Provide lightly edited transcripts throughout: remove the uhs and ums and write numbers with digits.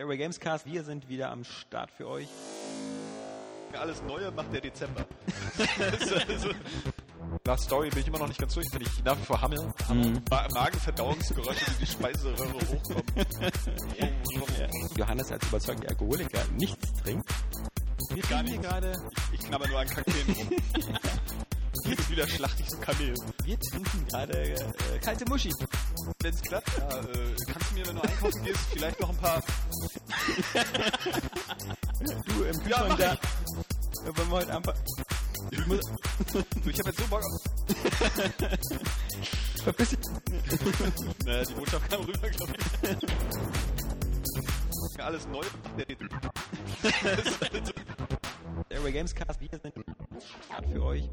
Airway Gamescast, wir sind wieder am Start für euch. Alles Neue macht der Dezember. Nach Story bin ich immer noch nicht ganz durch, wenn ich nach wie vor Hammel. Magenverdauungsgeräusche, die Speiseröhre hochkommen. Johannes als überzeugter Alkoholiker nichts trinkt. Wir Gar trinken hier nicht. gerade. Ich knabber nur an Kakteen rum. Jetzt wieder schlachte ich so Kamel. Wir trinken gerade kalte Muschi. Wenn's klappt, ja, kannst du mir, wenn du einkaufen gehst, vielleicht noch ein paar... Du im Kühlschrank da. Wollen wir heute einfach. Ich hab jetzt so Bock auf... Verpiss dich. Naja, die Botschaft kam rüber, glaube ich. Alles neu. Airway Gamescast, wir sind am Start für euch.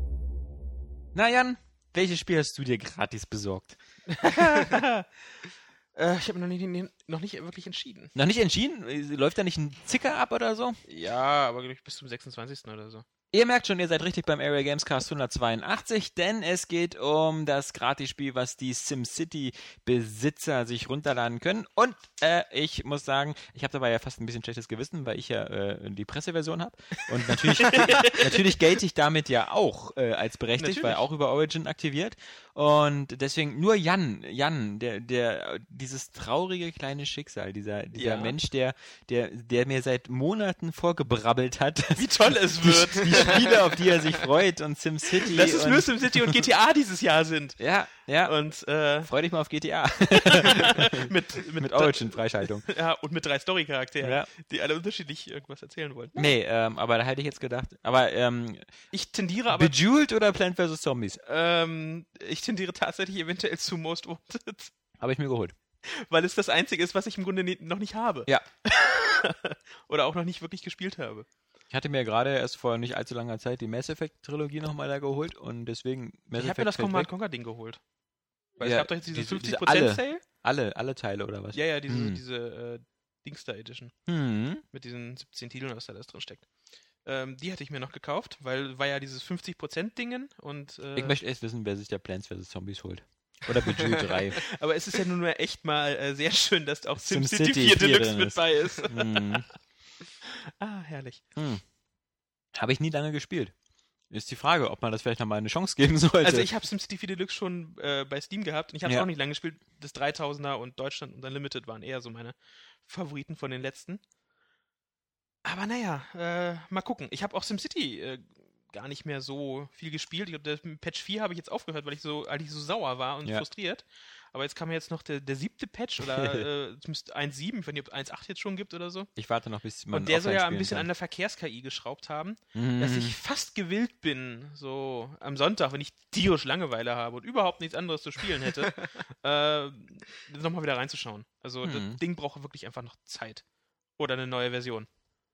Na Jan, welches Spiel hast du dir gratis besorgt? Ich habe noch nicht wirklich entschieden. Noch nicht entschieden? Läuft da nicht ein Zicker ab oder so? Ja, aber glaube ich bis zum 26. oder so. Ihr merkt schon, ihr seid richtig beim Airway Gamescast 182, denn es geht um das Gratisspiel, was die SimCity-Besitzer sich runterladen können. Und ich muss sagen, ich habe dabei ja fast ein bisschen schlechtes Gewissen, weil ich ja die Presseversion habe. Und natürlich gelte ich damit ja auch als berechtigt, Natürlich. weil auch über Origin aktiviert. Und deswegen nur Jan, der dieses traurige kleine Schicksal, dieser Ja. Mensch, der mir seit Monaten vorgebrabbelt hat, Wie toll es wird. die Spiele, auf die er sich freut und SimCity. Dass es und nur SimCity und GTA dieses Jahr sind. ja. Und Freu dich mal auf GTA. mit Origin-Freischaltung. Ja, und mit 3 Story-Charakteren, Ja. die alle unterschiedlich irgendwas erzählen wollen. Nee, aber da hätte ich jetzt gedacht. Aber Ich tendiere aber Bejeweled oder Plant vs. Zombies? ich tendiere tatsächlich eventuell zu Most Wanted, Habe ich mir geholt. weil es das Einzige ist, was ich im Grunde noch nicht habe. Ja. Oder auch noch nicht wirklich gespielt habe. Ich hatte mir gerade erst vor nicht allzu langer Zeit die Mass Effect-Trilogie nochmal da geholt und deswegen Mass Ich habe mir das Command Conquer Ding geholt. Weil Ja, es gab doch jetzt diese diese 50% Sale. alle Teile oder was? Ja, diese, Hm. diese Dingster Edition. Hm. Mit diesen 17 Titeln, was da alles drin steckt. Die hatte ich mir noch gekauft, weil war ja dieses 50% Dingen und Ich möchte erst wissen, wer sich der Plants vs. Zombies holt. Oder Bejeweled 3. aber es ist ja nun mal echt mal sehr schön, dass auch SimCity SimCity 4 4 Deluxe drin mit ist. bei ist. Hm. Herrlich. Habe ich nie lange gespielt. Ist die Frage, ob man das vielleicht nochmal eine Chance geben sollte. Also ich habe SimCity 4 Deluxe schon bei Steam gehabt und ich habe es Ja. auch nicht lange gespielt. Das 3000er und Deutschland und Unlimited waren eher so meine Favoriten von den letzten. Aber naja, mal gucken. Ich habe auch SimCity gar nicht mehr so viel gespielt. Ich glaube, mit Patch 4 habe ich jetzt aufgehört, weil ich so sauer war und Ja. frustriert. Aber jetzt kam jetzt noch der 7. Patch oder zumindest 1.7, ich weiß nicht, ob 1.8 jetzt schon gibt oder so. Ich warte noch, bis man Und der soll ja ein offline bisschen an spielen der Verkehrs-KI geschraubt haben, kann. dass ich fast gewillt bin, so am Sonntag, wenn ich tierisch Langeweile habe und überhaupt nichts anderes zu spielen hätte, nochmal wieder reinzuschauen. Also das Ding braucht wirklich einfach noch Zeit. Oder eine neue Version.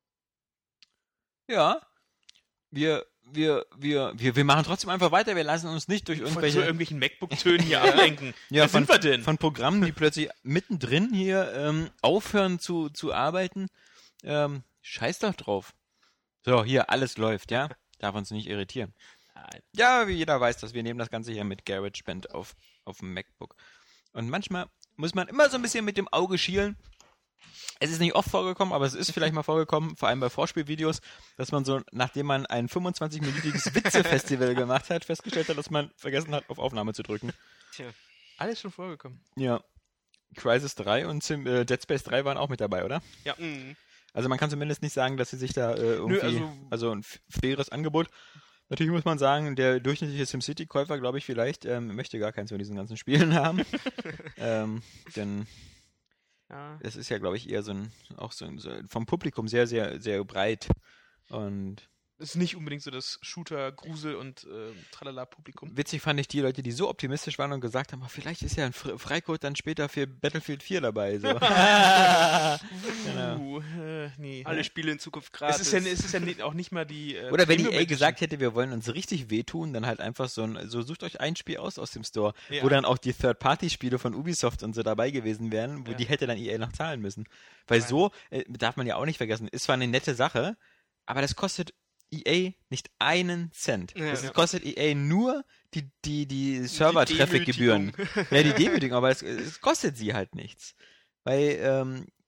Ja. Wir machen trotzdem einfach weiter. Wir lassen uns nicht durch Von irgendwelche so irgendwelchen MacBook-Tönen hier ablenken. Ja, Wer sind wir denn? von Programmen, die plötzlich mittendrin hier aufhören zu arbeiten. Scheiß doch drauf. So, hier, alles läuft, ja? Darf uns nicht irritieren. Nein. Ja, wie jeder weiß, dass wir nehmen das Ganze hier mit GarageBand auf dem MacBook. Und manchmal muss man immer so ein bisschen mit dem Auge schielen. Es ist nicht oft vorgekommen, aber es ist vielleicht mal vorgekommen, vor allem bei Vorspielvideos, dass man so, nachdem man ein 25-minütiges Witze-Festival gemacht hat, festgestellt hat, dass man vergessen hat, auf Aufnahme zu drücken. Tja, alles schon vorgekommen. Ja. Crisis 3 und Dead Space 3 waren auch mit dabei, oder? Ja. Also man kann zumindest nicht sagen, dass sie sich da irgendwie, Nö, also ein faires Angebot. Natürlich muss man sagen, der durchschnittliche SimCity-Käufer, glaube ich, vielleicht möchte gar keins von diesen ganzen Spielen haben. Denn Ja. es ist ja, glaube ich, eher so vom Publikum sehr, sehr, sehr breit. Und Das ist nicht unbedingt so das Shooter-Grusel- und Tralala-Publikum. witzig fand ich die Leute, die so optimistisch waren und gesagt haben, vielleicht ist ja ein Freicode dann später für Battlefield 4 dabei. So. Genau. Nee. Alle Spiele in Zukunft gratis. Es ist ja auch nicht mal die. Oder wenn Premium EA Edition. gesagt hätte, wir wollen uns richtig wehtun, dann halt einfach so sucht euch ein Spiel aus dem Store, Ja. wo dann auch die Third-Party-Spiele von Ubisoft und so dabei gewesen wären, wo Ja. die hätte dann EA noch zahlen müssen. Weil Nein. so, darf man ja auch nicht vergessen, ist zwar eine nette Sache, aber das kostet EA nicht einen Cent. Ja. Das kostet EA nur die Server-Traffic-Gebühren. Ja, die Demütigung, aber es kostet sie halt nichts. Weil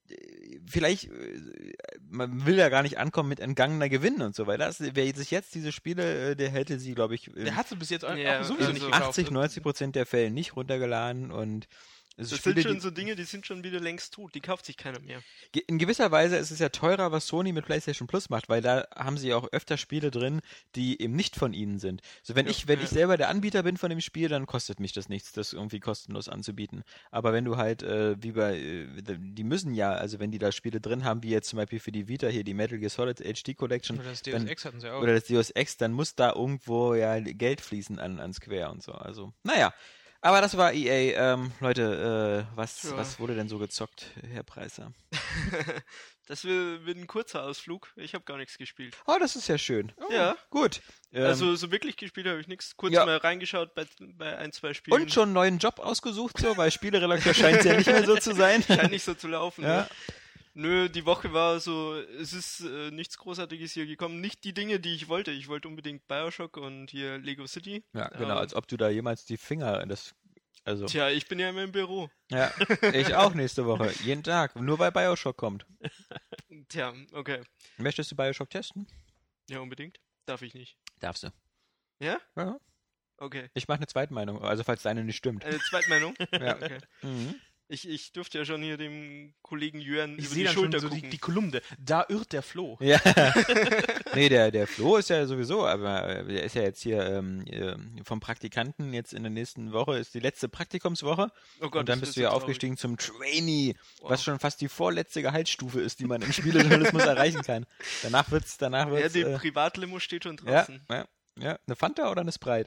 vielleicht, man will ja gar nicht ankommen mit entgangener Gewinn und so weiter. Wer sich jetzt diese Spiele, der hätte sie, glaube ich, Der hat sie bis jetzt auch Ja, sowieso nicht also gekauft. 80-90% der Fälle nicht runtergeladen und es Das Spiele, sind schon die, so Dinge, die sind schon wieder längst tot. Die kauft sich keiner mehr. in gewisser Weise ist es ja teurer, was Sony mit PlayStation Plus macht, weil da haben sie auch öfter Spiele drin, die eben nicht von ihnen sind. So wenn ich selber der Anbieter bin von dem Spiel, dann kostet mich das nichts, das irgendwie kostenlos anzubieten. Aber wenn du halt, die müssen ja, also wenn die da Spiele drin haben, wie jetzt zum Beispiel für die Vita hier die Metal Gear Solid HD Collection Oder das Deus Ex hatten sie auch. oder das Deus Ex, dann muss da irgendwo ja Geld fließen an Square und so. Also, naja. Aber das war EA. Leute, was wurde denn so gezockt, Herr Preiser? Das wird ein kurzer Ausflug. Ich habe gar nichts gespielt. Oh, das ist ja schön. Oh, Ja. Gut. Also so wirklich gespielt habe ich nichts. Kurz Ja. mal reingeschaut bei ein, zwei Spielen. und schon einen neuen Job ausgesucht, so, weil Spieleredakteur scheint es ja nicht mehr so zu sein. Scheint nicht so zu laufen. Ja. Ne? Nö, die Woche war so, es ist nichts Großartiges hier gekommen. Nicht die Dinge, die ich wollte. Ich wollte unbedingt Bioshock und hier Lego City. Ja, genau, Aber- als ob du da jemals die Finger, also, Tja, ich bin ja immer im Büro. ja, ich auch nächste Woche, jeden Tag, nur weil Bioshock kommt. Tja, okay. Möchtest du Bioshock testen? Ja, unbedingt. Darf ich nicht. Darfst du. Ja? Ja. Okay. Ich mache eine Zweitmeinung, also falls deine nicht stimmt. Eine Zweitmeinung? Ja. Okay. Mhm. Ich durfte ja schon hier dem Kollegen Jörn Ich über sehe die dann schon Schulter so gucken. die Kolumne. Da irrt der Floh. Ja. Nee, der Flo ist ja sowieso, aber der ist ja jetzt hier vom Praktikanten jetzt in der nächsten Woche, ist die letzte Praktikumswoche. Oh Gott, Und dann das bist ist du ja so traurig. aufgestiegen zum Trainee, Wow. was schon fast die vorletzte Gehaltsstufe ist, die man im Spielejournalismus erreichen kann. Danach wird's, Ja, die ja, Privatlimo steht schon ja, draußen. eine Fanta oder eine Sprite?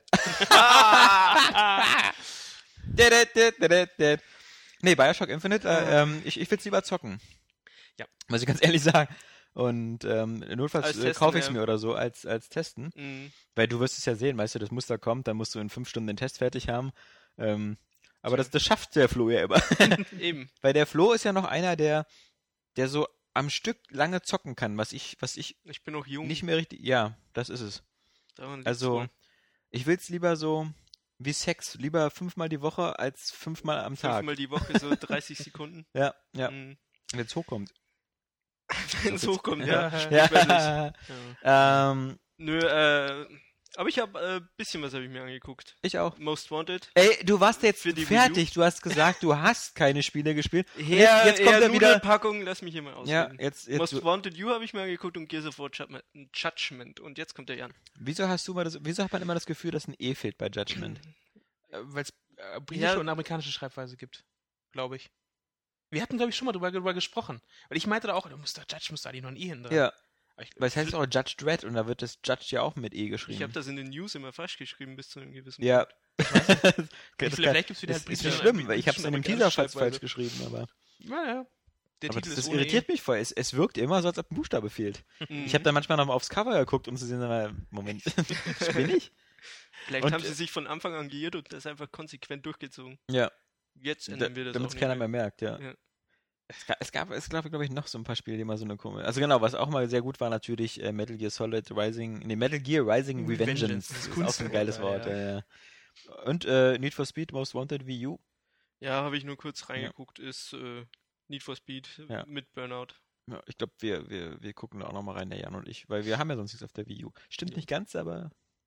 Nee, Bioshock Infinite, ich will es lieber zocken. Ja. Muss ich ganz ehrlich sagen. Und notfalls Als testen, kaufe ich es ja. mir oder so als Testen. Mhm. Weil du wirst es ja sehen, weißt du, das Muster kommt, dann musst du in 5 Stunden den Test fertig haben. Aber das schafft der Flo ja immer. Eben. Weil der Flo ist ja noch einer, der so am Stück lange zocken kann, was ich Ich bin noch jung. nicht mehr richtig. Ja, das ist es. Daran liegt's Also, wohl. ich will es lieber so wie Sex, lieber 5-mal die Woche als 5-mal am Tag. 5-mal die Woche, so 30 Sekunden. Ja, Mhm. wenn es hochkommt. Wenn es So hochkommt, Ja. ja. Ja. Ja. Nö, aber ich habe ein bisschen was habe ich mir angeguckt. Ich auch. Most Wanted. Ey, du warst jetzt Für die fertig. Du hast gesagt, du hast keine Spiele gespielt. Und Her, jetzt kommt er wieder. Nudelpackung, lass mich hier mal Ja, ausreden. jetzt Most Wanted You habe ich mir angeguckt und Gears of War Judgment. Und jetzt kommt der Jan. wieso hat man immer das Gefühl, dass ein E fehlt bei Judgment? Weil es britische Ja. und amerikanische Schreibweise gibt, glaube ich. Wir hatten, glaube ich, schon mal drüber gesprochen. Weil ich meinte da auch, Judge muss da eigentlich noch ein E hin dran. Ja, Aber ich, weil es heißt auch Judge Dredd und da wird das Judge ja auch mit E geschrieben. Ich habe das in den News immer falsch geschrieben bis zu einem gewissen Ja. vielleicht gibt es wieder das ist britische- nicht schlimm, weil ich habe es in dem britische Teaser falsch Schreibweise. geschrieben, aber, Naja. Der aber Titel das ist ohne irritiert E. mich voll. Es wirkt immer so, als ob ein Buchstabe fehlt. Mhm. Ich habe da manchmal noch mal aufs Cover geguckt, um zu sehen, aber, Moment, das bin ich? Vielleicht und- haben sie sich von Anfang an geirrt und das einfach konsequent durchgezogen. Ja, Jetzt ändern wir das damit auch es nicht keiner mehr merkt, ja. Ja. Es gab, glaube ich, noch so ein paar Spiele, die mal so eine komische. Also genau, was auch mal sehr gut war natürlich Metal Gear Rising Revengeance. Das ist auch so ein Kunstwort, geiles ja, Wort, ja. ja. Und Need for Speed Most Wanted Wii U. Ja, habe ich nur kurz reingeguckt, ist Need for Speed Ja. mit Burnout. Ja, ich glaube, wir gucken da auch noch mal rein, der Jan und ich, weil wir haben ja sonst nichts auf der Wii U. Stimmt Ja. nicht ganz, aber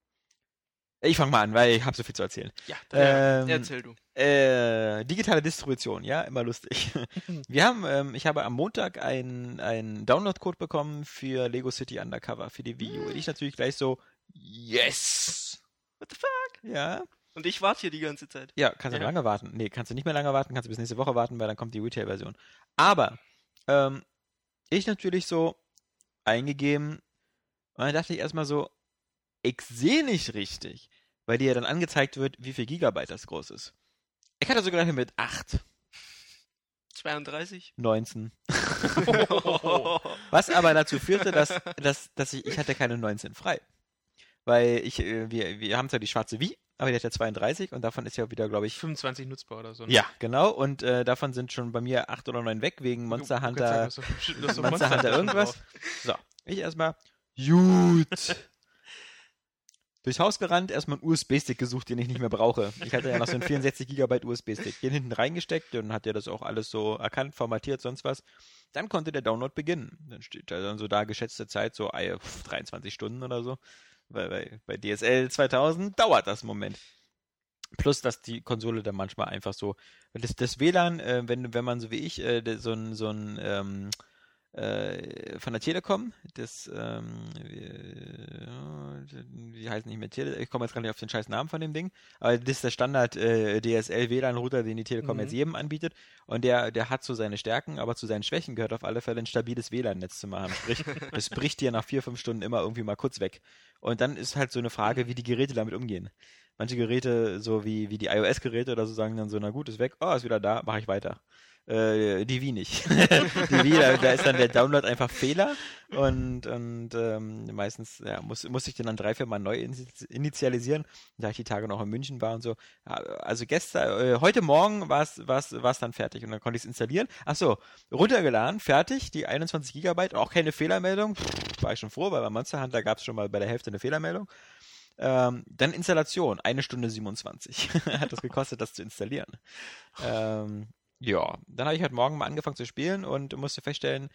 ich fange mal an, weil ich habe so viel zu erzählen. Ja, Erzähl du. Digitale Distribution, ja, immer lustig. Ich habe am Montag einen Download-Code bekommen für Lego City Undercover für die Wii U. Und ich natürlich gleich so, yes! What the fuck? Ja. Und ich warte hier die ganze Zeit. Ja, kannst du lange warten. Nee, kannst du nicht mehr lange warten, kannst du bis nächste Woche warten, weil dann kommt die Retail-Version. Aber, ich natürlich so eingegeben und dann dachte ich erstmal so, ich sehe nicht richtig, weil dir ja dann angezeigt wird, wie viel Gigabyte das groß ist. Ich hatte sogar mit 8, 32? 19. Was aber dazu führte, dass ich hatte keine 19 frei. Weil wir haben zwar die schwarze Wii, aber die hat ja 32 und davon ist ja wieder, glaube ich, 25 nutzbar oder so. ja, genau. Und davon sind schon bei mir 8 oder 9 weg, wegen Monster Hunter, Monster Hunter irgendwas. So, ich erstmal, gut. durchs Haus gerannt, erstmal einen USB-Stick gesucht, den ich nicht mehr brauche. Ich hatte ja noch so einen 64 GB USB-Stick. Den hinten reingesteckt und hat ja das auch alles so erkannt, formatiert, sonst was. Dann konnte der Download beginnen. Dann steht da dann so da geschätzte Zeit, so 23 Stunden oder so. Weil bei DSL 2000 dauert das einen Moment. Plus, dass die Konsole dann manchmal einfach so, das WLAN, wenn man so wie ich, so ein von der Telekom, wie heißt nicht mehr Telekom, ich komme jetzt gar nicht auf den scheiß Namen von dem Ding, aber das ist der Standard DSL WLAN-Router, den die Telekom jetzt jedem anbietet und der hat so seine Stärken, aber zu seinen Schwächen gehört auf alle Fälle ein stabiles WLAN-Netz zu machen, sprich, das bricht dir nach 4-5 Stunden immer irgendwie mal kurz weg und dann ist halt so eine Frage, wie die Geräte damit umgehen. Manche Geräte, so wie die iOS-Geräte oder so, sagen dann so, na gut, ist weg, ist wieder da, mache ich weiter. Die Wii nicht. Die Wii, da ist dann der Download einfach Fehler und meistens muss ich den dann 3-4 Mal neu initialisieren, da ich die Tage noch in München war und so. Also heute Morgen war es dann fertig und dann konnte ich es installieren. Achso, runtergeladen, fertig, die 21 GB, auch keine Fehlermeldung. War ich schon froh, weil bei Monster Hunter gab es schon mal bei der Hälfte eine Fehlermeldung. Dann Installation, 1 Stunde 27 hat das gekostet, das zu installieren. Ja, dann habe ich heute Morgen mal angefangen zu spielen und musste feststellen,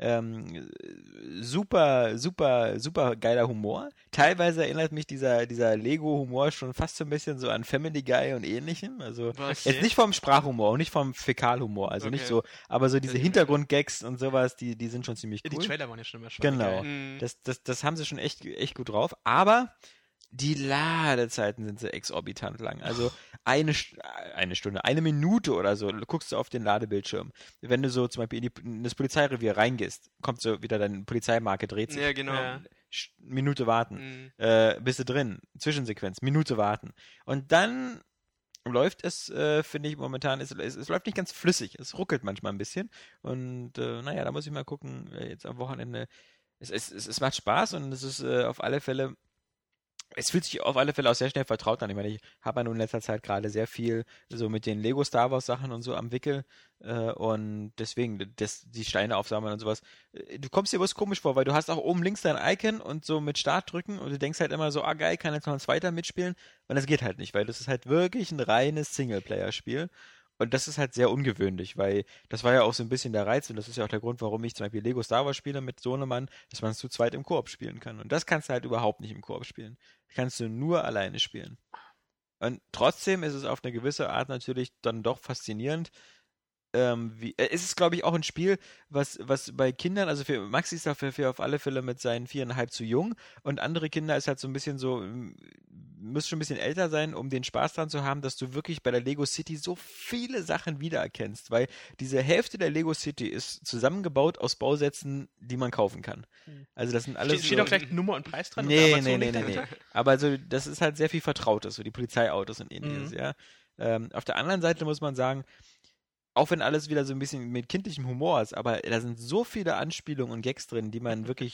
super, super, super geiler Humor. Teilweise erinnert mich dieser Lego-Humor schon fast so ein bisschen so an Family Guy und ähnlichem. Also jetzt nicht vom Sprachhumor und nicht vom Fäkalhumor, also nicht so, aber so diese Hintergrundgags und sowas, die sind schon ziemlich cool. Die Trailer waren ja schon immer schon Genau, das haben sie schon echt gut drauf, aber die Ladezeiten sind so exorbitant lang. Also eine Stunde, 1 Minute oder so, guckst du auf den Ladebildschirm. Wenn du so zum Beispiel in das Polizeirevier reingehst, kommt so wieder deine Polizeimarke, dreht sich. Ja, genau. Minute warten. Bist du drin. Zwischensequenz, Minute warten. Und dann läuft es, finde ich momentan, es läuft nicht ganz flüssig. Es ruckelt manchmal ein bisschen. Und da muss ich mal gucken, jetzt am Wochenende. Es macht Spaß und es ist auf alle Fälle. Es fühlt sich auf alle Fälle auch sehr schnell vertraut an. Ich meine, ich habe ja nun in letzter Zeit gerade sehr viel so mit den Lego Star Wars Sachen und so am Wickel und deswegen die Steine aufsammeln und sowas. Du kommst dir was komisch vor, weil du hast auch oben links dein Icon und so mit Start drücken und du denkst halt immer so, geil, kann jetzt noch ein zweiter mitspielen und das geht halt nicht, weil das ist halt wirklich ein reines Singleplayer-Spiel. Und das ist halt sehr ungewöhnlich, weil das war ja auch so ein bisschen der Reiz und das ist ja auch der Grund, warum ich zum Beispiel Lego Star Wars spiele mit Sohnemann, dass man es zu zweit im Koop spielen kann. Und das kannst du halt überhaupt nicht im Koop spielen. Das kannst du nur alleine spielen. Und trotzdem ist es auf eine gewisse Art natürlich dann doch faszinierend. Es ist, glaube ich, auch ein Spiel, was bei Kindern, also für Maxi ist dafür auf alle Fälle mit seinen 4,5 zu jung und andere Kinder ist halt so ein bisschen so, müsst schon ein bisschen älter sein, um den Spaß dran zu haben, dass du wirklich bei der Lego City so viele Sachen wiedererkennst, weil diese Hälfte der Lego City ist zusammengebaut aus Bausätzen, die man kaufen kann. Also das sind alles Steht auch gleich Nummer und Preis dran? Nee. Aber also das ist halt sehr viel Vertrautes, so die Polizeiautos und ähnliches, ja. Auf der anderen Seite muss man sagen, auch wenn alles wieder so ein bisschen mit kindlichem Humor ist, aber da sind so viele Anspielungen und Gags drin, die man wirklich,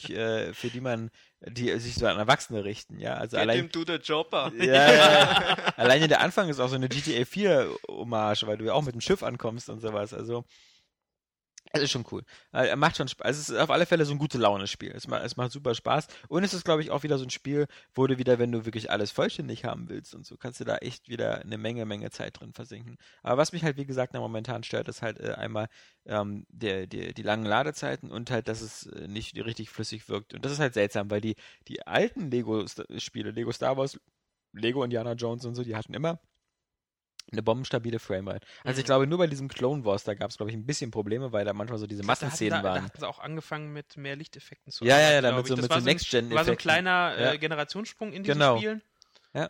die sich so an Erwachsene richten, ja. Also allein du der Jobber. Ja. Alleine der Anfang ist auch so eine GTA 4 Hommage, weil du ja auch mit dem Schiff ankommst und sowas. Also es ist schon cool. Macht schon Spaß. Also es ist auf alle Fälle so ein gute Laune-Spiel. Es macht super Spaß. Und es ist, glaube ich, auch wieder so ein Spiel, wo du wieder, wenn du wirklich alles vollständig haben willst und so, kannst du da echt wieder eine Menge Zeit drin versinken. Aber was mich halt, wie gesagt, momentan stört, ist halt einmal die langen Ladezeiten und halt, dass es nicht richtig flüssig wirkt. Und das ist halt seltsam, weil die alten Lego-Spiele, Lego Star Wars, Lego Indiana Jones und so, die hatten immer eine bombenstabile Framerate. Also ich glaube, nur bei diesem Clone Wars, da gab es, glaube ich, ein bisschen Probleme, weil da manchmal so diese Massenszenen waren. Da hatten sie auch angefangen mit mehr Lichteffekten zu arbeiten. Ja, damit so mit so Next-Gen-Effekten. War so ein kleiner Generationssprung in diesen Spielen. Ja.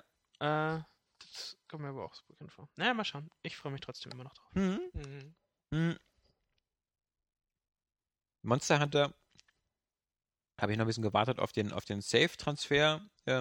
Das kommt mir aber auch so bekannt vor. Naja, mal schauen. Ich freue mich trotzdem immer noch drauf. Monster Hunter habe ich noch ein bisschen gewartet auf den Safe-Transfer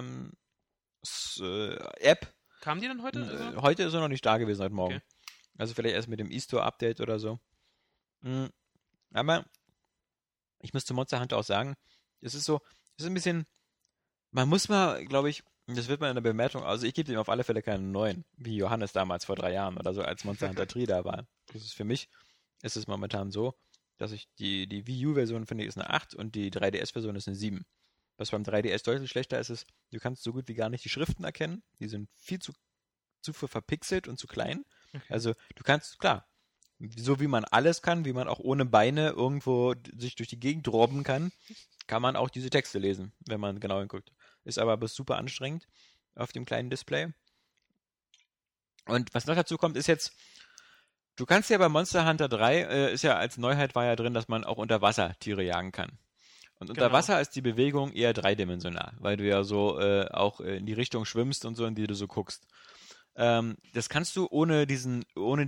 App. Kamen die dann heute? Heute ist er noch nicht da gewesen, heute Morgen. Okay. Also vielleicht erst mit dem E-Store-Update oder so. Aber ich muss zu Monster Hunter auch sagen, es ist ein bisschen, man muss mal, glaube ich, das wird man in der Bemerkung, also ich gebe dem auf alle Fälle keinen 9, wie Johannes damals vor 3 Jahren oder so, als Monster Hunter 3 da war. Das ist für mich, ist es momentan so, dass ich die Wii U-Version finde ich ist eine 8 und die 3DS-Version ist eine 7. Was beim 3DS deutlich schlechter ist, du kannst so gut wie gar nicht die Schriften erkennen. Die sind viel zu verpixelt und zu klein. Okay. Also du kannst, klar, so wie man alles kann, wie man auch ohne Beine irgendwo sich durch die Gegend robben kann man auch diese Texte lesen, wenn man genau hinguckt. Ist aber super anstrengend auf dem kleinen Display. Und was noch dazu kommt, ist jetzt, du kannst ja bei Monster Hunter 3, ist ja als Neuheit war ja drin, dass man auch unter Wasser Tiere jagen kann. Und unter Genau. Wasser ist die Bewegung eher dreidimensional, weil du ja so auch in die Richtung schwimmst und so, in die du so guckst. Das kannst du ohne dieses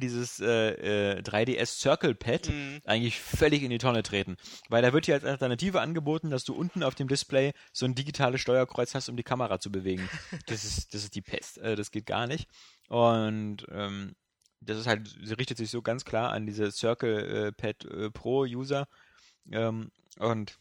3DS Circle Pad eigentlich völlig in die Tonne treten. Weil da wird dir als Alternative angeboten, dass du unten auf dem Display so ein digitales Steuerkreuz hast, um die Kamera zu bewegen. Das ist die Pest. Das geht gar nicht. Und das ist halt, sie richtet sich so ganz klar an diese Circle Pad Pro User. Und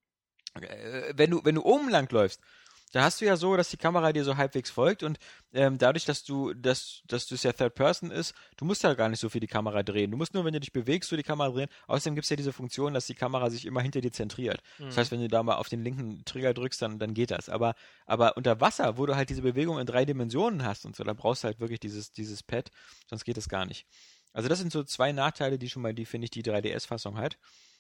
wenn du oben lang läufst, da hast du ja so, dass die Kamera dir so halbwegs folgt und dadurch, dass es ja Third Person ist, du musst ja gar nicht so viel die Kamera drehen. Du musst nur, wenn du dich bewegst, die Kamera drehen. Außerdem gibt es ja diese Funktion, dass die Kamera sich immer hinter dir zentriert. Das heißt, wenn du da mal auf den linken Trigger drückst, dann geht das. Aber unter Wasser, wo du halt diese Bewegung in 3 Dimensionen hast und so, da brauchst du halt wirklich dieses Pad, sonst geht das gar nicht. Also das sind so 2 Nachteile, die finde ich, die 3DS-Fassung hat.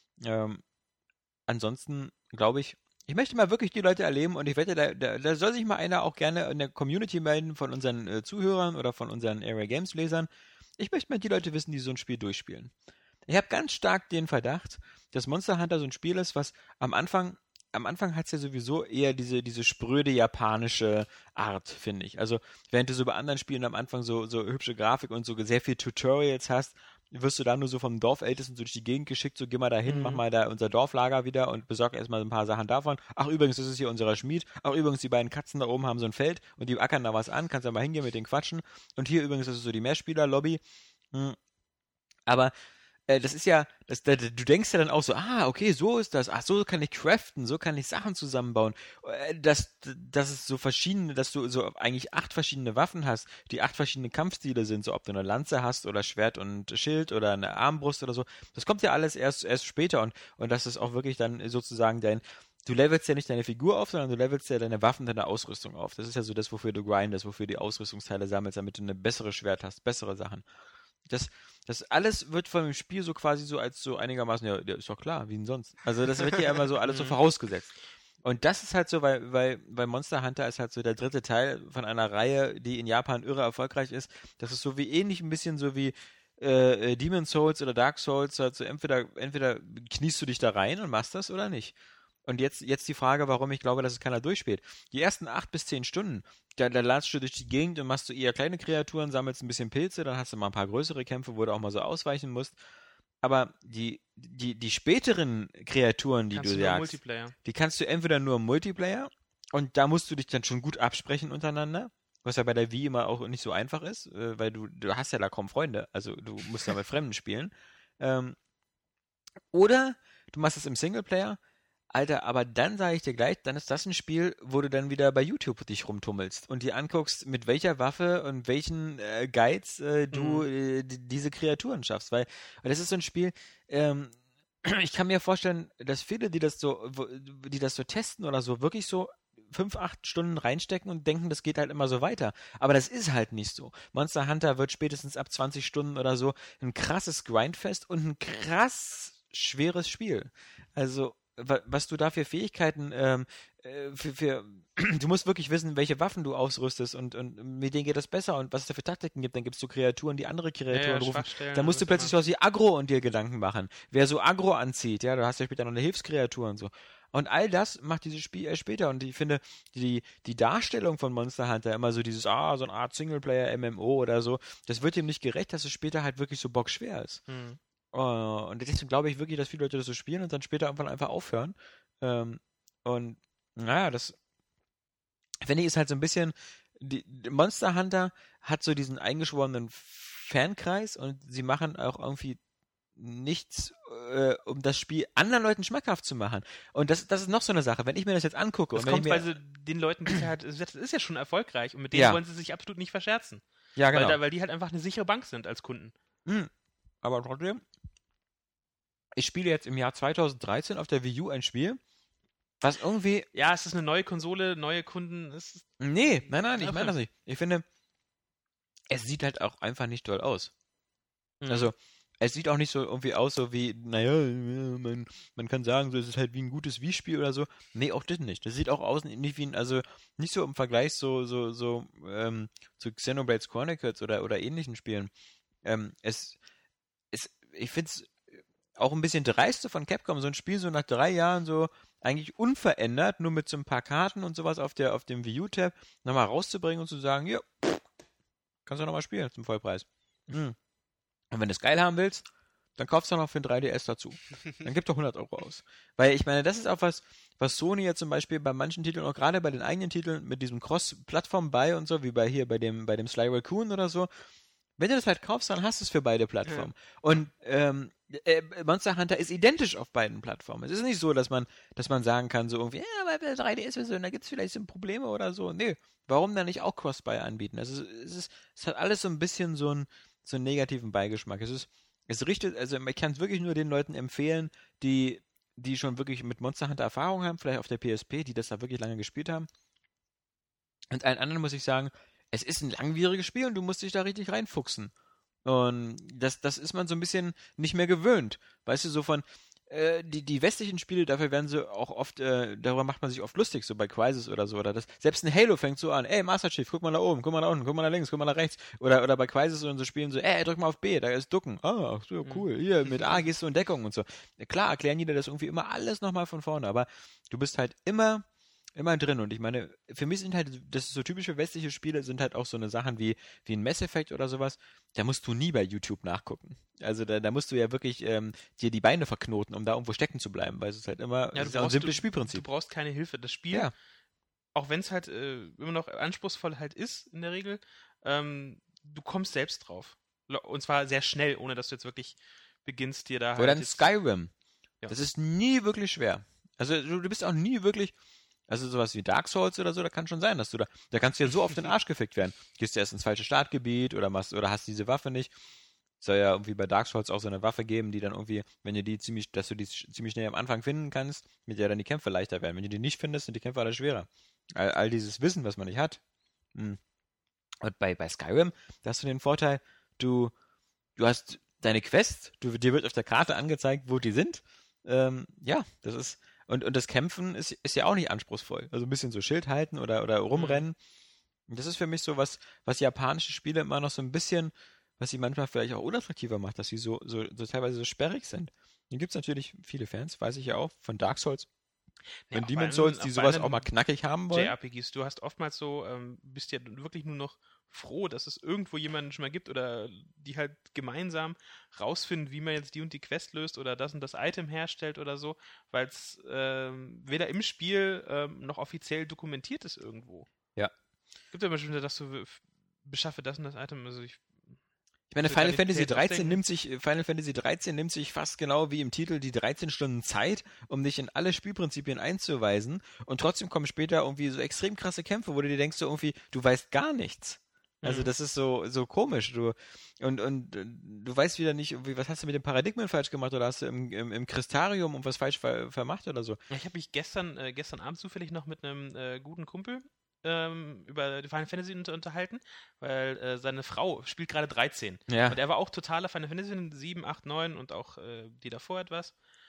Ansonsten glaube ich möchte mal wirklich die Leute erleben und ich wette, da soll sich mal einer auch gerne in der Community melden von unseren Zuhörern oder von unseren Area Games Lesern. Ich möchte mal die Leute wissen, die so ein Spiel durchspielen. Ich habe ganz stark den Verdacht, dass Monster Hunter so ein Spiel ist, was am Anfang hat es ja sowieso eher diese spröde japanische Art, finde ich. Also, während du so bei anderen Spielen am Anfang so hübsche Grafik und so sehr viel Tutorials hast, wirst du da nur so vom Dorfältesten so durch die Gegend geschickt, so geh mal da hin, mach mal da unser Dorflager wieder und besorg erstmal ein paar Sachen davon. Ach übrigens, das ist hier unser Schmied. Ach übrigens, die beiden Katzen da oben haben so ein Feld und die ackern da was an, kannst da mal hingehen mit denen quatschen. Und hier übrigens, das ist so die Mehrspieler-Lobby. Aber das ist ja, du denkst ja dann auch so, okay, so ist das, so kann ich craften, so kann ich Sachen zusammenbauen, dass es so verschiedene, dass du so eigentlich 8 verschiedene Waffen hast, die 8 verschiedene Kampfstile sind, so ob du eine Lanze hast oder Schwert und Schild oder eine Armbrust oder so, das kommt ja alles erst später und das ist auch wirklich dann sozusagen du levelst ja nicht deine Figur auf, sondern du levelst ja deine Waffen, deine Ausrüstung auf. Das ist ja so das, wofür du grindest, wofür du die Ausrüstungsteile sammelst, damit du eine bessere Schwert hast, bessere Sachen. Das alles wird von dem Spiel so quasi so als so einigermaßen, ja, ist doch klar, wie denn sonst. Also das wird ja immer so alles so vorausgesetzt. Und das ist halt so, weil Monster Hunter ist halt so der 3. Teil von einer Reihe, die in Japan irre erfolgreich ist. Das ist so wie ähnlich ein bisschen so wie Demon's Souls oder Dark Souls, halt so entweder kniest du dich da rein und machst das oder nicht. Und jetzt die Frage, warum ich glaube, dass es keiner durchspielt. Die ersten 8 bis 10 Stunden, da latschst du durch die Gegend und machst du eher kleine Kreaturen, sammelst ein bisschen Pilze, dann hast du mal ein paar größere Kämpfe, wo du auch mal so ausweichen musst. Aber die späteren Kreaturen, die du jagst, die kannst du entweder nur im Multiplayer und da musst du dich dann schon gut absprechen untereinander, was ja bei der Wii immer auch nicht so einfach ist, weil du hast ja da kaum Freunde, also du musst da mit Fremden spielen. Oder du machst es im Singleplayer. Alter, aber dann sage ich dir gleich, dann ist das ein Spiel, wo du dann wieder bei YouTube dich rumtummelst und dir anguckst, mit welcher Waffe und welchen Guides du diese Kreaturen schaffst. Weil das ist so ein Spiel, ich kann mir vorstellen, dass viele, die das so testen oder so, wirklich so 5, 8 Stunden reinstecken und denken, das geht halt immer so weiter. Aber das ist halt nicht so. Monster Hunter wird spätestens ab 20 Stunden oder so ein krasses Grindfest und ein krass schweres Spiel. Also was du da für Fähigkeiten, du musst wirklich wissen, welche Waffen du ausrüstest und mit denen geht das besser und was es da für Taktiken gibt. Dann gibt es so Kreaturen, die andere Kreaturen rufen. Dann musst du plötzlich so was wie Aggro und dir Gedanken machen. Wer so Aggro anzieht, ja, du hast ja später noch eine Hilfskreatur und so. Und all das macht dieses Spiel erst später. Und ich finde, die Darstellung von Monster Hunter, immer so dieses, so eine Art Singleplayer-MMO oder so, das wird dem nicht gerecht, dass es später halt wirklich so bockschwer ist. Und deswegen glaube ich wirklich, dass viele Leute das so spielen und dann später irgendwann einfach aufhören. Und naja, das finde ich ist halt so ein bisschen, Monster Hunter hat so diesen eingeschworenen Fankreis und sie machen auch irgendwie nichts, um das Spiel anderen Leuten schmackhaft zu machen. Und das ist noch so eine Sache. Wenn ich mir das jetzt angucke... Das kommt, weil sie den Leuten, das ist ja schon erfolgreich und mit denen wollen sie sich absolut nicht verscherzen. Ja, genau. Weil die halt einfach eine sichere Bank sind als Kunden. Aber trotzdem, ich spiele jetzt im Jahr 2013 auf der Wii U ein Spiel, Was irgendwie. Ja, es ist eine neue Konsole, neue Kunden. Nee, nein, ich Okay. meine das nicht. Ich finde, es sieht halt auch einfach nicht toll aus. Mhm. Also, es sieht auch nicht so irgendwie aus, so wie, naja, man kann sagen, so, es ist halt wie ein gutes Wii-Spiel oder so. Nee, auch das nicht. Das sieht auch aus nicht wie ein, also nicht so im Vergleich zu Xenoblade Chronicles oder ähnlichen Spielen. Ich finde es auch ein bisschen dreiste von Capcom, so ein Spiel so nach 3 Jahren so eigentlich unverändert, nur mit so ein paar Karten und sowas auf dem Wii U-Tab nochmal rauszubringen und zu sagen, ja, kannst du nochmal spielen zum Vollpreis. Hm. Und wenn du es geil haben willst, dann kaufst du noch für ein 3DS dazu. Dann gib doch 100 Euro aus. Weil ich meine, das ist auch was Sony ja zum Beispiel bei manchen Titeln, auch gerade bei den eigenen Titeln mit diesem Cross-Plattform bei und so, wie bei dem Sly Raccoon oder so, wenn du das halt kaufst, dann hast du es für beide Plattformen. Ja. Und Monster Hunter ist identisch auf beiden Plattformen. Es ist nicht so, dass man sagen kann, so irgendwie, ja, bei der 3DS-Version, da gibt es vielleicht so Probleme oder so. Nee, warum dann nicht auch Cross-Buy anbieten? Es hat alles so ein bisschen so einen negativen Beigeschmack. Es richtet, also ich kann es wirklich nur den Leuten empfehlen, die schon wirklich mit Monster Hunter Erfahrung haben, vielleicht auf der PSP, die das da wirklich lange gespielt haben. Und allen anderen muss ich sagen, es ist ein langwieriges Spiel und du musst dich da richtig reinfuchsen. Und das ist man so ein bisschen nicht mehr gewöhnt. Weißt du, so von die westlichen Spiele, dafür werden sie auch oft, darüber macht man sich oft lustig, so bei Crysis oder so. Oder selbst ein Halo fängt so an, ey, Master Chief, guck mal nach oben, guck mal nach unten, guck mal nach links, guck mal nach rechts. Oder bei Crysis und so Spielen so, ey, drück mal auf B, da ist Ducken. Ah, so cool. Hier, mit A gehst du in Deckung und so. Klar, erklären die dir das irgendwie immer alles nochmal von vorne, aber du bist halt immer drin. Und ich meine, für mich sind halt, das ist so typische westliche Spiele, sind halt auch so eine Sachen wie ein Mass Effect oder sowas, da musst du nie bei YouTube nachgucken. Also da musst du ja wirklich dir die Beine verknoten, um da irgendwo stecken zu bleiben, weil es ist halt immer Ja, das ist ja ein simples Spielprinzip. Du brauchst keine Hilfe. Das Spiel, auch wenn es halt immer noch anspruchsvoll halt ist, in der Regel, du kommst selbst drauf. Und zwar sehr schnell, ohne dass du jetzt wirklich beginnst, dir da halt. Oder ein Skyrim. Ja. Das ist nie wirklich schwer. Also du bist auch nie wirklich. Also sowas wie Dark Souls oder so, da kann schon sein, dass du da kannst du ja so auf den Arsch gefickt werden. Gehst du erst ins falsche Startgebiet oder hast diese Waffe nicht. Soll ja irgendwie bei Dark Souls auch so eine Waffe geben, die dann irgendwie, wenn du dass du die ziemlich schnell am Anfang finden kannst, mit der dann die Kämpfe leichter werden. Wenn du die nicht findest, sind die Kämpfe alle schwerer. All dieses Wissen, was man nicht hat. Und bei Skyrim, da hast du den Vorteil, du hast deine Quests, dir wird auf der Karte angezeigt, wo die sind. Ja, das ist. Und das Kämpfen ist ja auch nicht anspruchsvoll. Also ein bisschen so Schild halten oder rumrennen. Und das ist für mich so was japanische Spiele immer noch so ein bisschen, was sie manchmal vielleicht auch unattraktiver macht, dass sie so teilweise so sperrig sind. Dann gibt es natürlich viele Fans, weiß ich ja auch, von Dark Souls und Demon's Souls, die sowas auch mal knackig haben wollen. JRPGs, du hast oftmals so, bist ja wirklich nur noch froh, dass es irgendwo jemanden schon mal gibt oder die halt gemeinsam rausfinden, wie man jetzt die und die Quest löst oder das und das Item herstellt oder so, weil es weder im Spiel noch offiziell dokumentiert ist irgendwo. Ja. Gibt ja bestimmt, dass du beschaffe das und das Item, also ich meine, Final Fantasy 13 nimmt sich fast genau wie im Titel die 13 Stunden Zeit, um dich in alle Spielprinzipien einzuweisen und trotzdem kommen später irgendwie so extrem krasse Kämpfe, wo du dir denkst, so irgendwie, du weißt gar nichts. Also das ist so komisch. Du weißt wieder nicht, was hast du mit dem Paradigmen falsch gemacht oder hast du im Kristarium irgendwas falsch vermacht oder so. Ja, ich habe mich gestern Abend zufällig noch mit einem guten Kumpel über Final Fantasy unterhalten, weil seine Frau spielt gerade 13. Ja. Und er war auch totaler Final Fantasy 7, 8, 9 und auch die davor etwas.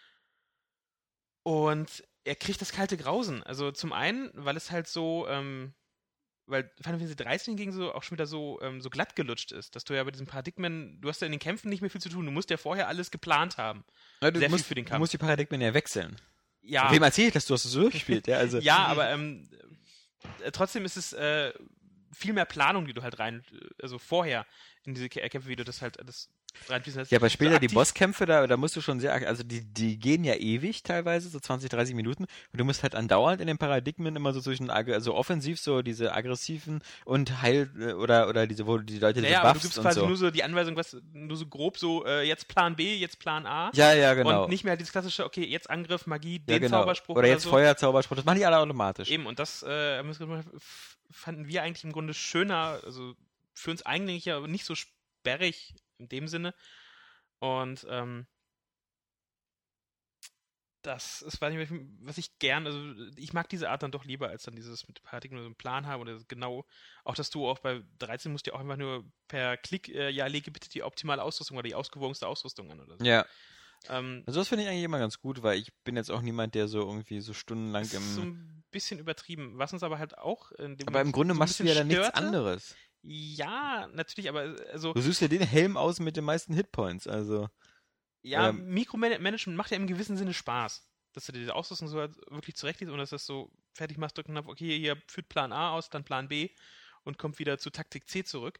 Und er kriegt das kalte Grausen. Also zum einen, weil es halt so, weil Final Fantasy 13 hingegen so auch schon wieder so glatt gelutscht ist, dass du ja bei diesen Paradigmen, du hast ja in den Kämpfen nicht mehr viel zu tun, du musst ja vorher alles geplant haben. Ja, Sehr viel für den Kampf. Du musst die Paradigmen ja wechseln. Ja. Wem erzählt das? Du hast es so gespielt, ja? Also. Ja, aber trotzdem ist es viel mehr Planung, die du halt also vorher in diese Kämpfe, wie du das halt alles reinfließen lässt. Ja, aber später so die Bosskämpfe, da musst du schon sehr, also die gehen ja ewig teilweise, so 20, 30 Minuten und du musst halt andauernd in den Paradigmen immer so zwischen, also offensiv so diese aggressiven und Heil, oder diese, wo die Leute ja, aber du gibst quasi nur so die Anweisung, nur so grob so, jetzt Plan B, jetzt Plan A. Ja, genau. Und nicht mehr halt dieses klassische, okay, jetzt Angriff, Magie, ja, den Zauberspruch oder jetzt so. Feuerzauberspruch, das machen die alle automatisch. Eben, und das fanden wir eigentlich im Grunde schöner, also für uns eigentlich ja nicht so sperrig in dem Sinne. Und Das ist, was ich gern, also ich mag diese Art dann doch lieber, als dann dieses mit Paradigmen so einen Plan haben oder genau, auch dass du auch bei 13 musst du auch einfach nur per Klick, lege bitte die optimale Ausrüstung oder die ausgewogenste Ausrüstung an oder so. Ja. Also das finde ich eigentlich immer ganz gut, weil ich bin jetzt auch niemand, der so irgendwie so stundenlang Das ist so ein bisschen übertrieben, was uns aber halt auch in dem Aber im Grunde so ein machst du ja bisschen dann nichts störte. anderes. Ja, natürlich, aber also Du suchst ja den Helm aus mit den meisten Hitpoints, also. ja, Ähm, Mikromanagement macht ja im gewissen Sinne Spaß. Dass du dir diese Ausrüstung so halt wirklich zurechtlegst und dass du das so fertig machst, drücken Knopf, okay, hier führt Plan A aus, dann Plan B und kommt wieder zu Taktik C zurück.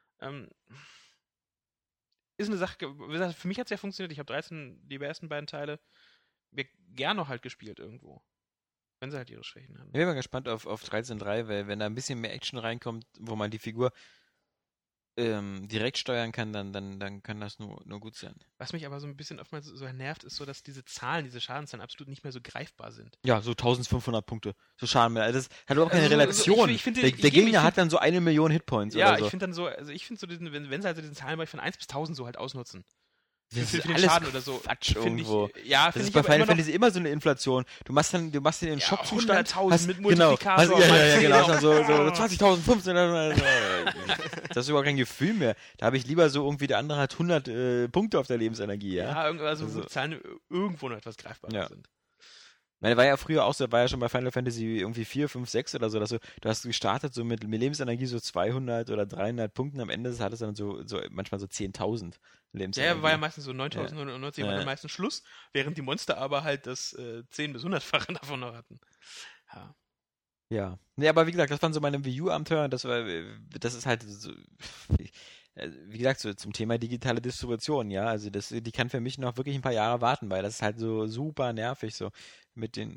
Ist eine Sache, wie gesagt, für mich hat es ja funktioniert. Ich habe 13, die ersten beiden Teile, mir gern noch halt gespielt irgendwo. Wenn sie halt ihre Schwächen haben. Ich bin mal gespannt auf 13.3, weil wenn da ein bisschen mehr Action reinkommt, wo man die Figur direkt steuern kann, dann kann das nur gut sein. Was mich aber so ein bisschen oftmals so nervt, ist so, dass diese Zahlen, diese Schadenszahlen absolut nicht mehr so greifbar sind. Ja, so 1500 Punkte. So Schaden mehr. Das hat überhaupt keine Also Relation. ich finde, der Gegner hat dann so 1 Million Hitpoints Ja, oder so. ich finde dann so, also ich finde so diesen, wenn sie also diesen Zahlenbereich von 1 bis 1000 so halt ausnutzen. Das für ist den alles Schaden oder so. Quatsch Find ich- irgendwo. ja, Das finde ist ich bei aber Final immer noch- Fantasy immer so eine Inflation. Du machst dann den Schockzustand. 100.000 mit genau, Multiplikator, ja, mal genau. 10. So 20.000, 15.000. Das ist überhaupt kein Gefühl mehr. Da habe ich lieber so irgendwie, der andere hat 100 Punkte auf der Lebensenergie, ja. Ja, also Also- wo die Zahlen irgendwo noch etwas greifbarer Ja. sind. Ich meine, war ja früher auch so, war ja schon bei Final Fantasy irgendwie 4, 5, 6 oder so, dass du hast gestartet so mit Lebensenergie so 200 oder 300 Punkten, am Ende hattest du dann so manchmal so 10.000 Lebensenergie. Ja, war ja meistens so 9.990 war Ja. dann meistens Schluss, während die Monster aber halt das 10 bis 100-fache davon noch hatten. Ja. Ja. Nee, aber wie gesagt, das waren so meine Wii U-Abenteuer, das ist halt so, wie gesagt, so zum Thema digitale Distribution, ja, also die kann für mich noch wirklich ein paar Jahre warten, weil das ist halt so super nervig, so mit den,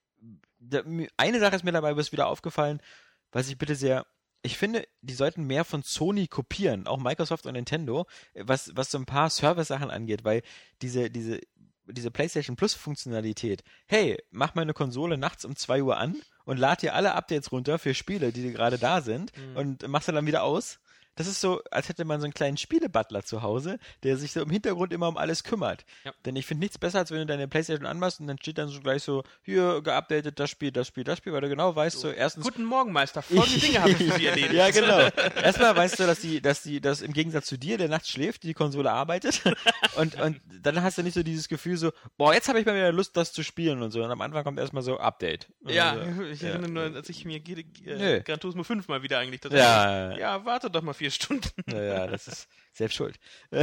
eine Sache ist mir dabei wieder aufgefallen, was ich bitte sehr, ich finde, die sollten mehr von Sony kopieren, auch Microsoft und Nintendo, was so ein paar Service-Sachen angeht, weil diese PlayStation Plus Funktionalität, hey, mach meine Konsole nachts um 2 Uhr an und lad dir alle Updates runter für Spiele, die gerade da sind und machst sie dann wieder aus. Das ist so, als hätte man so einen kleinen Spiele-Butler zu Hause, der sich so im Hintergrund immer um alles kümmert. Ja. Denn ich finde nichts besser, als wenn du deine PlayStation anmachst und dann steht dann so gleich so, hier, geupdatet, das Spiel, weil du genau weißt, so erstens... Guten Morgen, Meister. Folgende Dinge habe ich für Sie erledigt. Ja, genau. Erstmal weißt du, dass im Gegensatz zu dir, der nachts schläft, die Konsole arbeitet. und dann hast du nicht so dieses Gefühl so, boah, jetzt habe ich mal wieder Lust, das zu spielen und so. Und am Anfang kommt erstmal so Update. Ja, Also, ich erinnere nur, als ich mir Nö. Gran Turismo 5 mal wieder eigentlich dazu Ja. warte doch mal 4 Stunden. ja, das ist selbst schuld.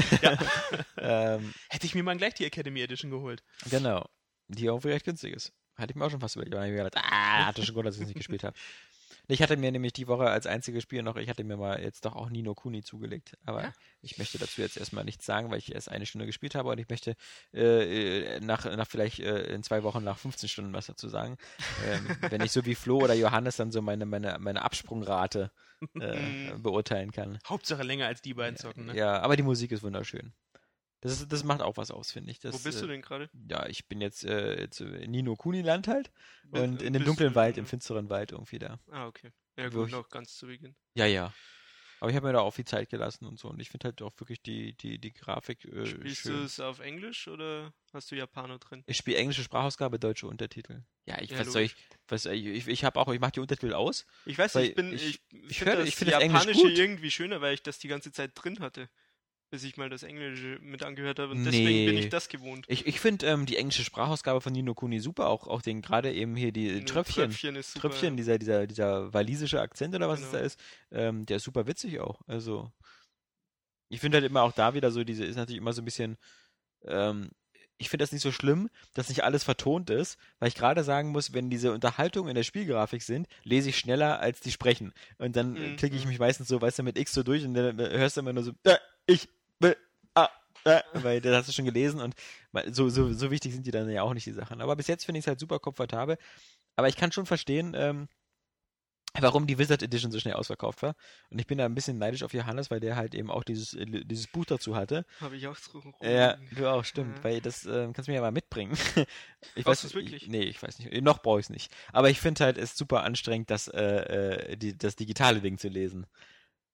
Hätte ich mir mal gleich die Academy Edition geholt. Genau. Die auch recht günstig ist. Hatte ich mir auch schon fast überlegt. Aber ich hab mir gedacht, hatte schon gut, dass ich es nicht gespielt habe. Ich hatte mir nämlich die Woche als einziges Spiel noch, ich hatte mir mal jetzt doch auch Ni no Kuni zugelegt. Aber Ja? ich möchte dazu jetzt erstmal nichts sagen, weil ich erst 1 Stunde gespielt habe und ich möchte nach vielleicht in 2 Wochen nach 15 Stunden was dazu sagen. Wenn ich so wie Flo oder Johannes dann so meine Absprungrate beurteilen kann. Hauptsache länger als die beiden zocken, ne? Ja, aber die Musik ist wunderschön. Das macht auch was aus, finde ich. Wo bist du denn gerade? Ja, ich bin jetzt in Ni no Kuni Land halt und in dem Bist dunklen du- Wald, im finsteren Wald irgendwie da. Ah, okay. Ja, Wo gut, ich- noch ganz zu Beginn. Ja. Aber ich habe mir da auch viel Zeit gelassen und so und ich finde halt auch wirklich die Grafik Spielst du schön. es auf Englisch oder hast du Japaner drin? Ich spiele englische Sprachausgabe, deutsche Untertitel. Ja, Ja, was soll ich, ich mache die Untertitel aus. Ich weiß Weil nicht, ich finde ich das find das Englisch Japanische gut. irgendwie schöner, weil ich das die ganze Zeit drin hatte, bis ich mal das Englische mit angehört habe und deswegen bin Nee. ich das gewohnt. Ich finde die englische Sprachausgabe von Ni no Kuni super, auch den gerade eben hier die Ne, Tröpfchen. Tröpfchen ist super. Tröpfchen, dieser walisische Akzent oder was es Genau. da ist, der ist super witzig auch. Also, ich finde halt immer auch da wieder so, ist natürlich immer so ein bisschen, ich finde das nicht so schlimm, dass nicht alles vertont ist, weil ich gerade sagen muss, wenn diese Unterhaltungen in der Spielgrafik sind, lese ich schneller, als die sprechen. Und dann klicke ich mich meistens so, weißt du, mit X so durch und dann hörst du immer nur so, ich will, weil das hast du schon gelesen und so wichtig sind die dann ja auch nicht, die Sachen. Aber bis jetzt finde ich es halt super komfortabel. Aber ich kann schon verstehen, warum die Wizard Edition so schnell ausverkauft war. Und ich bin da ein bisschen neidisch auf Johannes, weil der halt eben auch dieses Buch dazu hatte. Habe ich auch so Ja, du auch, stimmt. Ja. Weil das kannst du mir ja mal mitbringen. Brauchst du's wirklich? Nee, ich weiß nicht. Noch brauche ich es nicht. Aber ich finde halt, es ist super anstrengend, das digitale Ding zu lesen.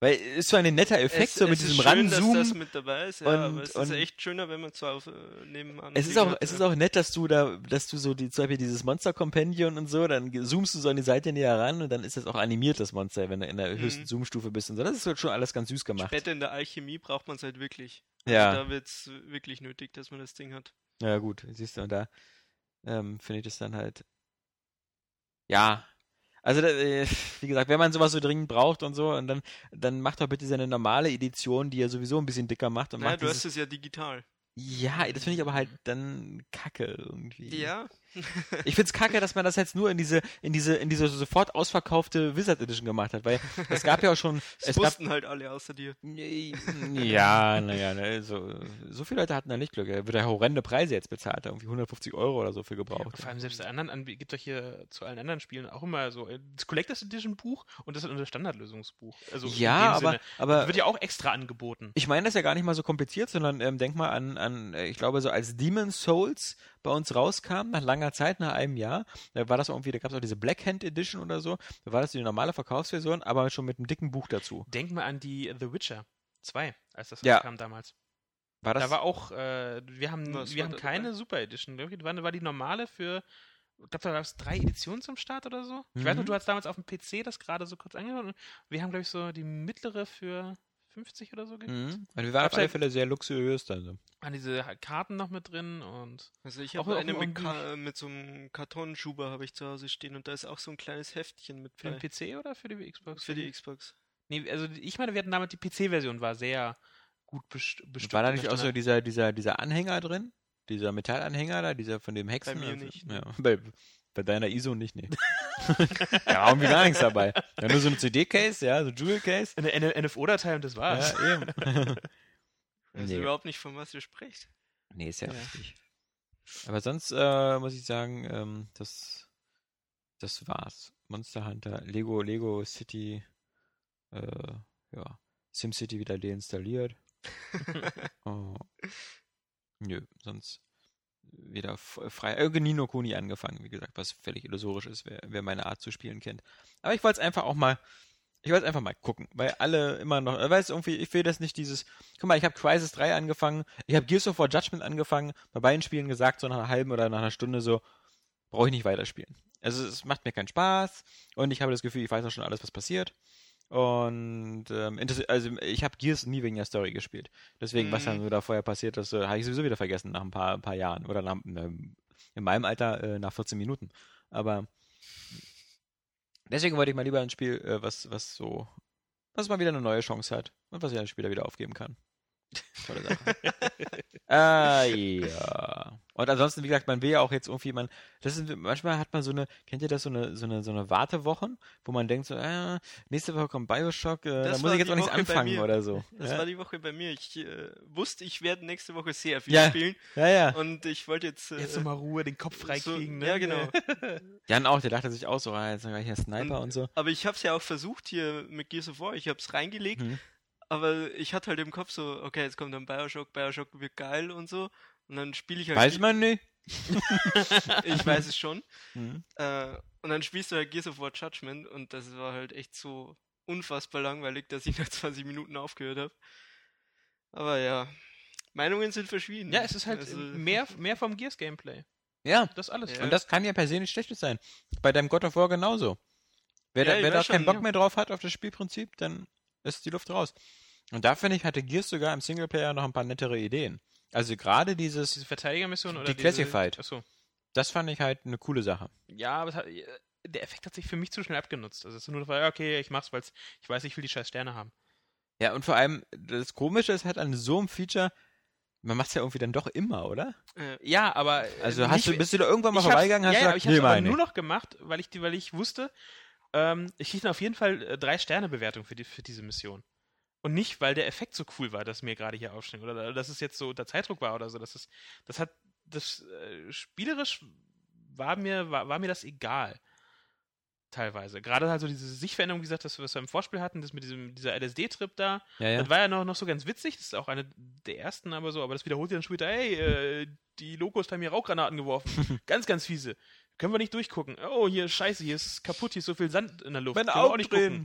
Weil ist so ein netter Effekt, so mit diesem Ranzoomen. Ranzoomen. Dass das mit dabei ist, ja, aber es ist echt schöner, wenn man zwar nebenan... Es ist auch nett, dass du so zum Beispiel dieses Monster-Compendium und so, dann zoomst du so an die Seite näher ran und dann ist das auch animiert, das Monster, wenn du in der höchsten Zoomstufe bist und so. Das ist halt schon alles ganz süß gemacht. Später in der Alchemie braucht man es halt wirklich. Ja. Also da wird es wirklich nötig, dass man das Ding hat. Ja gut, siehst du, und da finde ich das dann halt, ja, also wie gesagt, wenn man sowas so dringend braucht und so, und dann macht doch bitte seine normale Edition, die ja sowieso ein bisschen dicker macht. Und Naja, macht du hast es ja digital. Ja, das finde ich aber halt dann kacke irgendwie. Ja. Ich find's kacke, dass man das jetzt nur in diese sofort ausverkaufte Wizard Edition gemacht hat, weil es gab ja auch schon... Das wussten halt alle außer dir. Ja, naja, so viele Leute hatten da nicht Glück. Da wird ja horrende Preise jetzt bezahlt, irgendwie 150 € oder so für gebraucht. Vor allem selbst der anderen gibt doch hier zu allen anderen Spielen auch immer so das Collectors Edition Buch und das Standardlösungsbuch. Also ja, aber wird ja auch extra angeboten. Ich meine, das ist ja gar nicht mal so kompliziert, sondern denk mal an ich glaube, so als Demon's Souls bei uns rauskam, nach langer Zeit, nach einem Jahr, da war das irgendwie, da gab es auch diese Black Hand Edition oder so, da war das die normale Verkaufsversion, aber schon mit einem dicken Buch dazu. Denk mal an die The Witcher 2, als das rauskam damals. War das? Da war auch, wir haben keine Super Edition. Da war die normale für, ich glaube, da gab es 3 Editionen zum Start oder so. Ich weiß noch, du hast damals auf dem PC das gerade so kurz angehört und wir haben, glaube ich, so die mittlere für 50 oder so gekriegt. Also wir waren auf alle Fälle sehr luxuriös da. So. Waren diese Karten noch mit drin und... Also ich habe eine mit so einem Kartonschuber habe ich zu Hause stehen und da ist auch so ein kleines Heftchen mit für den PC oder für die Xbox? Für die Xbox. Nee, also ich meine, wir hatten damals die PC-Version, war sehr gut bestückt. War da nicht auch so dieser Anhänger drin? Dieser Metallanhänger da, dieser von dem Hexen? Bei mir nicht. Ja, bei deiner ISO nicht, nee. Ja, irgendwie gar nichts dabei. Ja, nur so ein CD-Case, ja, so Jewel-Case. Eine NFO-Datei und das war's. Ja, eben. Ich weiß überhaupt nicht, von was ihr sprecht. Nee, ist ja richtig. Aber sonst muss ich sagen, das war's. Monster Hunter, Lego City, SimCity wieder deinstalliert. Nö, sonst wieder frei. Ni no Kuni angefangen, wie gesagt, was völlig illusorisch ist, wer meine Art zu spielen kennt. Aber ich wollte es einfach mal gucken, weil alle immer noch, irgendwie, ich will das nicht guck mal, ich habe Crysis 3 angefangen, ich habe Gears of War Judgment angefangen, bei beiden Spielen gesagt, so nach einer halben oder nach einer Stunde so, brauche ich nicht weiterspielen. Also es macht mir keinen Spaß und ich habe das Gefühl, ich weiß auch schon alles, was passiert. Und also ich habe Gears nie wegen der Story gespielt. Deswegen, was dann so da vorher passiert ist, habe ich sowieso wieder vergessen nach ein paar Jahren. Oder in meinem Alter nach 14 Minuten. Aber deswegen wollte ich mal lieber ein Spiel, was mal wieder eine neue Chance hat und was ich dann später wieder aufgeben kann. Tolle Sache. Ja. Und ansonsten, wie gesagt, man will ja auch jetzt irgendwie, manchmal hat man kennt ihr das, so eine Wartewochen, wo man denkt so, nächste Woche kommt Bioshock, da muss ich jetzt auch nichts anfangen oder so. Das war die Woche bei mir. Ich wusste, ich werde nächste Woche sehr viel spielen. Ja. Und ich wollte jetzt... jetzt nochmal Ruhe, den Kopf freikriegen, ne? Ja, genau. Jan auch, der dachte sich auch so, jetzt gleich hier Sniper und so. Aber ich habe es ja auch versucht hier mit Gears of War, ich habe es reingelegt, aber ich hatte halt im Kopf so, okay, jetzt kommt dann Bioshock wird geil und so. Und dann spiele ich halt... Weiß man nicht. Ich weiß es schon. Und dann spielst du halt Gears of War Judgment und das war halt echt so unfassbar langweilig, dass ich nach 20 Minuten aufgehört habe. Aber ja, Meinungen sind verschieden. Ja, es ist halt mehr vom Gears-Gameplay. Ja. Das alles. Ja. Und das kann ja per se nicht Schlechtes sein. Bei deinem God of War genauso. Wer da keinen Bock mehr drauf hat auf das Spielprinzip, dann ist die Luft raus. Und da finde ich, hatte Gears sogar im Singleplayer noch ein paar nettere Ideen. Also gerade diese Verteidigermission oder die Classified. Achso. Das fand ich halt eine coole Sache. Ja, aber der Effekt hat sich für mich zu schnell abgenutzt. Also es ist nur so, okay, ich mach's, weil ich weiß, ich will die scheiß Sterne haben. Ja, und vor allem, das Komische ist halt an so einem Feature, man macht's ja irgendwie dann doch immer, oder? Ja, aber... Also bist du da irgendwann mal vorbeigegangen, hast gesagt, ich hab's aber nur noch gemacht, weil ich wusste, ich kriege auf jeden Fall 3 Sterne-Bewertung für diese Mission. Und nicht, weil der Effekt so cool war, dass mir gerade hier aufschnitten. Oder dass es jetzt so der Zeitdruck war oder so. Spielerisch war mir das egal. Teilweise. Gerade halt so diese Sichtveränderung, wie gesagt, das, was wir im Vorspiel hatten, das mit dieser LSD-Trip da. Ja. Das war ja noch so ganz witzig. Das ist auch eine der ersten, aber das wiederholt sich dann später. Hey, die Locos haben hier Rauchgranaten geworfen. Ganz, ganz fiese. Können wir nicht durchgucken. Oh, hier, scheiße, hier ist kaputt, hier ist so viel Sand in der Luft. Meine Augen drehen.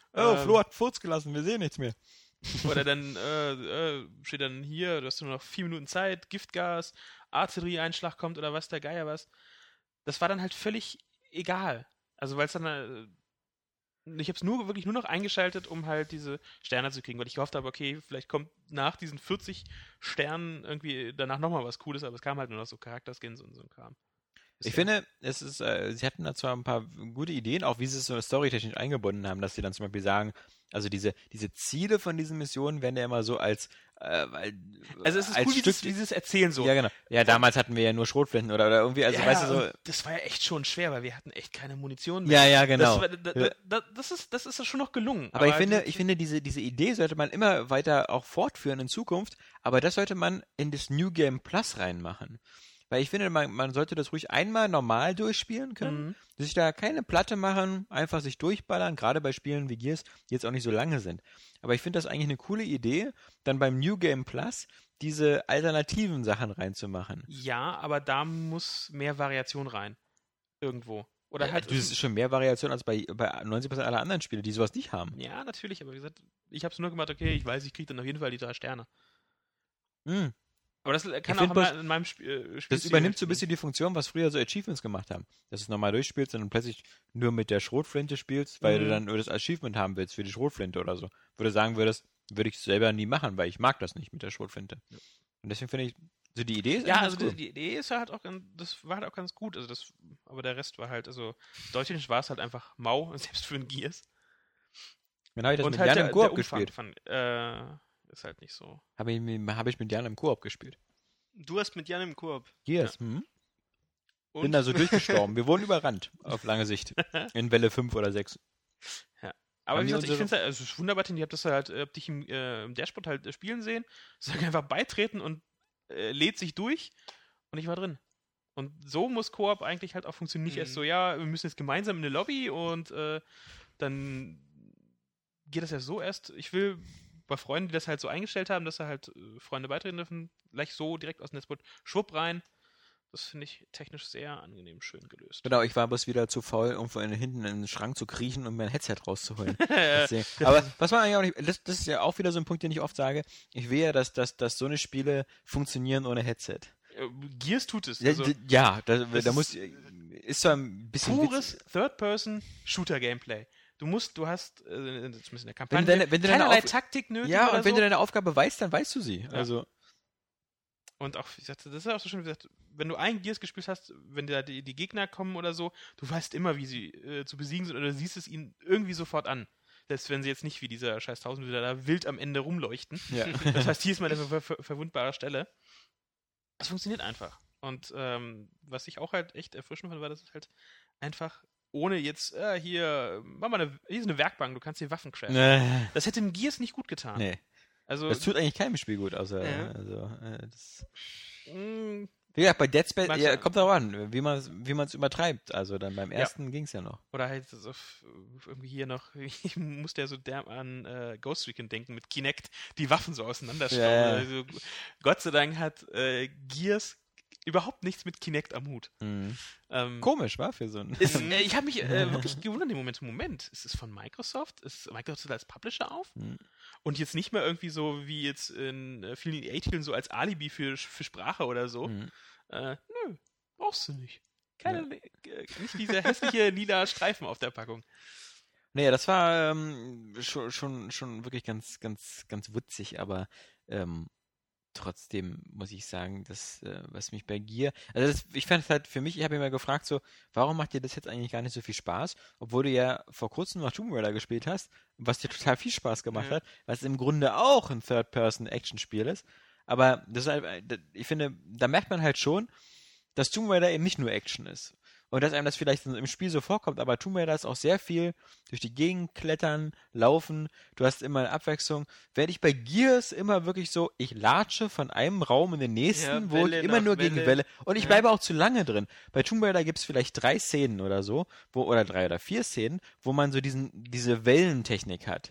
Oh, Flo hat einen Furz gelassen, wir sehen nichts mehr. Oder dann steht dann hier, du hast nur noch 4 Minuten Zeit, Giftgas, Artillerieeinschlag kommt oder was, der Geier was. Das war dann halt völlig egal. Also weil es dann, ich habe es wirklich nur noch eingeschaltet, um halt diese Sterne zu kriegen, weil ich gehofft habe, okay, vielleicht kommt nach diesen 40 Sternen irgendwie danach nochmal was Cooles, aber es kam halt nur noch so Charakterskins und so ein Kram. Ich finde, es ist, sie hatten da zwar ein paar gute Ideen, auch wie sie es so storytechnisch eingebunden haben, dass sie dann zum Beispiel sagen, also diese Ziele von diesen Missionen werden ja immer so als also es ist als cool, Stück, dieses Erzählen so. Ja, genau. Ja, damals hatten wir ja nur Schrotflinten oder irgendwie, also ja, weißt du so. Das war ja echt schon schwer, weil wir hatten echt keine Munition mehr. Ja, genau. Das ist schon noch gelungen. Aber ich finde, diese Idee sollte man immer weiter auch fortführen in Zukunft, aber das sollte man in das New Game Plus reinmachen. Weil ich finde, man sollte das ruhig einmal normal durchspielen können, sich da keine Platte machen, einfach sich durchballern, gerade bei Spielen wie Gears, die jetzt auch nicht so lange sind. Aber ich finde das eigentlich eine coole Idee, dann beim New Game Plus diese alternativen Sachen reinzumachen. Ja, aber da muss mehr Variation rein. Irgendwo. Oder Ja, halt. das ist schon mehr Variation als bei 90% aller anderen Spiele, die sowas nicht haben. Ja, natürlich, aber wie gesagt, ich habe es nur gemacht, okay, ich weiß, ich kriege dann auf jeden Fall die 3 Sterne. Mhm. Aber das kann auch in meinem Spiel. Das übernimmt so ein bisschen die Funktion, was früher so Achievements gemacht haben. Dass du es normal durchspielst und dann plötzlich nur mit der Schrotflinte spielst, weil du dann nur das Achievement haben willst für die Schrotflinte oder so. Wo du sagen würdest, würde ich selber nie machen, weil ich mag das nicht mit der Schrotflinte. Ja. Und deswegen finde ich, so die Idee ist ja, also cool. Die Idee ist halt auch das war halt auch ganz gut. Also aber der Rest war halt, also deutlich war es halt einfach mau, selbst für ein Gears. Dann habe ich das und mit halt Jan im Koop gespielt. Ist halt nicht so. Habe ich mit Jan im Koop gespielt. Du hast mit Jan im Koop. Gears, Bin da so durchgestorben. Wir wurden überrannt, auf lange Sicht. In Welle 5 oder 6. Ja. Aber wie gesagt, ich finde es halt, also es ist wunderbar, ich hab dich im Dashboard halt spielen sehen, sag einfach beitreten und lädt sich durch und ich war drin. Und so muss Koop eigentlich halt auch funktionieren. Nicht erst so, ja, wir müssen jetzt gemeinsam in eine Lobby und dann geht das ja so erst. Ich will bei Freunden, die das halt so eingestellt haben, dass da halt Freunde beitreten dürfen, gleich so direkt aus dem Netzboot, schwupp rein. Das finde ich technisch sehr angenehm schön gelöst. Genau, ich war bloß wieder zu faul, um von hinten in den Schrank zu kriechen und mein Headset rauszuholen. Aber was man eigentlich auch nicht, das ist ja auch wieder so ein Punkt, den ich oft sage, ich will ja, dass so eine Spiele funktionieren ohne Headset. Gears tut es. Also, ist zwar ein bisschen pures Third-Person-Shooter-Gameplay. Du hast zumindest in der Kampagne wenn du keinerlei Taktik nötig. Ja, und wenn so. du deine Aufgabe weißt, dann weißt du sie. Ja. Also. Und auch, wie gesagt, das ist auch so schön, wie gesagt, wenn du ein Gears gespielt hast, wenn da die Gegner kommen oder so, du weißt immer, wie sie zu besiegen sind oder du siehst es ihnen irgendwie sofort an. Selbst wenn sie jetzt nicht wie dieser scheiß 1000 wieder da wild am Ende rumleuchten. Ja. Das heißt, hier ist mal eine verwundbare Stelle. Das funktioniert einfach. Und was ich auch halt echt erfrischend fand, war, dass es halt einfach ohne jetzt, hier ist eine Werkbank, du kannst hier Waffen craften. Das hätte im Gears nicht gut getan. Nee. Also, das tut eigentlich keinem Spiel gut, außer wie gesagt, bei Dead Space kommt darauf an, wie man es übertreibt. Also dann beim ersten ging es ja noch. Oder halt so, irgendwie hier noch, ich musste ja so an Ghost Recon denken mit Kinect, die Waffen so auseinanderschrauben. Ja. Also, Gott sei Dank hat Gears überhaupt nichts mit Kinect am Hut. Mhm. Komisch, war für so ein... ich habe mich wirklich gewundert im Moment. Ist es von Microsoft? Ist Microsoft als Publisher auf? Mhm. Und jetzt nicht mehr irgendwie so wie jetzt in vielen EA-Titeln so als Alibi für Sprache oder so. Mhm. Nö, brauchst du nicht. Nicht dieser hässliche lila Streifen auf der Packung. Naja, das war schon wirklich ganz, ganz, ganz witzig, aber trotzdem muss ich sagen, dass was mich bei Gear, also ich fand es halt für mich, ich habe mir mal gefragt so, warum macht dir das jetzt eigentlich gar nicht so viel Spaß, obwohl du ja vor kurzem noch Tomb Raider gespielt hast, was dir total viel Spaß gemacht hat, was im Grunde auch ein Third-Person-Action-Spiel ist, aber das ist halt, ich finde, da merkt man halt schon, dass Tomb Raider eben nicht nur Action ist. Und dass einem das vielleicht im Spiel so vorkommt, aber Tomb Raider ist auch sehr viel durch die Gegend klettern, laufen, du hast immer eine Abwechslung. Während ich bei Gears immer wirklich so, ich latsche von einem Raum in den nächsten, wo ich immer nur gegen Welle, und ich bleibe auch zu lange drin. Bei Tomb Raider gibt es vielleicht 3 Szenen oder so, oder 3 oder 4 Szenen, wo man so diese Wellentechnik hat.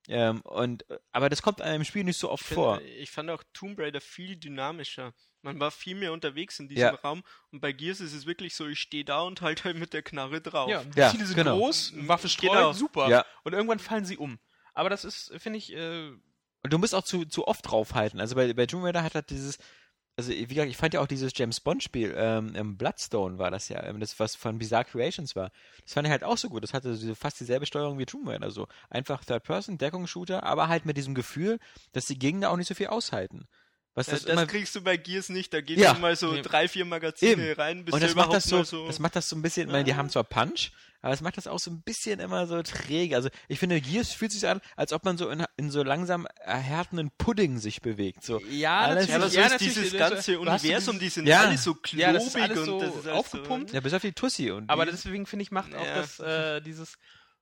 Aber das kommt einem im Spiel nicht so oft vor. Ich fand auch Tomb Raider viel dynamischer. Man war viel mehr unterwegs in diesem Raum und bei Gears ist es wirklich so, ich stehe da und halt mit der Knarre drauf. Ja, die Ziele sind groß, Waffe streut, super. Ja. Und irgendwann fallen sie um. Aber das ist, finde ich... Und du musst auch zu oft draufhalten. Also bei Tomb Raider hat halt dieses... Also wie gesagt, ich fand ja auch dieses James Bond Spiel, Bloodstone war das ja, das was von Bizarre Creations war. Das fand ich halt auch so gut. Das hatte fast dieselbe Steuerung wie Tomb Raider. Also einfach Third-Person, Deckungsshooter, aber halt mit diesem Gefühl, dass die Gegner auch nicht so viel aushalten. Das kriegst du bei Gears nicht, da geht mal so 3-4 Magazine rein, bis und das macht das so ein bisschen, ich meine, die haben zwar Punch, aber es macht das auch so ein bisschen immer so träge. Also ich finde, Gears fühlt sich an, als ob man so in so langsam erhärtenden Pudding sich bewegt. So, ja, natürlich. Dieses ganze Universum, die sind alle so klobig das ist alles so und das ist aufgepumpt. Ja, bis auf die Tussi. Aber deswegen finde ich, macht auch das dieses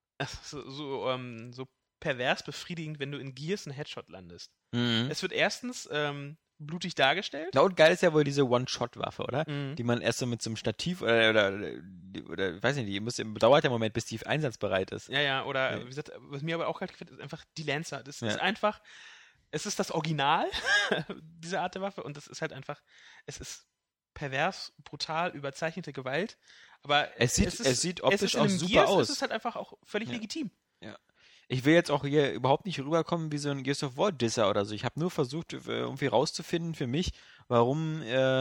so pervers befriedigend, wenn du in Gears einen Headshot landest. Mhm. Es wird erstens blutig dargestellt. Na und geil ist ja wohl diese One-Shot-Waffe, oder? Mhm. Die man erst so mit so einem Stativ oder weiß nicht, dauert der Moment, bis die einsatzbereit ist. Ja, oder wie gesagt, was mir aber auch halt gefällt, ist einfach die Lancer. Das ist einfach, es ist das Original dieser Art der Waffe und das ist halt einfach, es ist pervers, brutal, überzeichnete Gewalt, aber es sieht optisch auch super aus. Es ist halt einfach auch völlig legitim. Ja. Ich will jetzt auch hier überhaupt nicht rüberkommen wie so ein Gears of War Disser oder so. Ich habe nur versucht, irgendwie rauszufinden für mich, warum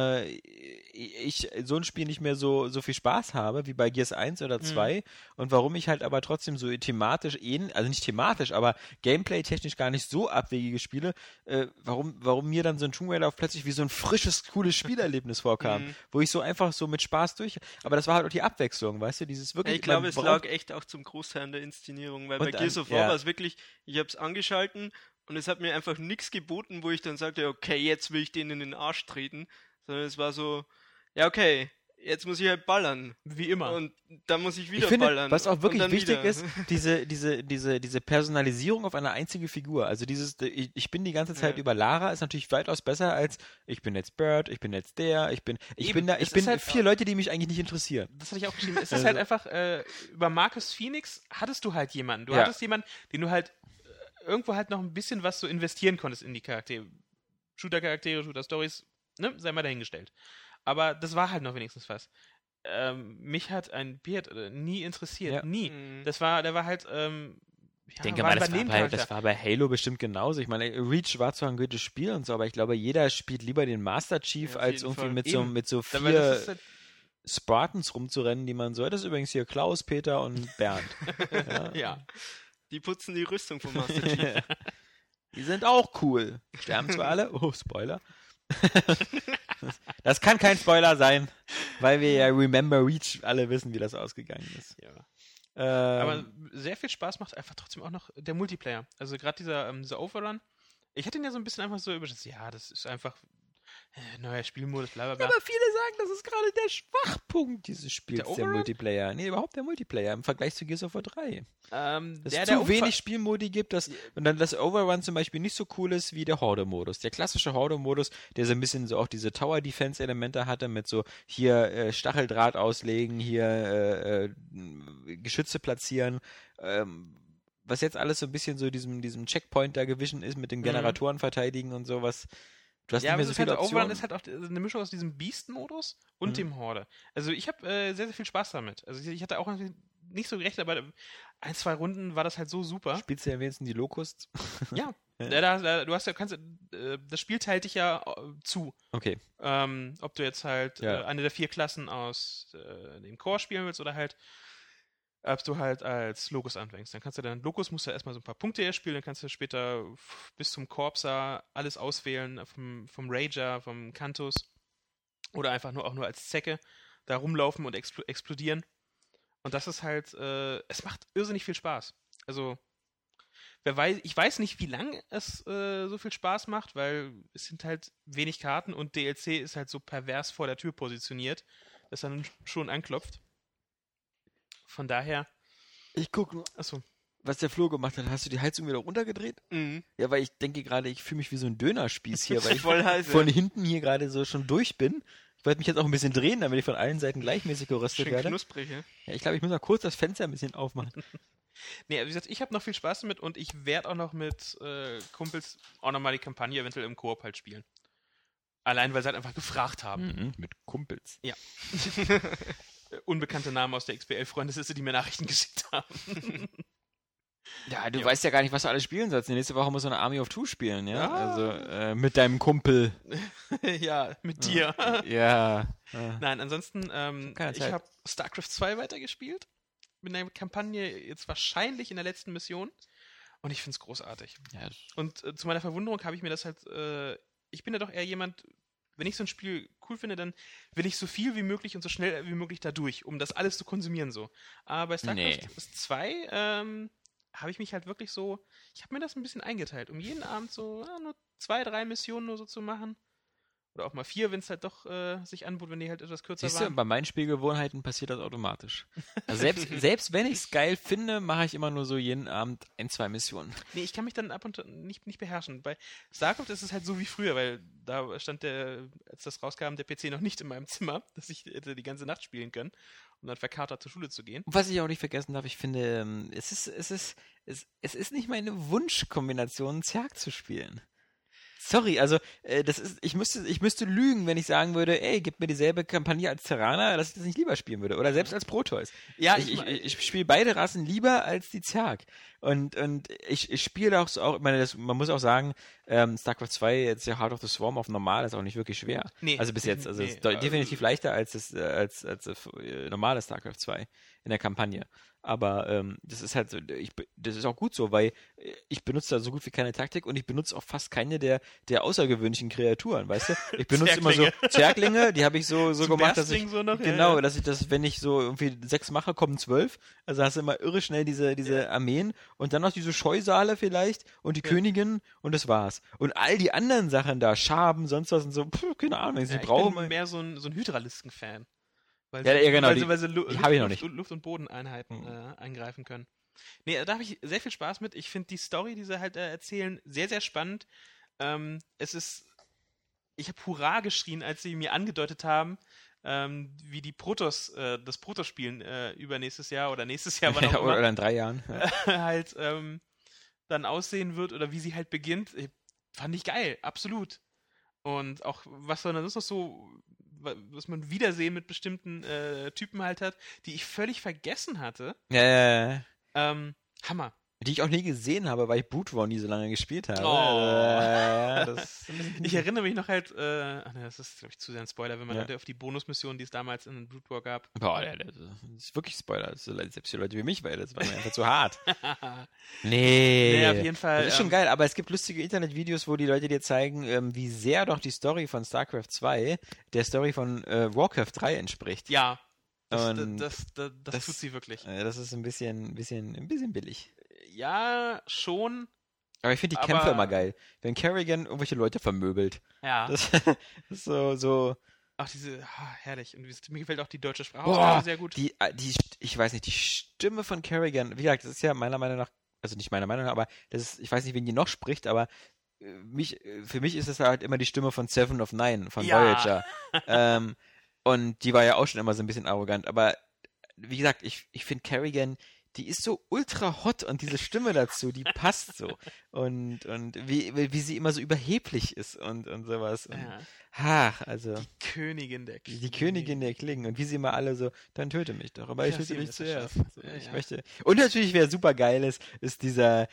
ich so ein Spiel nicht mehr so viel Spaß habe wie bei Gears 1 oder 2 und warum ich halt aber trotzdem so thematisch, also nicht thematisch, aber gameplay-technisch gar nicht so abwegige Spiele, warum mir dann so ein Tomb Raider plötzlich wie so ein frisches, cooles Spielerlebnis vorkam, wo ich so einfach so mit Spaß aber das war halt auch die Abwechslung, weißt du, dieses wirklich... Ich glaube, es lag echt auch zum Großteil an der Inszenierung, weil bei Gears of War war es wirklich, ich habe es angeschalten und es hat mir einfach nichts geboten, wo ich dann sagte, okay, jetzt will ich den in den Arsch treten, sondern es war so, ja okay, jetzt muss ich halt ballern. Wie immer. Und dann muss ich wieder ballern. Was auch wirklich wichtig ist, diese Personalisierung auf eine einzige Figur. Also ich bin die ganze Zeit über Lara, ist natürlich weitaus besser als ich bin jetzt Bird, ich bin jetzt ich bin halt 4 Leute, die mich eigentlich nicht interessieren. Das hatte ich auch geschrieben. Es ist halt einfach, über Marcus Phoenix hattest du halt jemanden. Du hattest jemanden, den du halt irgendwo halt noch ein bisschen was so investieren konntest in die Charaktere. Shooter-Charaktere, Shooter-Stories, ne, sei mal dahingestellt. Aber das war halt noch wenigstens was. Mich hat ein Beard nie interessiert. Nie. Der war halt, ich denke mal, das war bei Halo bestimmt genauso. Ich meine, Reach war zwar ein gutes Spiel und so, aber ich glaube, jeder spielt lieber den Master Chief, als irgendwie mit so 4 halt Spartans rumzurennen, die man so. Das ist übrigens hier Klaus, Peter und Bernd. Ja. Die putzen die Rüstung vom Master Chief. Die sind auch cool. Sterben zwar alle. Oh, Spoiler. Das kann kein Spoiler sein, weil wir ja Remember Reach alle wissen, wie das ausgegangen ist. Ja. Aber sehr viel Spaß macht einfach trotzdem auch noch der Multiplayer. Also gerade dieser Overrun. Ich hatte ihn ja so ein bisschen einfach so überschätzt. Ja, das ist einfach neuer Spielmodus, bla bla bla. Ja, aber viele sagen, das ist gerade der Schwachpunkt dieses Spiels, der Multiplayer. Nee, überhaupt der Multiplayer im Vergleich zu Gears of War 3. Dass es zu wenig Spielmodi gibt, und dann das Overrun zum Beispiel nicht so cool ist wie der Horde-Modus. Der klassische Horde-Modus, der so ein bisschen so auch diese Tower-Defense-Elemente hatte, mit so hier Stacheldraht auslegen, hier Geschütze platzieren, was jetzt alles so ein bisschen so diesem Checkpoint-Division ist, mit den Generatoren verteidigen und sowas. Du hast nicht mehr so viele Optionen. Overrun ist halt auch eine Mischung aus diesem Beast-Modus und dem Horde. Also ich habe sehr, sehr viel Spaß damit. Also ich hatte auch nicht so gerechnet, aber 1-2 Runden war das halt so super. Spielst du ja wenigstens die Locusts? Ja. Das Spiel teilt dich ja zu. Okay. Ob du jetzt halt eine der 4 Klassen aus dem Core spielen willst oder halt ob du halt als Locust anfängst. Dann kannst du Locust musst du erstmal so ein paar Punkte erspielen, dann kannst du später bis zum Corpser alles auswählen, vom Rager, vom Cantus oder einfach nur als Zecke da rumlaufen und explodieren. Und das ist halt, es macht irrsinnig viel Spaß. Also, ich weiß nicht, wie lange es so viel Spaß macht, weil es sind halt wenig Karten und DLC ist halt so pervers vor der Tür positioniert, dass er dann schon anklopft. Von daher. Ich gucke nur, was der Flo gemacht hat. Hast du die Heizung wieder runtergedreht? Mhm. Ja, weil ich denke gerade, ich fühle mich wie so ein Dönerspieß hier, weil ich voll heiß, von hinten hier gerade so schon durch bin. Ich wollte mich jetzt auch ein bisschen drehen, damit ich von allen Seiten gleichmäßig geröstet werde. Knusprig, ja? Ja, ich glaube, ich muss mal kurz das Fenster ein bisschen aufmachen. Nee, wie gesagt, ich habe noch viel Spaß damit und ich werde auch noch mit Kumpels auch nochmal die Kampagne eventuell im Koop halt spielen. Allein, weil sie halt einfach gefragt haben. Mit Kumpels. Ja. Unbekannte Namen aus der XBL-Freundesliste, die mir Nachrichten geschickt haben. Ja, du Ja. weißt ja gar nicht, was du alles spielen sollst. Die nächste Woche musst du eine Army of Two spielen, ja? Ah. Also, mit deinem Kumpel. Ja, mit dir. Ja. Nein, ansonsten, Keine ich Zeit. habe StarCraft 2 weitergespielt. Mit einer Kampagne jetzt wahrscheinlich in der letzten Mission. Und ich finde es großartig. Ja, Und zu meiner Verwunderung habe ich mir das halt, ich bin ja doch eher jemand, wenn ich so ein Spiel cool finde, dann will ich so viel wie möglich und so schnell wie möglich da durch, um das alles zu konsumieren so. Aber bei StarCraft 2 habe ich mich halt wirklich so, ich habe mir das ein bisschen eingeteilt, um jeden Abend so nur 2, 3 Missionen nur so zu machen. Oder auch mal 4, wenn es halt doch sich anbot, wenn die halt etwas kürzer Siehst du, waren. bei meinen Spielgewohnheiten passiert das automatisch. Also selbst wenn ich es geil finde, mache ich immer nur so jeden Abend 1, 2 Missionen. Nee, ich kann mich dann ab und zu nicht beherrschen. Bei StarCraft ist es halt so wie früher, weil da stand als das rauskam, der PC noch nicht in meinem Zimmer, dass ich hätte die ganze Nacht spielen können, um dann verkatert zur Schule zu gehen. Und was ich auch nicht vergessen darf, ich finde, es ist nicht meine Wunschkombination, Zerg zu spielen. Sorry, also ich müsste lügen, wenn ich sagen würde, ey, gib mir dieselbe Kampagne als Terraner, dass ich das nicht lieber spielen würde. Oder selbst als Proteus. Ja, ich spiele beide Rassen lieber als die Zerg. Und ich spiele auch, ich meine, man muss auch sagen, StarCraft 2, jetzt ja Heart of the Swarm auf normal ist auch nicht wirklich schwer. Nee. Also bis jetzt. Also Nee, es ist definitiv leichter als das normale StarCraft 2 in der Kampagne. Aber das ist halt so, das ist auch gut so, weil ich benutze da so gut wie keine Taktik und ich benutze auch fast keine der außergewöhnlichen Kreaturen, weißt du? Ich benutze immer so Zerglinge, die habe ich so gemacht, dass ich so noch, genau, dass ich das, wenn ich so irgendwie 6 mache, kommen 12. Also hast du immer irre schnell diese Armeen und dann noch diese Scheusale vielleicht und die Königin und das war's. Und all die anderen Sachen da, Schaben, sonst was und so, keine Ahnung, wenn ich sie ich brauche. bin mehr so ein Hydralisten-Fan. Weil Ja, genau, weil sie die habe ich noch nicht. Luft- und Bodeneinheiten eingreifen können. Nee, da habe ich sehr viel Spaß mit. Ich finde die Story, die sie halt erzählen, sehr, sehr spannend. Ich habe Hurra geschrien, als sie mir angedeutet haben, wie die das Protoss spielen übernächstes Jahr oder nächstes Jahr, wann auch immer, oder in 3 Jahren. Ja. halt dann aussehen wird oder wie sie halt beginnt. Fand ich geil, absolut. Und auch, was dann sonst noch so, was man Wiedersehen mit bestimmten Typen halt hat, die ich völlig vergessen hatte. Hammer. Die ich auch nie gesehen habe, weil ich Boot War nie so lange gespielt habe. Oh. Ich erinnere mich noch halt, das ist, glaube ich, zu sehr ein Spoiler, wenn man halt auf die Bonusmission, die es damals in Boot War gab. Boah, das ist wirklich Spoiler. Das ist selbst für Leute wie mich, weil das war mir einfach zu hart. Nee, auf jeden Fall. Das ist schon geil, aber es gibt lustige Internetvideos, wo die Leute dir zeigen, wie sehr doch die Story von StarCraft 2 der Story von Warcraft 3 entspricht. Ja, das das tut sie wirklich. Das ist ein bisschen billig. Ja, schon. Aber ich finde die Kämpfe immer geil. Wenn Kerrigan irgendwelche Leute vermöbelt. Ja. Das ist so. Ach, herrlich. Und mir gefällt auch die deutsche Sprache sehr gut. Ich weiß nicht, die Stimme von Kerrigan, wie gesagt, das ist ja meiner Meinung nach, also nicht meiner Meinung nach, aber das ist, ich weiß nicht, wen die noch spricht, aber für mich ist es halt immer die Stimme von Seven of Nine, von Voyager. Und die war ja auch schon immer so ein bisschen arrogant, aber wie gesagt, ich finde Kerrigan, die ist so ultra hot und diese Stimme dazu, die passt so. Und wie sie immer so überheblich ist und sowas. Und, also. Die Königin der Klingen. Die Königin der Klingen. Und wie sie immer alle so, dann töte mich doch. Aber ich töte dich zuerst. So, ich möchte. Und natürlich, wer super geil ist dieser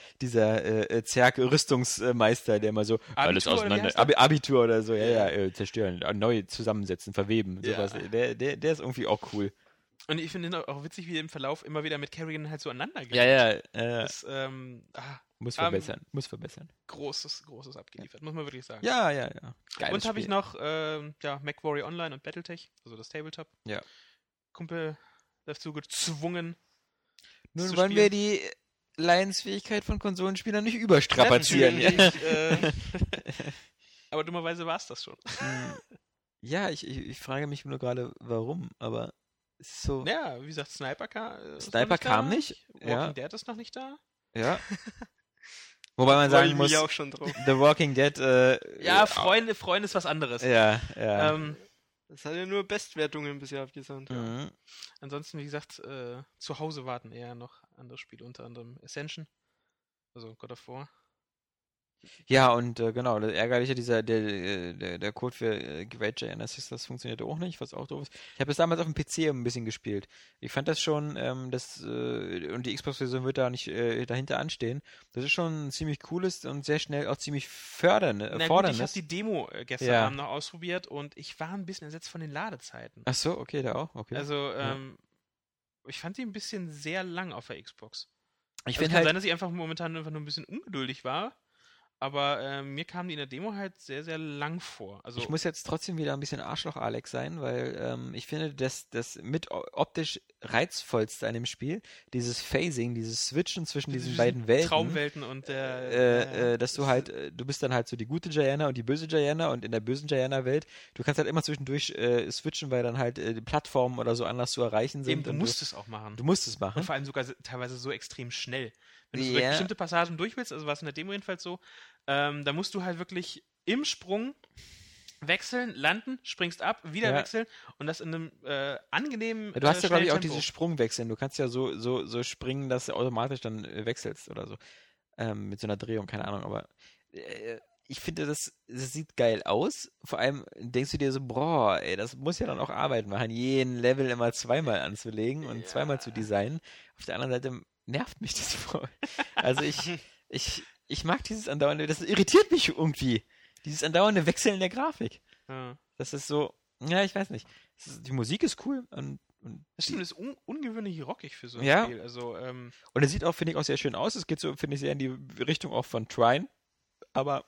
Zerg-Rüstungsmeister, der immer so alles auseinander. Abitur oder so, zerstören, neu zusammensetzen, verweben. Sowas. Der ist irgendwie auch cool. Und ich finde auch witzig, wie im Verlauf immer wieder mit Kerrigan halt so aneinander geht. Das, muss verbessern. Großes abgeliefert, muss man wirklich sagen. Ja. Geiles und habe ich noch MechWarrior Online und Battletech, also das Tabletop. Ja. Kumpel dazu gezwungen. Nun wollen wir die Leidensfähigkeit von Konsolenspielern nicht überstrapazieren. Aber dummerweise war es das schon. Ja, ich frage mich nur gerade, warum, aber so. Ja, wie gesagt, Sniper kam nicht. Walking Dead ist noch nicht da. Ja. Wobei man sagen muss, auch schon drauf. The Walking Dead. Freunde ist was anderes. Ja. Das hat ja nur Bestwertungen bisher abgesandt. Ja. Mhm. Ansonsten, wie gesagt, zu Hause warten eher noch andere Spiele, unter anderem Ascension, also God of War. Ja, und genau, das Ärgerliche, der Code für Great Giant Assist, das funktionierte auch nicht, was auch doof ist. Ich habe es damals auf dem PC ein bisschen gespielt. Ich fand das schon, und die Xbox-Version wird da nicht dahinter anstehen. Das ist schon ein ziemlich cooles und sehr schnell auch ziemlich forderndes. Ich habe die Demo gestern Abend noch ausprobiert und ich war ein bisschen entsetzt von den Ladezeiten. Ach so, okay, da auch, okay. Also, ich fand die ein bisschen sehr lang auf der Xbox. Ich Kann finde halt, sein, dass ich einfach momentan nur ein bisschen ungeduldig war. Aber mir kam die in der Demo halt sehr, sehr lang vor. Also ich muss jetzt trotzdem wieder ein bisschen Arschloch-Alex sein, weil ich finde, das mit optisch reizvollste an dem Spiel, dieses Phasing, dieses Switchen zwischen diesen beiden Welten. Traumwelten und dass du halt, du bist dann halt so die gute Gianna und die böse Gianna und in der bösen Gianna-Welt, du kannst halt immer zwischendurch switchen, weil dann halt die Plattformen oder so anders zu erreichen sind. Eben, du musst es auch machen. Du musst es machen. Und vor allem sogar teilweise so extrem schnell. Wenn du so durch bestimmte Passagen durch willst, also war es in der Demo jedenfalls so, da musst du halt wirklich im Sprung wechseln, landen, springst ab, wieder wechseln und das in einem angenehmen Du hast ja, glaube ich, auch Tempo. diese Sprungwechseln. Du kannst ja so springen, dass du automatisch dann wechselst oder so. Mit so einer Drehung, keine Ahnung, aber ich finde, das sieht geil aus. Vor allem denkst du dir so, boah, ey, das muss ja dann auch Arbeit machen, jeden Level immer zweimal anzulegen und zweimal zu designen. Auf der anderen Seite nervt mich das voll. Also ich mag dieses andauernde, das irritiert mich irgendwie. Dieses andauernde Wechseln der Grafik. Ja. Das ist so, ja, ich weiß nicht. Die Musik ist cool und Das stimmt, das ist ungewöhnlich rockig für so ein Ja. Spiel. Also, und es sieht auch, finde ich, auch sehr schön aus. Es geht so, finde ich, sehr in die Richtung auch von Trine. Aber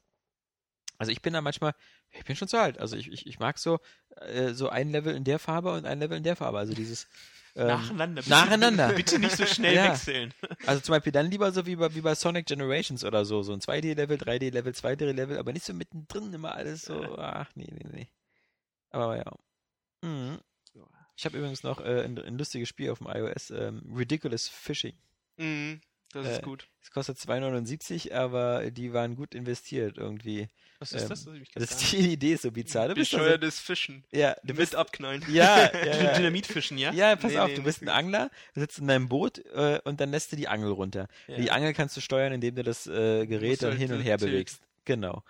also ich bin schon zu alt. Also ich mag so ein Level in der Farbe und ein Level in der Farbe. Also dieses nacheinander. nacheinander. Bitte nicht so schnell Ja. wechseln. Also zum Beispiel dann lieber so wie bei Sonic Generations oder so. So ein 2D-Level, 3D-Level, 2D-Level, aber nicht so mittendrin immer alles so. Ach, nee. Aber ja. Mhm. Ich habe übrigens noch ein lustiges Spiel auf dem iOS, Ridiculous Fishing. Mhm, das ist gut. Es kostet 2,79, aber die waren gut investiert irgendwie. Was ist das? Die Idee ist so bizarr. Du bist also, Bescheuertes Fischen. ja, du Mit bist abknallen. ja, Dynamitfischen, ja? Ja, pass Nee, auf, nee, du bist ein nicht Angler, du sitzt in deinem Boot und dann lässt du die Angel runter. Ja. Die Angel kannst du steuern, indem du das Gerät Musst dann halt hin und her tilten. bewegst. Genau.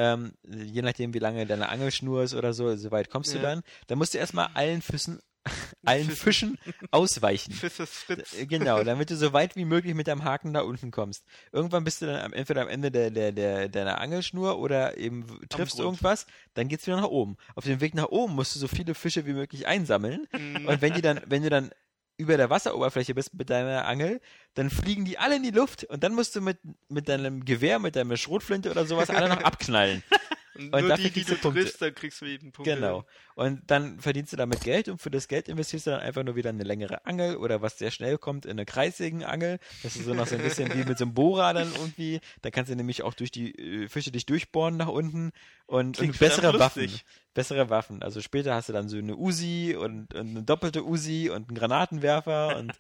Je nachdem, wie lange deine Angelschnur ist oder so, so weit kommst du Ja. dann musst du erstmal allen Fischen ausweichen. Fisses Fritz. Genau, damit du so weit wie möglich mit deinem Haken da unten kommst. Irgendwann bist du dann entweder am Ende deiner Angelschnur oder eben triffst du Grund. irgendwas, dann geht's wieder nach oben. Auf dem Weg nach oben musst du so viele Fische wie möglich einsammeln. Mhm. Und wenn du dann über der Wasseroberfläche bist mit deiner Angel, dann fliegen die alle in die Luft und dann musst du mit deinem Gewehr, mit deiner Schrotflinte oder sowas alle noch abknallen. Und und nur dafür die kriegst du du Punkte. triffst, dann kriegst du eben Punkte. Genau. Und dann verdienst du damit Geld und für das Geld investierst du dann einfach nur wieder eine längere Angel oder was sehr schnell kommt, in eine Kreissägenangel. Das ist so noch so ein bisschen wie mit so einem Bohrer dann irgendwie. Da kannst du nämlich auch durch die Fische dich durchbohren nach unten und bessere verdammt Waffen. lustig. Bessere Waffen. Also später hast du dann so eine Uzi und eine doppelte Uzi und einen Granatenwerfer und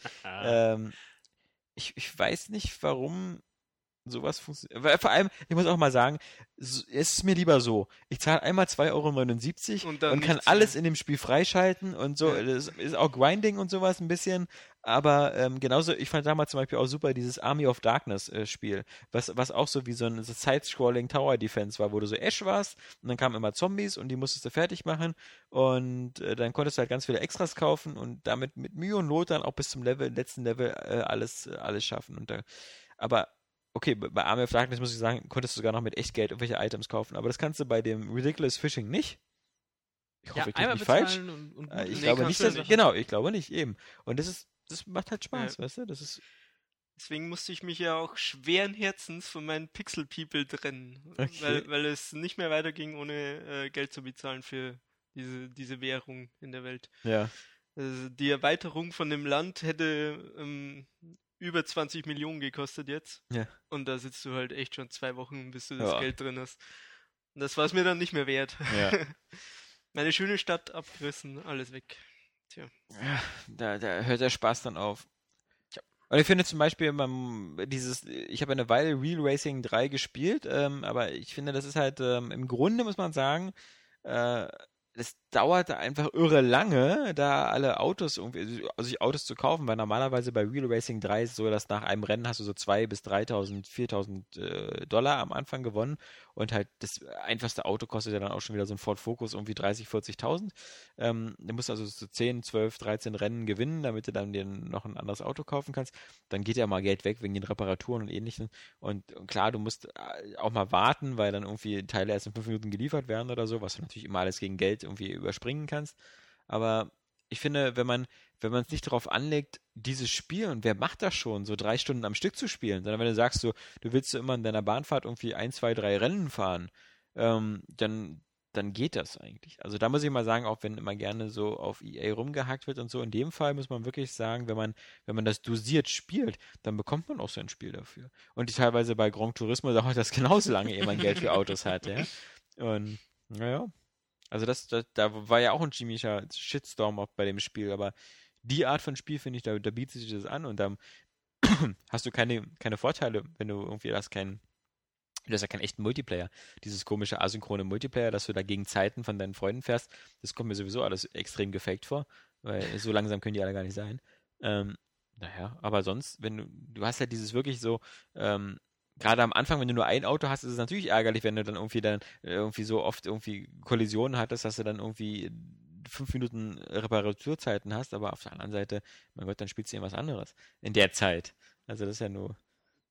ich weiß nicht, warum sowas funktioniert. Weil vor allem, ich muss auch mal sagen, es ist mir lieber so. Ich zahle einmal 2,79 Und und, dann kann nichts alles mehr. in dem Spiel freischalten und so. Ja. Das ist auch Grinding und sowas ein bisschen. Aber genauso, ich fand damals zum Beispiel auch super dieses Army of Darkness Spiel, was auch so wie so ein Side-Scrolling Tower Defense war, wo du so Ash warst und dann kamen immer Zombies und die musstest du fertig machen und dann konntest du halt ganz viele Extras kaufen und damit mit Mühe und Not dann auch bis zum letzten Level alles schaffen. Aber okay, bei Army of Darkness muss ich sagen, konntest du sogar noch mit Echtgeld irgendwelche Items kaufen, aber das kannst du bei dem Ridiculous Fishing nicht. Ich hoffe, ich liege nicht falsch. und gut. Ich Nee, glaube kannst nicht, du nicht. genau, ich glaube nicht, eben. Und das macht halt Spaß, Ja. weißt du? Das ist, Deswegen musste ich mich ja auch schweren Herzens von meinen Pixel People trennen. Okay. Weil es nicht mehr weiterging, ohne Geld zu bezahlen für diese Währung in der Welt. ja. Also die Erweiterung von dem Land hätte über 20 Millionen gekostet jetzt. Ja. Und da sitzt du halt echt schon 2 Wochen, bis du das Ja. Geld drin hast. Und das war es mir dann nicht mehr wert. Ja. Meine schöne Stadt abgerissen, alles weg. Tja. Ja, da hört der Spaß dann auf. Und ich finde zum Beispiel, ich habe eine Weile Real Racing 3 gespielt, aber ich finde, das ist halt, im Grunde muss man sagen, dauert einfach irre lange, da alle Autos irgendwie, also sich Autos zu kaufen, weil normalerweise bei Real Racing 3 ist es so, dass nach einem Rennen hast du so 2.000 bis 3.000, 4.000 Dollar am Anfang gewonnen und halt das einfachste Auto kostet ja dann auch schon wieder so ein Ford Focus irgendwie 30.000, 40.000. Du musst also so 10, 12, 13 Rennen gewinnen, damit du dann dir noch ein anderes Auto kaufen kannst. Dann geht ja mal Geld weg wegen den Reparaturen und Ähnlichem. Und klar, du musst auch mal warten, weil dann irgendwie Teile erst in 5 Minuten geliefert werden oder so, was du natürlich immer alles gegen Geld irgendwie überspringen kannst. Aber ich finde, wenn man es nicht darauf anlegt, dieses Spiel, und wer macht das schon, so 3 Stunden am Stück zu spielen, sondern wenn du sagst, so, du willst immer in deiner Bahnfahrt irgendwie 1, 2, 3 Rennen fahren, dann geht das eigentlich. Also da muss ich mal sagen, auch wenn immer gerne so auf EA rumgehackt wird und so, in dem Fall muss man wirklich sagen, wenn man das dosiert spielt, dann bekommt man auch so ein Spiel dafür. Und teilweise bei Gran Turismo dauert das genauso lange, ehe man Geld für Autos hat, ja. Und naja, also da war ja auch ein ziemlicher Shitstorm auch bei dem Spiel, aber die Art von Spiel, finde ich, da bietet sich das an und dann hast du keine Vorteile, wenn du irgendwie du hast ja keinen echten Multiplayer. Dieses komische asynchrone Multiplayer, dass du da gegen Zeiten von deinen Freunden fährst, das kommt mir sowieso alles extrem gefaked vor, weil so langsam können die alle gar nicht sein. Naja, aber sonst, wenn du hast halt dieses wirklich so, gerade am Anfang, wenn du nur ein Auto hast, ist es natürlich ärgerlich, wenn du dann irgendwie so oft irgendwie Kollisionen hattest, dass du dann irgendwie 5 Minuten Reparaturzeiten hast, aber auf der anderen Seite, mein Gott, dann spielst du eben was anderes in der Zeit. Also das ist ja nur.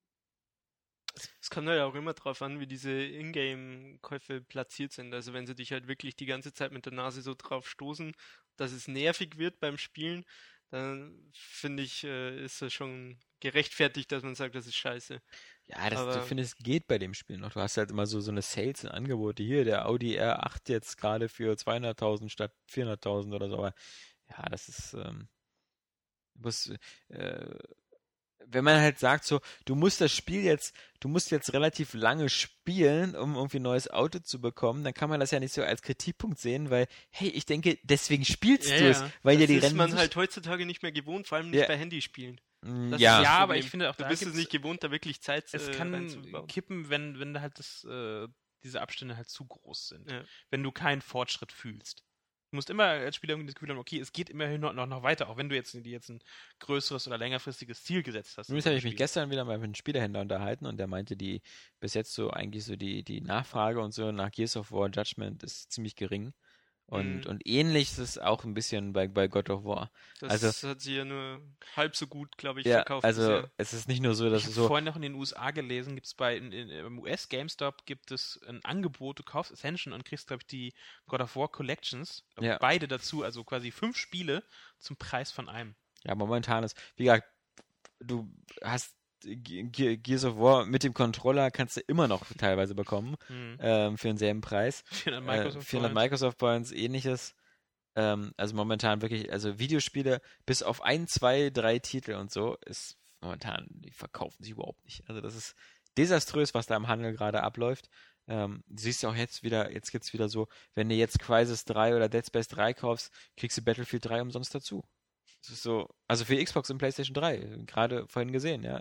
Es kommt ja auch immer drauf an, wie diese Ingame-Käufe platziert sind. Also wenn sie dich halt wirklich die ganze Zeit mit der Nase so drauf stoßen, dass es nervig wird beim Spielen, dann finde ich, ist das schon gerechtfertigt, dass man sagt, das ist scheiße. Ja, Aber ich finde, es geht bei dem Spiel noch. Du hast halt immer so eine Sales und Angebote. Hier, der Audi R8 jetzt gerade für 200.000 statt 400.000 oder so. Aber ja, das ist, muss, wenn man halt sagt so, du musst jetzt relativ lange spielen, um irgendwie ein neues Auto zu bekommen, dann kann man das ja nicht so als Kritikpunkt sehen, weil, hey, ich denke, deswegen spielst du es, weil das ja die ist Rennen man halt heutzutage nicht mehr gewohnt, vor allem nicht Ja. bei Handyspielen. Das Ja. ist das Ja, aber Problem. ich finde auch Du da bist es gibt's- nicht gewohnt, da wirklich Zeit Es kann reinzubauen. kippen, wenn da halt diese Abstände halt zu groß sind. Ja. Wenn du keinen Fortschritt fühlst. Du musst immer als Spieler irgendwie das Gefühl haben, okay, es geht immerhin noch weiter, auch wenn du jetzt ein größeres oder längerfristiges Ziel gesetzt hast. Übrigens habe ich mich gestern wieder mal mit einem Spielerhändler unterhalten und der meinte, bis jetzt so eigentlich so die Nachfrage und so nach Gears of War Judgment ist ziemlich gering. Und ähnlich ist es auch ein bisschen bei God of War. Das hat sie ja nur halb so gut, glaube ich, Ja, verkauft also bisher. es ist nicht nur so, dass Ich es habe so. vorhin noch in den USA gelesen, gibt es im US GameStop gibt es ein Angebot, du kaufst Ascension und kriegst, glaube ich, die God of War Collections, Ja. beide dazu, also quasi 5 Spiele zum Preis von einem. Ja, momentan ist, wie gesagt, du hast Gears of War mit dem Controller kannst du immer noch teilweise bekommen, für denselben Preis. 400 Microsoft 400 Points. Microsoft Points, ähnliches. Also momentan wirklich, also Videospiele bis auf 1, 2, 3 Titel und so, ist momentan, die verkaufen sich überhaupt nicht. Also das ist desaströs, was da im Handel gerade abläuft. Du siehst ja auch jetzt gibt's wieder so, wenn du jetzt Crysis 3 oder Dead Space 3 kaufst, kriegst du Battlefield 3 umsonst dazu. Das ist so, also für Xbox und PlayStation 3, gerade vorhin gesehen, ja.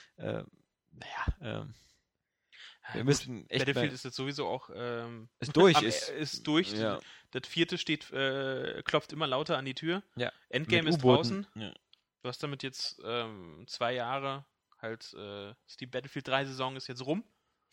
Wir müssten echt Battlefield mal, ist jetzt sowieso auch ist durch, ist durch. Ja. Das 4. klopft immer lauter an die Tür. Ja. Endgame Mit ist U-Booten. draußen. Ja. Du hast damit jetzt 2 Jahre halt ist die Battlefield 3 Saison ist jetzt rum.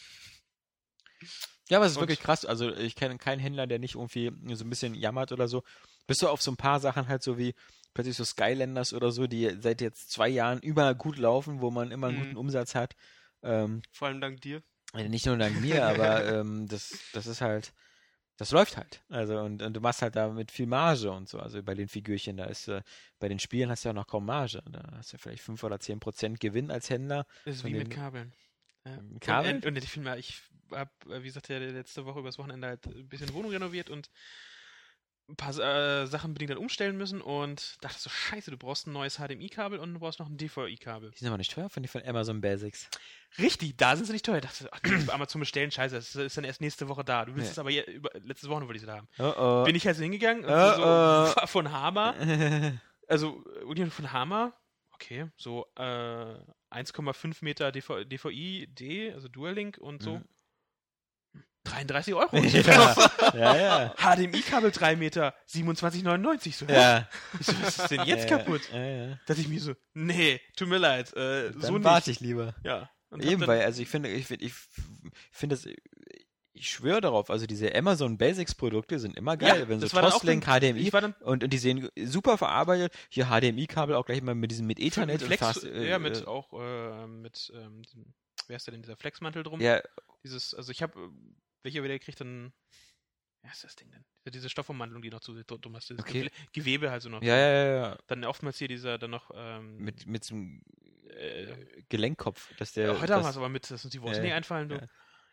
Ja, aber es ist Und- wirklich krass. Also ich kenne keinen Händler, der nicht irgendwie so ein bisschen jammert oder so. Bis so auf so ein paar Sachen halt so wie plötzlich so Skylanders oder so, die seit jetzt 2 Jahren überall gut laufen, wo man immer einen guten Umsatz hat. Vor allem dank dir. Nicht nur dank mir, aber das ist halt, das läuft halt. Also und du machst halt damit viel Marge und so. Also bei den Figürchen, da ist, bei den Spielen hast du ja noch kaum Marge. Da hast du vielleicht 5 oder 10% Gewinn als Händler. Das ist Von wie mit den- Kabeln. Ja. Kabeln? Und ich finde mal, ich habe, wie gesagt, ja letzte Woche übers Wochenende halt ein bisschen Wohnung renoviert und ein paar Sachen bedingt dann umstellen müssen und dachte so, scheiße, du brauchst ein neues HDMI-Kabel und du brauchst noch ein DVI-Kabel. Die sind aber nicht teuer, von Amazon Basics. Richtig, da sind sie nicht teuer. Ich dachte, ach, bei Amazon bestellen, scheiße, das ist dann erst nächste Woche da. Du willst Ja. es aber letzte Woche wollte ich es da haben. Oh. Bin ich halt so hingegangen und von Hama, also irgendjemand von Hama, okay, so 1,5 Meter DVI-D, also Dual-Link und so. 33 Euro. Ja. HDMI-Kabel 3 Meter, 27,99. So, Ja. ich so, was ist denn jetzt kaputt? Ja. Dass ich mir so, nee, tut mir leid, so Dann nicht. warte ich lieber. Ja. Und hab Eben, dann- weil, also ich finde das, ich schwöre darauf, also diese Amazon Basics Produkte sind immer geil, Ja, wenn so das war dann auch Toslink, dann- HDMI ich war dann- und die sehen super verarbeitet, hier HDMI-Kabel auch gleich mal mit diesem, mit Ethernet Flex, und fast, mit auch, diesem, wer ist da denn, dieser Flexmantel drum? ja, Dieses, also ich habe, welcher wieder gekriegt, dann, wer ist das Ding denn? Diese Stoffummantelung, die noch zu drum hast, dieses Okay. Gewebe halt so noch. ja, Dann oftmals hier dieser, dann noch, mit so einem Gelenkkopf, dass der, ja, heute haben wir es aber mit, dass uns die Worte Ja, nicht einfallen, du. ja.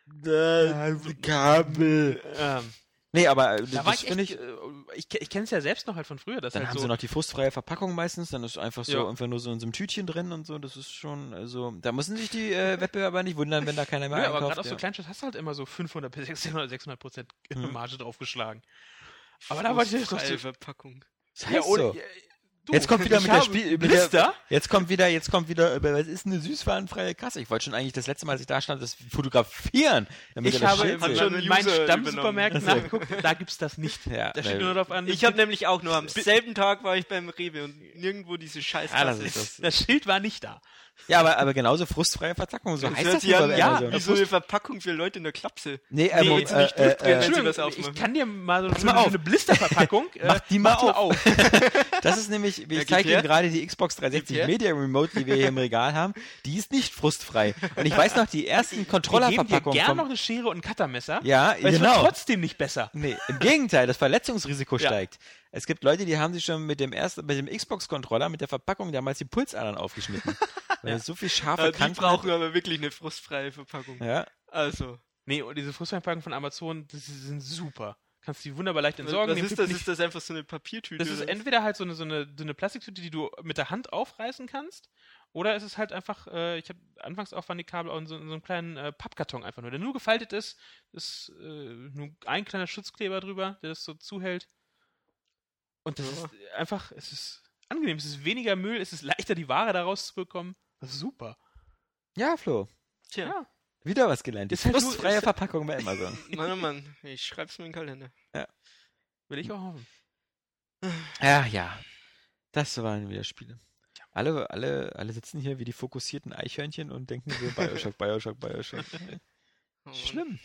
Kabel. Nee, aber Da war das ich finde echt, ich, ich kenne es ja selbst noch halt von früher, dass dann halt haben so, sie noch die frustfreie Verpackung meistens, dann ist einfach so Ja. einfach nur so in so einem Tütchen drin und so, das ist schon, also, da müssen sich die Wettbewerber nicht wundern, wenn da keiner mehr ja, aber einkauft. gerade auf so Kleinstadt hast du halt immer so 500 bis 600% Mhm. Marge draufgeschlagen. Aber da war ich doch Frostfreie so, Verpackung. Das heißt so. Du, Jetzt kommt wieder ich mit der habe Spiel, mit Blister? der, jetzt kommt wieder, was ist eine süßwarenfreie Kasse? Ich wollte schon eigentlich das letzte Mal, als ich da stand, das fotografieren. Damit Ich er das habe Schild hat sieht. schon in meinen User Stammsupermärkten übernommen. nachgeguckt, da gibt's das nicht. Ja, Da steht weil- nur darauf an, Ich habe nämlich auch nur am selben Tag war ich beim Rewe und nirgendwo diese Scheißkasse. Ah, das ist das. das Schild war nicht da. Ja, aber genauso frustfreie Verpackung, so Das heißt hört das sich an, bei ja, Amazon. wie so eine Verpackung für Leute in der Klapse. Nee, Nee, jetzt nicht Duftgrenze. Wenn Sie Entschuldigung, was aufmachen. ich kann dir mal so mal auf. eine Blisterverpackung, Mach die mal mach auf. Das ist nämlich, ich gib zeige her. Ihnen gerade die Xbox 360 Gib her. Media Remote, die wir hier im Regal haben. Die ist nicht frustfrei. Und ich weiß noch, die ersten Wir geben dir Controller-Verpackungen gern noch vom... eine Schere und ein Cuttermesser, Ja, weil es wird genau. trotzdem nicht besser. Nee, im Gegenteil, das Verletzungsrisiko Ja. steigt. Es gibt Leute, die haben sich schon mit dem Xbox-Controller, mit der Verpackung damals die Pulsadern aufgeschnitten. Weil so viel scharfe Die Kanten brauchen aber wirklich eine frostfreie Verpackung. Ja, Also, Nee, und diese Frustverpackungen von Amazon, das sind super. Kannst die wunderbar leicht entsorgen. was die ist piept das? nicht- Ist das einfach so eine Papiertüte? Das ist oder was? entweder halt so eine Plastiktüte, die du mit der Hand aufreißen kannst, oder es ist halt einfach, ich habe anfangs auch waren die Kabel auch in so einem kleinen Pappkarton einfach nur, der nur gefaltet ist nur ein kleiner Schutzkleber drüber, der das so zuhält. Und das ist einfach, es ist angenehm, es ist weniger Müll, es ist leichter, die Ware da rauszubekommen. Das ist super. ja, Flo. Tja, Ja. Wieder was gelernt. Die Ist halt nur- frustfreie ist- Verpackung bei Amazon. Mann, oh Mann, ich schreib's mir in den Kalender. Will ich auch hoffen. Ja. Das waren wieder Spiele. Alle sitzen hier wie die fokussierten Eichhörnchen und denken so Bioshock. Oh Mann. Schlimm.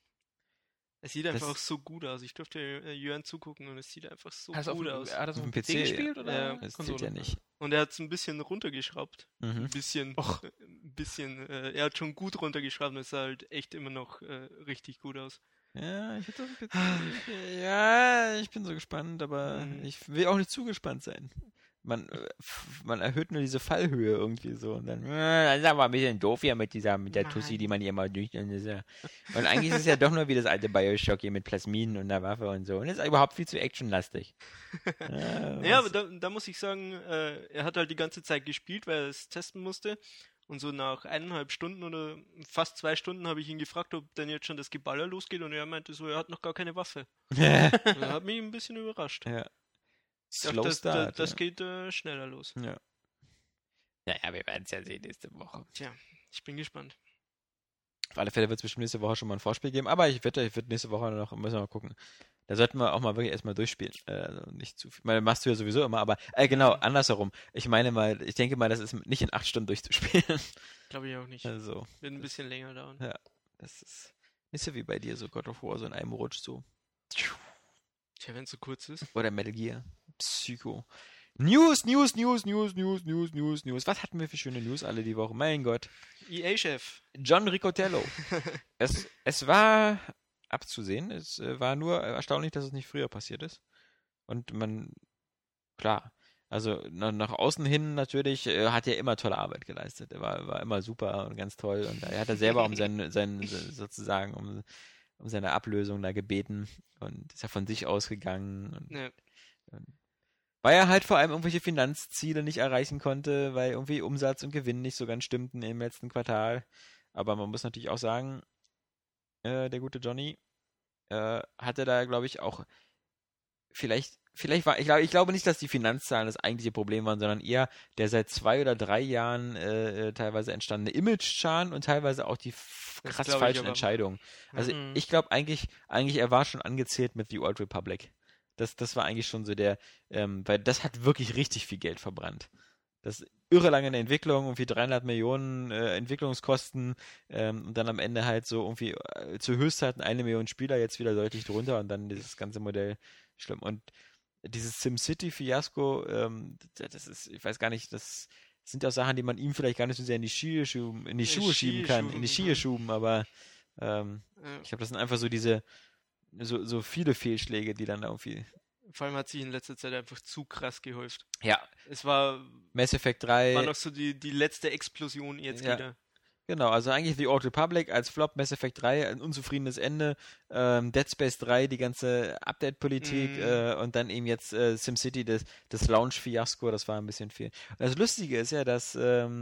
Es sieht einfach Das- auch so gut aus. Ich durfte Jörn zugucken und es sieht einfach so Hast du gut auf, aus. hat das auf Auf dem dem PC, PC, gespielt oder ja. Das Konsole? zählt ja nicht. Und er hat es ein bisschen runtergeschraubt. Mhm. Ein bisschen. Och. Ein bisschen. Er hat schon gut runtergeschraubt und es sah halt echt immer noch richtig gut aus. Ja, ich bin so gespannt, aber Mhm. ich will auch nicht zu gespannt sein. Man erhöht nur diese Fallhöhe irgendwie so und dann, das ist aber ein bisschen doof hier mit der Tussi, die man hier immer durch. Und eigentlich ist es ja doch nur wie das alte Bioshock hier mit Plasmiden und der Waffe und so. Und es ist überhaupt viel zu actionlastig. Ja, aber da muss ich sagen, er hat halt die ganze Zeit gespielt, weil er es testen musste. Und so nach 1,5 Stunden oder fast 2 Stunden habe ich ihn gefragt, ob denn jetzt schon das Geballer losgeht. Und er meinte so, er hat noch gar keine Waffe. Und das hat mich ein bisschen überrascht. Ja. Ich dachte, Slow Start. das ja. geht schneller los. Ja. Naja, wir werden es ja sehen nächste Woche. Tja, ich bin gespannt. Auf alle Fälle wird es bestimmt nächste Woche schon mal ein Vorspiel geben, aber ich wette, ich würde nächste Woche noch, müssen wir mal gucken. Da sollten wir auch mal wirklich erstmal durchspielen. Also nicht zu viel. Machst du ja sowieso immer, aber genau, andersherum. Ich denke mal, das ist nicht in 8 Stunden durchzuspielen. Glaube ich auch nicht. Also, Wird ein bisschen länger dauern. Ja. das ist nicht so wie bei dir, so God of War, so in einem Rutsch so. Tja, wenn es so kurz ist. Oder Metal Gear. Psycho. News. Was hatten wir für schöne News alle die Woche? Mein Gott. EA-Chef. John Riccatello. es war abzusehen. Es war nur erstaunlich, dass es nicht früher passiert ist. Und klar, also nach außen hin natürlich hat er immer tolle Arbeit geleistet. Er war immer super und ganz toll. Und er hat selber um sozusagen um seine Ablösung da gebeten und ist ja von sich ausgegangen. Und Ne, weil er halt vor allem irgendwelche Finanzziele nicht erreichen konnte, weil irgendwie Umsatz und Gewinn nicht so ganz stimmten im letzten Quartal. Aber man muss natürlich auch sagen, der gute Johnny hatte da, glaube ich, auch vielleicht ich glaube nicht, dass die Finanzzahlen das eigentliche Problem waren, sondern eher der seit 2 oder 3 Jahren teilweise entstandene Image-Schaden und teilweise auch die Das krass glaub ich falschen aber. Entscheidungen. Also Mhm. ich glaube eigentlich er war schon angezählt mit The Old Republic. Das war eigentlich schon so weil das hat wirklich richtig viel Geld verbrannt. Das ist irre lange in der Entwicklung, irgendwie 300 Millionen Entwicklungskosten und dann am Ende halt so irgendwie zu Höchstzeiten 1 Million Spieler, jetzt wieder deutlich drunter und dann dieses ganze Modell schlimm. Und dieses SimCity-Fiasko, das ist, ich weiß gar nicht, das sind ja auch Sachen, die man ihm vielleicht gar nicht so sehr in die Schuhe schieben kann, in die Schuhe schieben, aber ich glaube, das sind einfach so so viele Fehlschläge, die dann irgendwie. Vor allem hat sich in letzter Zeit einfach zu krass gehäuft. Ja, Es war Mass Effect 3. noch so die letzte Explosion jetzt Ja. wieder. Genau, also eigentlich The Old Republic als Flop, Mass Effect 3 ein unzufriedenes Ende, Dead Space 3 die ganze Update-Politik und dann eben jetzt SimCity das Launch-Fiasko, das war ein bisschen viel. Und das Lustige ist ja, dass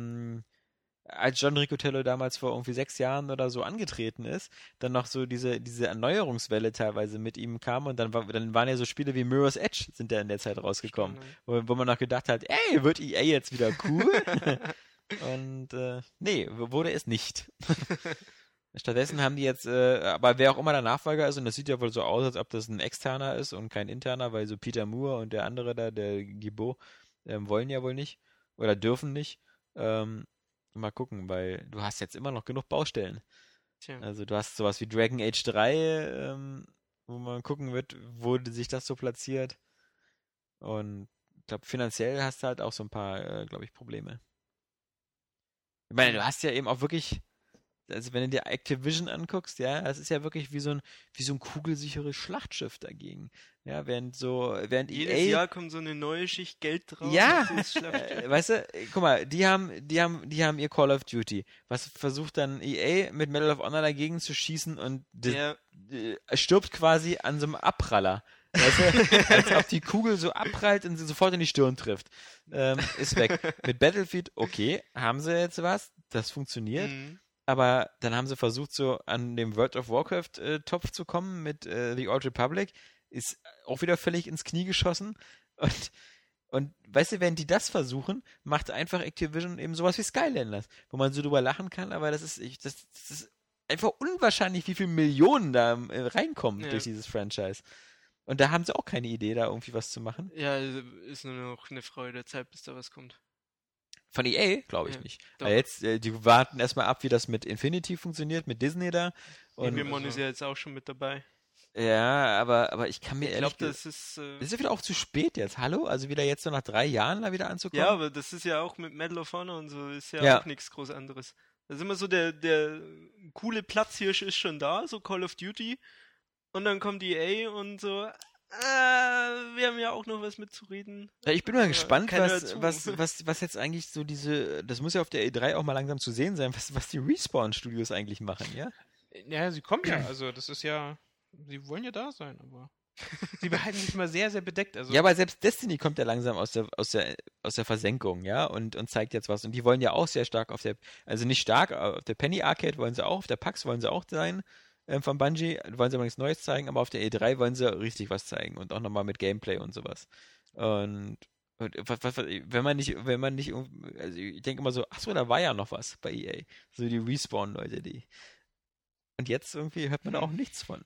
als John Riccitiello damals vor irgendwie 6 Jahren oder so angetreten ist, dann noch so diese Erneuerungswelle teilweise mit ihm kam und dann waren ja so Spiele wie Mirror's Edge sind ja in der Zeit rausgekommen, wo man noch gedacht hat, ey, wird EA jetzt wieder cool? Und nee, wurde es nicht. Stattdessen haben die jetzt, aber wer auch immer der Nachfolger ist, und das sieht ja wohl so aus, als ob das ein externer ist und kein interner, weil so Peter Moore und der andere da, der Gibault, wollen ja wohl nicht oder dürfen nicht. Mal gucken, weil du hast jetzt immer noch genug Baustellen. Tja. Also du hast sowas wie Dragon Age 3, wo man gucken wird, wo sich das so platziert. Und ich glaube, finanziell hast du halt auch so ein paar, glaube ich, Probleme. Ich meine, du hast ja eben auch wirklich, also wenn du dir Activision anguckst, ja, das ist ja wirklich wie so ein kugelsicheres Schlachtschiff dagegen. Ja, während Jedes EA, Jahr kommt so eine neue Schicht Geld drauf. ja, und das Schlachtschiff. weißt du, guck mal, die haben ihr Call of Duty. Was versucht dann EA mit Medal of Honor dagegen zu schießen und Ja. stirbt quasi an so einem Abpraller. Weißt du, als ob die Kugel so abprallt und sie sofort in die Stirn trifft. Ist weg. Mit Battlefield, okay, haben sie jetzt was, das funktioniert. Mhm. Aber dann haben sie versucht, so an dem World of Warcraft-Topf zu kommen mit The Old Republic. Ist auch wieder völlig ins Knie geschossen. Und weißt du, wenn die das versuchen, macht einfach Activision eben sowas wie Skylanders, wo man so drüber lachen kann, aber das ist einfach unwahrscheinlich, wie viele Millionen da reinkommen durch dieses Franchise. Und da haben sie auch keine Idee, da irgendwie was zu machen. Ja, ist nur noch eine Frage der Zeit, bis da was kommt. Von EA glaube ich Ja, nicht. doch. Weil jetzt, die warten erstmal ab, wie das mit Infinity funktioniert, mit Disney da. Und Pokémon ist ja jetzt auch schon mit dabei. ja, aber ich kann mir Ich ehrlich glaube, das ist. das ist ja wieder auch zu spät jetzt. Hallo? Also wieder jetzt so nach 3 Jahren da wieder anzukommen? Ja, aber das ist ja auch mit Medal of Honor und so, ist ja, Ja. auch nichts groß anderes. Da ist immer so, der coole Platzhirsch ist schon da, so Call of Duty. Und dann kommt EA und so, wir haben ja auch noch was mitzureden. Ja, ich bin mal gespannt, keiner hört zu. was jetzt eigentlich so das muss ja auf der E3 auch mal langsam zu sehen sein, was die Respawn-Studios eigentlich machen, ja? Ja, sie kommen ja, also das ist ja, sie wollen ja da sein, aber sie behalten sich immer sehr, sehr bedeckt. Also Ja, aber selbst Destiny kommt ja langsam aus der Versenkung, ja, und zeigt jetzt was. Und die wollen ja auch sehr stark also nicht stark, auf der Penny Arcade wollen sie auch, auf der PAX wollen sie auch sein, von Bungie, wollen sie aber nichts Neues zeigen, aber auf der E3 wollen sie richtig was zeigen und auch nochmal mit Gameplay und sowas. Und wenn man nicht, also ich denke immer so, ach so, da war ja noch was bei EA. So die Respawn-Leute, die. Und jetzt irgendwie hört man da auch nichts von.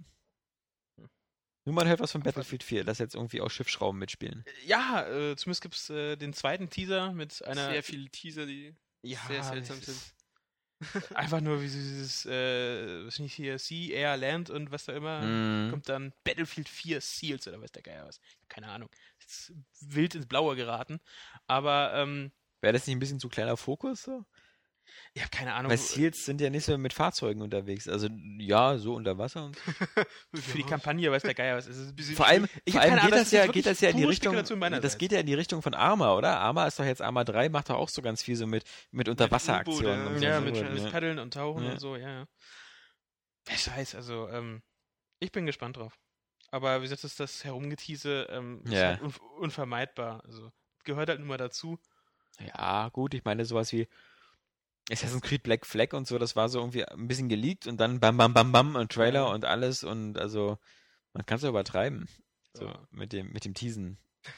Nur man hört was von Battlefield 4, dass jetzt irgendwie auch Schiffsschrauben mitspielen. ja, zumindest gibt es den zweiten Teaser mit einer Sehr viele Teaser, die ja, sehr seltsam es sind. ist einfach nur wie dieses, was nicht hier, Sea, Air, Land und was da immer, Mhm. kommt dann Battlefield 4 Seals oder was der Geier was. Keine Ahnung. Ist wild ins Blaue geraten. Aber, Wäre das nicht ein bisschen zu kleiner Fokus so? ich habe keine Ahnung. Weil Seals sind ja nicht so mit Fahrzeugen unterwegs. Also ja, so unter Wasser und Für die Kampagne weiß der Geier was. Es ist ein bisschen vor allem Ich hab keine Ahnung, das ist geht wirklich das ja in die pure Richtung, Spekulation meinerseits. das geht ja in die Richtung von Arma, oder? Arma ist doch jetzt Arma 3, macht doch auch so ganz viel so mit Unterwasseraktionen U-Boote, und so. ja, so, mit ne? Paddeln und Tauchen Ja. und so, ja. Ich weiß, also, ich bin gespannt drauf. Aber wie gesagt, ist das Herumgetease ist Ja. halt unvermeidbar. Also, gehört halt nun mal dazu. Ja, gut, ich meine sowas wie Assassin's Creed Black Flag und so, das war so irgendwie ein bisschen geleakt und dann bam, bam, bam, bam und Trailer Ja. und alles und also man kann es ja übertreiben. So, Ja. mit dem Teasen.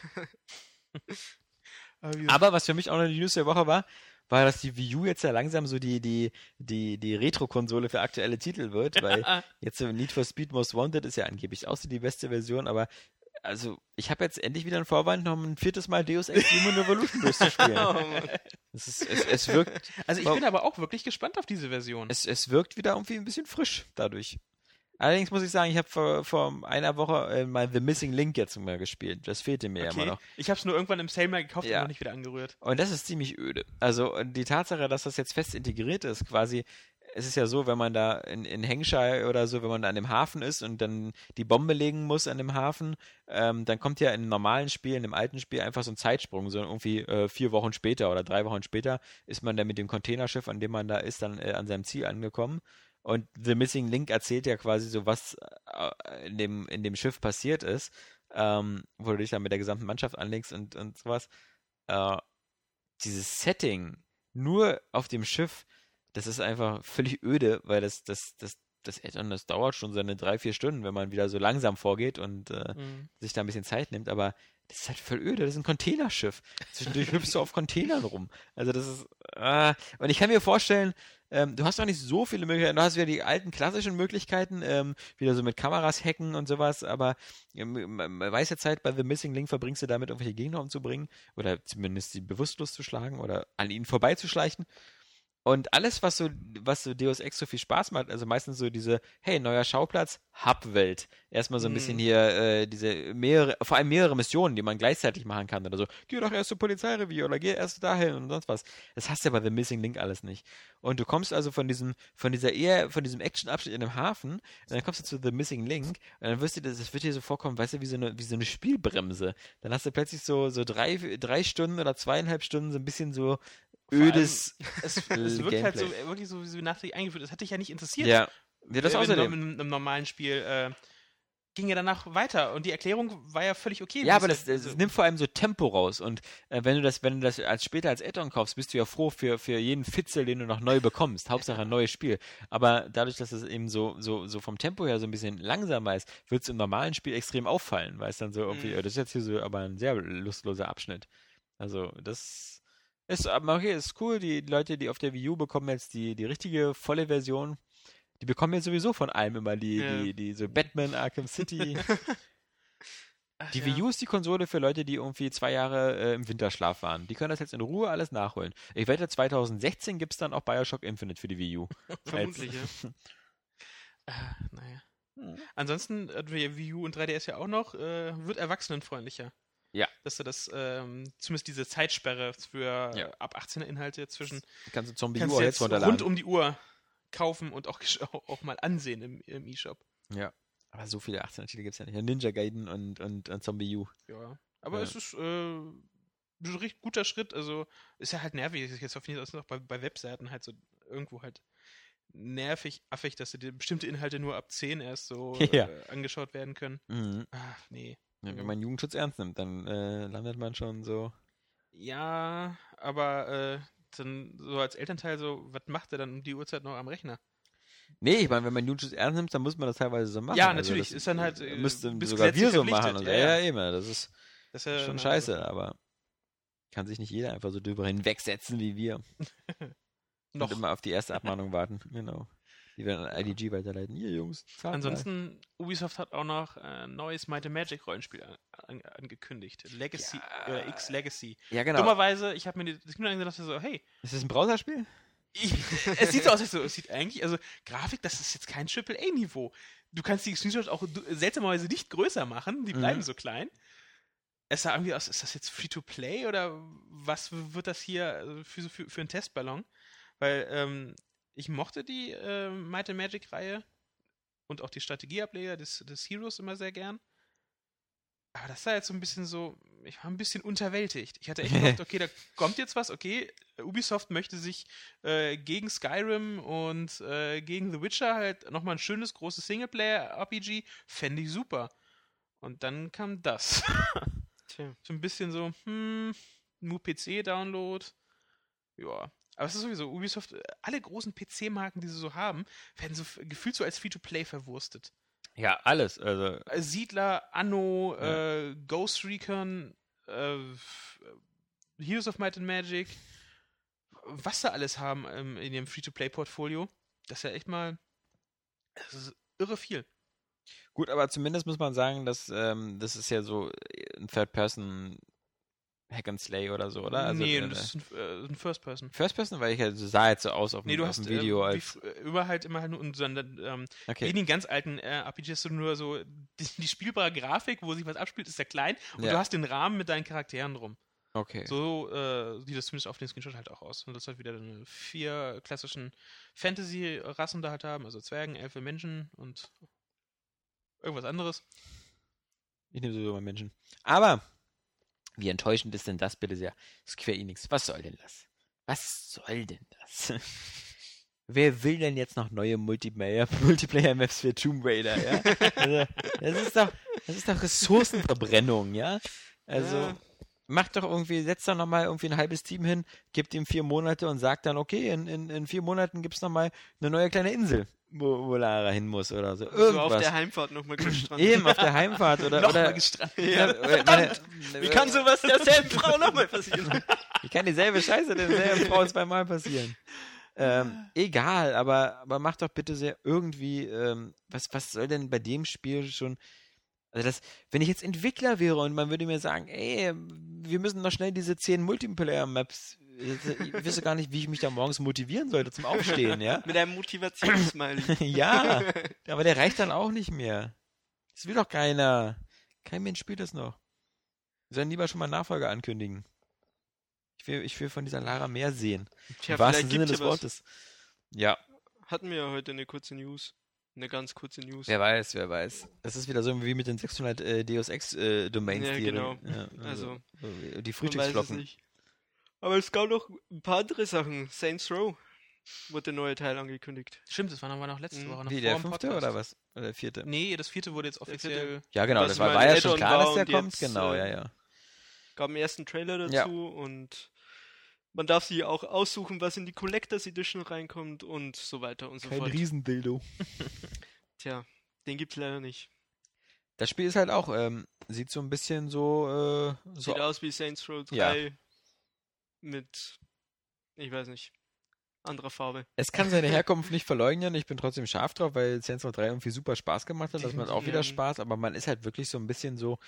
wie Aber was für mich auch noch die News der Woche war, dass die Wii U jetzt ja langsam so die Retro-Konsole für aktuelle Titel wird, weil jetzt so Need for Speed Most Wanted ist ja angeblich auch so die beste Version, aber also ich habe jetzt endlich wieder einen Vorwand, noch ein 4. Mal Deus Ex Human Revolution durchzuspielen. Oh, Mann. Es wirkt, Also ich bin aber auch wirklich gespannt auf diese Version. es wirkt wieder irgendwie ein bisschen frisch dadurch. Allerdings muss ich sagen, ich habe vor einer Woche mal The Missing Link jetzt mal gespielt. Das fehlte mir ja immer noch. Ich habe es nur irgendwann im Sale mal gekauft Ja. und noch nicht wieder angerührt. Und das ist ziemlich öde. Also die Tatsache, dass das jetzt fest integriert ist, quasi, es ist ja so, wenn man da in Hengshire oder so, wenn man da an dem Hafen ist und dann die Bombe legen muss an dem Hafen, dann kommt ja in einem normalen Spiel, in einem alten Spiel einfach so ein Zeitsprung, so irgendwie 4 Wochen später oder 3 Wochen später ist man dann mit dem Containerschiff, an dem man da ist, dann an seinem Ziel angekommen. Und The Missing Link erzählt ja quasi so, was in dem Schiff passiert ist, wo du dich dann mit der gesamten Mannschaft anlegst und sowas. Dieses Setting nur auf dem Schiff, das ist einfach völlig öde, weil das Add-on, das dauert schon seine 3-4 Stunden, wenn man wieder so langsam vorgeht und sich da ein bisschen Zeit nimmt, aber das ist halt voll öde, das ist ein Containerschiff. Zwischendurch hüpfst du auf Containern rum. Also das ist, und ich kann mir vorstellen, du hast auch nicht so viele Möglichkeiten, du hast wieder die alten klassischen Möglichkeiten, wieder so mit Kameras hacken und sowas, aber man weiß jetzt halt, bei The Missing Link verbringst du damit, irgendwelche Gegner umzubringen oder zumindest sie bewusstlos zu schlagen oder an ihnen vorbeizuschleichen. Und alles, was so Deus Ex so viel Spaß macht, also meistens so diese, hey, neuer Schauplatz, Hub-Welt. Erstmal so ein bisschen hier vor allem mehrere Missionen, die man gleichzeitig machen kann oder so. Geh doch erst zur Polizeirevier oder geh erst dahin und sonst was. Das hast du ja bei The Missing Link alles nicht. Und du kommst also von diesem Action-Abschnitt in dem Hafen, und dann kommst du zu The Missing Link und dann das wird dir so vorkommen, weißt du, wie so eine Spielbremse. Dann hast du plötzlich so 3 Stunden oder 2,5 Stunden so ein bisschen so ödes Es wirkt Gameplay. halt so wirklich so, wie so nachträglich eingeführt. Das hat dich ja nicht interessiert. Ja, das in außerdem. einem normalen Spiel ging ja danach weiter und die Erklärung war ja völlig okay. Ja, aber das nimmt vor allem so Tempo raus und wenn du das später als Add-on kaufst, bist du ja froh für jeden Fitzel, den du noch neu bekommst. Hauptsache ein neues Spiel. Aber dadurch, dass es eben so vom Tempo her so ein bisschen langsamer ist, wird es im normalen Spiel extrem auffallen, weil es dann so irgendwie, das ist jetzt hier so aber ein sehr lustloser Abschnitt. Also das ist aber okay, ist cool. Die Leute, die auf der Wii U bekommen jetzt die richtige volle Version. Die bekommen jetzt sowieso von allem immer die so Batman, Arkham City. Die Wii U ist die Konsole für Leute, die irgendwie 2 Jahre im Winterschlaf waren. Die können das jetzt in Ruhe alles nachholen. Ich wette, 2016 gibt es dann auch Bioshock Infinite für die Wii U. Vermutlich, ja. Naja. Ansonsten, Wii U und 3DS ja auch noch, wird erwachsenenfreundlicher. Ja. Dass du das, zumindest diese Zeitsperre für ab 18er Inhalte zwischen. Kannst du Zombie Kannst U du jetzt jetzt runterladen. rund um die Uhr kaufen und auch mal ansehen im E-Shop. Ja. Aber so viele 18er-Titel gibt es ja nicht. Ninja Gaiden und Zombie U. Ja. Aber es ist ein richtig guter Schritt. Also ist ja halt nervig. Jetzt auf jeden Fall noch bei Webseiten halt so irgendwo halt nervig, affig, dass dir bestimmte Inhalte nur ab 10 erst so angeschaut werden können. Mhm. Ach, nee. Ja, wenn man Jugendschutz ernst nimmt, dann landet man schon so. Ja, aber dann so als Elternteil so, was macht er dann um die Uhrzeit noch am Rechner? Nee, ich meine, wenn man Jugendschutz ernst nimmt, dann muss man das teilweise so machen. Ja, Also natürlich. das Ist dann halt. müssten bist sogar wir gesetzlich so verpflichtet. machen. Und, ja, eben. Das ist ja schon scheiße, aber kann sich nicht jeder einfach so drüber hinwegsetzen wie wir. Noch. Und immer auf die erste Abmahnung warten. Genau. Die werden an IDG weiterleiten. Hier, Jungs, zahlt Ansonsten, Ubisoft hat auch noch ein neues Might & Magic Rollenspiel angekündigt. Legacy, oder X-Legacy. Ja, genau. Dummerweise, ich habe mir das Spiel angedacht, so, hey, Ist das ein Browserspiel? es sieht so aus, es sieht eigentlich, also Grafik, das ist jetzt kein AAA-Niveau. Du kannst die Screenshots auch seltsamerweise nicht größer machen, die bleiben so klein. Es sah irgendwie aus, ist das jetzt Free-to-Play oder was wird das hier für einen Testballon? Weil, ich mochte die Might & Magic-Reihe und auch die Strategieableger des Heroes immer sehr gern. Aber das war jetzt so ein bisschen so, ich war ein bisschen unterwältigt. Ich hatte echt gedacht, okay, da kommt jetzt was, okay, Ubisoft möchte sich gegen Skyrim und gegen The Witcher halt nochmal ein schönes, großes Singleplayer-RPG, fände ich super. Und dann kam das. Tja. So ein bisschen so, nur PC-Download. Ja. Aber es ist sowieso, Ubisoft, alle großen PC-Marken, die sie so haben, werden so gefühlt so als Free-to-Play verwurstet. Ja, alles. Also Siedler, Anno, Ghost Recon, Heroes of Might and Magic, was sie alles haben in ihrem Free-to-Play-Portfolio. Das ist ja echt mal, das ist irre viel. gut, aber zumindest muss man sagen, dass das ist ja so ein Third-Person Hack and Slay oder so, oder? Also, nee, das ist ein First-Person. First-Person, weil das sah jetzt so aus auf dem, Du auf hast dem Video als. immer halt nur Okay. wie in den ganz alten RPGs so nur so die spielbare Grafik, wo sich was abspielt, ist ja klein und Ja. du hast den Rahmen mit deinen Charakteren drum. Okay. So sieht das zumindest auf dem Screenshot halt auch aus. Und das halt wieder 4 klassischen Fantasy-Rassen da halt haben, also Zwergen, Elfen, Menschen und irgendwas anderes. Ich nehme sowieso mal Menschen. Aber wie enttäuschend ist denn das bitte sehr? Square Enix, was soll denn das? Was soll denn das? Wer will denn jetzt noch neue Multiplayer-Maps für Tomb Raider, ja? Also, das ist doch Ressourcenverbrennung, ja? Also, Ja. macht doch irgendwie, setzt doch nochmal irgendwie ein halbes Team hin, gibt ihm 4 Monate und sagt dann, okay, in 4 Monaten gibt's nochmal eine neue kleine Insel, wo Lara hin muss oder so. So Irgendwas. auf der Heimfahrt nochmal gestrandet. Eben, auf der Heimfahrt oder. Nochmal gestrandet. Wie kann sowas derselben Frau nochmal passieren? Wie kann dieselbe Scheiße derselben Frau 2-mal passieren? Egal, aber mach doch bitte sehr irgendwie, was soll denn bei dem Spiel schon, also wenn ich jetzt Entwickler wäre und man würde mir sagen, ey, wir müssen noch schnell diese 10 Multiplayer-Maps, ich wüsste gar nicht, wie ich mich da morgens motivieren sollte zum Aufstehen, ja? Mit einem Motivationssmiley. Ja, aber der reicht dann auch nicht mehr. Das will doch keiner. Kein Mensch spielt das noch. Wir sollen lieber schon mal Nachfolger ankündigen. Ich will von dieser Lara mehr sehen. Tja, Im wahrsten vielleicht Sinne gibt's des ja was. Wortes. Ja, Hatten wir ja heute eine kurze News. Eine ganz kurze News. wer weiß. Das ist wieder so wie mit den 600 Deus Ex Domains. Ja, die genau. also, die Man weiß es Frühstücksflocken. nicht. Aber es gab noch ein paar andere Sachen. Saints Row wurde der neue Teil angekündigt. Stimmt, das war noch letzte Woche. Noch Wie, vor der dem 5. Podcast. oder was? Oder der 4.? Nee, das 4. wurde jetzt offiziell. Ja, genau, Was das mal war ein ja schon Add-on klar, war dass der und kommt. jetzt, Genau, ja. Gab einen ersten Trailer dazu Ja. und man darf sich auch aussuchen, was in die Collectors Edition reinkommt und so weiter und so Kein fort. Riesendildo. Tja, den gibt's leider nicht. Das Spiel ist halt auch, sieht so ein bisschen so, Sieht aus wie Saints Row 3 Ja. mit, ich weiß nicht, anderer Farbe. Es kann seine Herkunft nicht verleugnen, ich bin trotzdem scharf drauf, weil Saints Row 3 irgendwie super Spaß gemacht hat, das macht auch wieder Ja. Spaß, aber man ist halt wirklich so ein bisschen so,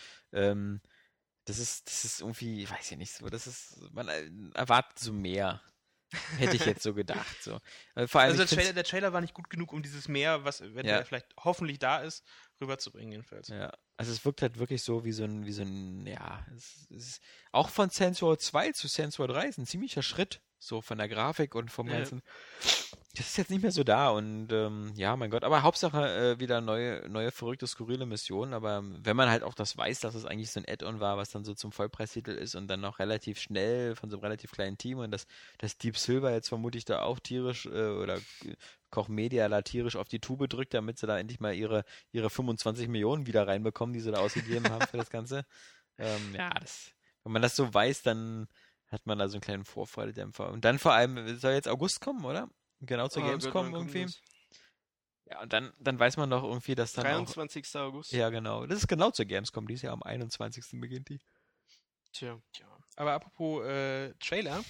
das ist irgendwie, ich weiß ja nicht so, man erwartet so mehr. Hätte ich jetzt so gedacht, so. Vor allem, Also ich find's- der Trailer war nicht gut genug, um dieses Meer, was eventuell Ja. vielleicht hoffentlich da ist, rüberzubringen jedenfalls. Ja, also es wirkt halt wirklich so wie so ein, ja, es ist auch von Saints Row 2 zu Saints Row 3 ist ein ziemlicher Schritt, so von der Grafik und vom Ja. ganzen. Das ist jetzt nicht mehr so da und ja, mein Gott, aber Hauptsache wieder neue verrückte, skurrile Missionen, aber wenn man halt auch das weiß, dass es eigentlich so ein Add-on war, was dann so zum Vollpreistitel ist und dann noch relativ schnell von so einem relativ kleinen Team und das Deep Silver jetzt vermutlich da auch tierisch oder Koch Media da tierisch auf die Tube drückt, damit sie da endlich mal ihre 25 Millionen wieder reinbekommen, die sie da ausgegeben haben für das Ganze. Ja, wenn man das so weiß, dann hat man da so einen kleinen Vorfreude-Dämpfer. Und dann vor allem, es soll jetzt August kommen, oder? Genau zur Oh Gott, Gamescom wann kommt irgendwie. das? Ja, und dann weiß man doch irgendwie, dass dann 23. August. auch... Ja, genau. Das ist genau zur Gamescom. Die ist ja am 21. beginnt die. Tja. Aber apropos Trailer.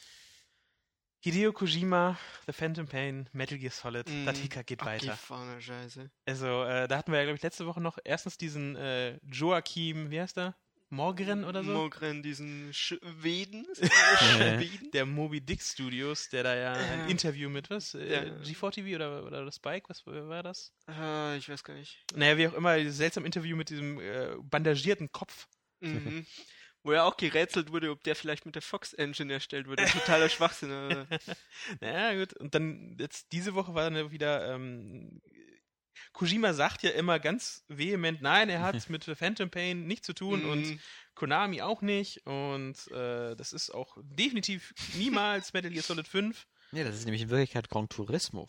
Hideo Kojima, The Phantom Pain, Metal Gear Solid, das Ticker geht weiter. Abgefahrene Scheiße. Also, da hatten wir ja, glaube ich, letzte Woche noch erstens diesen Joachim, wie heißt er? Morgren oder so? Mogren, diesen Schweden. Der Moby Dick Studios, der da ja ein Interview mit was? Ja. G4TV oder das Spike? Was war das? Ich weiß gar nicht. Naja, wie auch immer, dieses seltsame Interview mit diesem bandagierten Kopf. Mhm. Wo ja auch gerätselt wurde, ob der vielleicht mit der Fox Engine erstellt wurde. Totaler Schwachsinn. Aber Naja, gut. Und dann jetzt diese Woche war dann ja wieder Kojima sagt ja immer ganz vehement, nein, er hat mit Phantom Pain nichts zu tun und Konami auch nicht und das ist auch definitiv niemals Metal Gear Solid 5. Ja, das ist nämlich in Wirklichkeit Gran Turismo.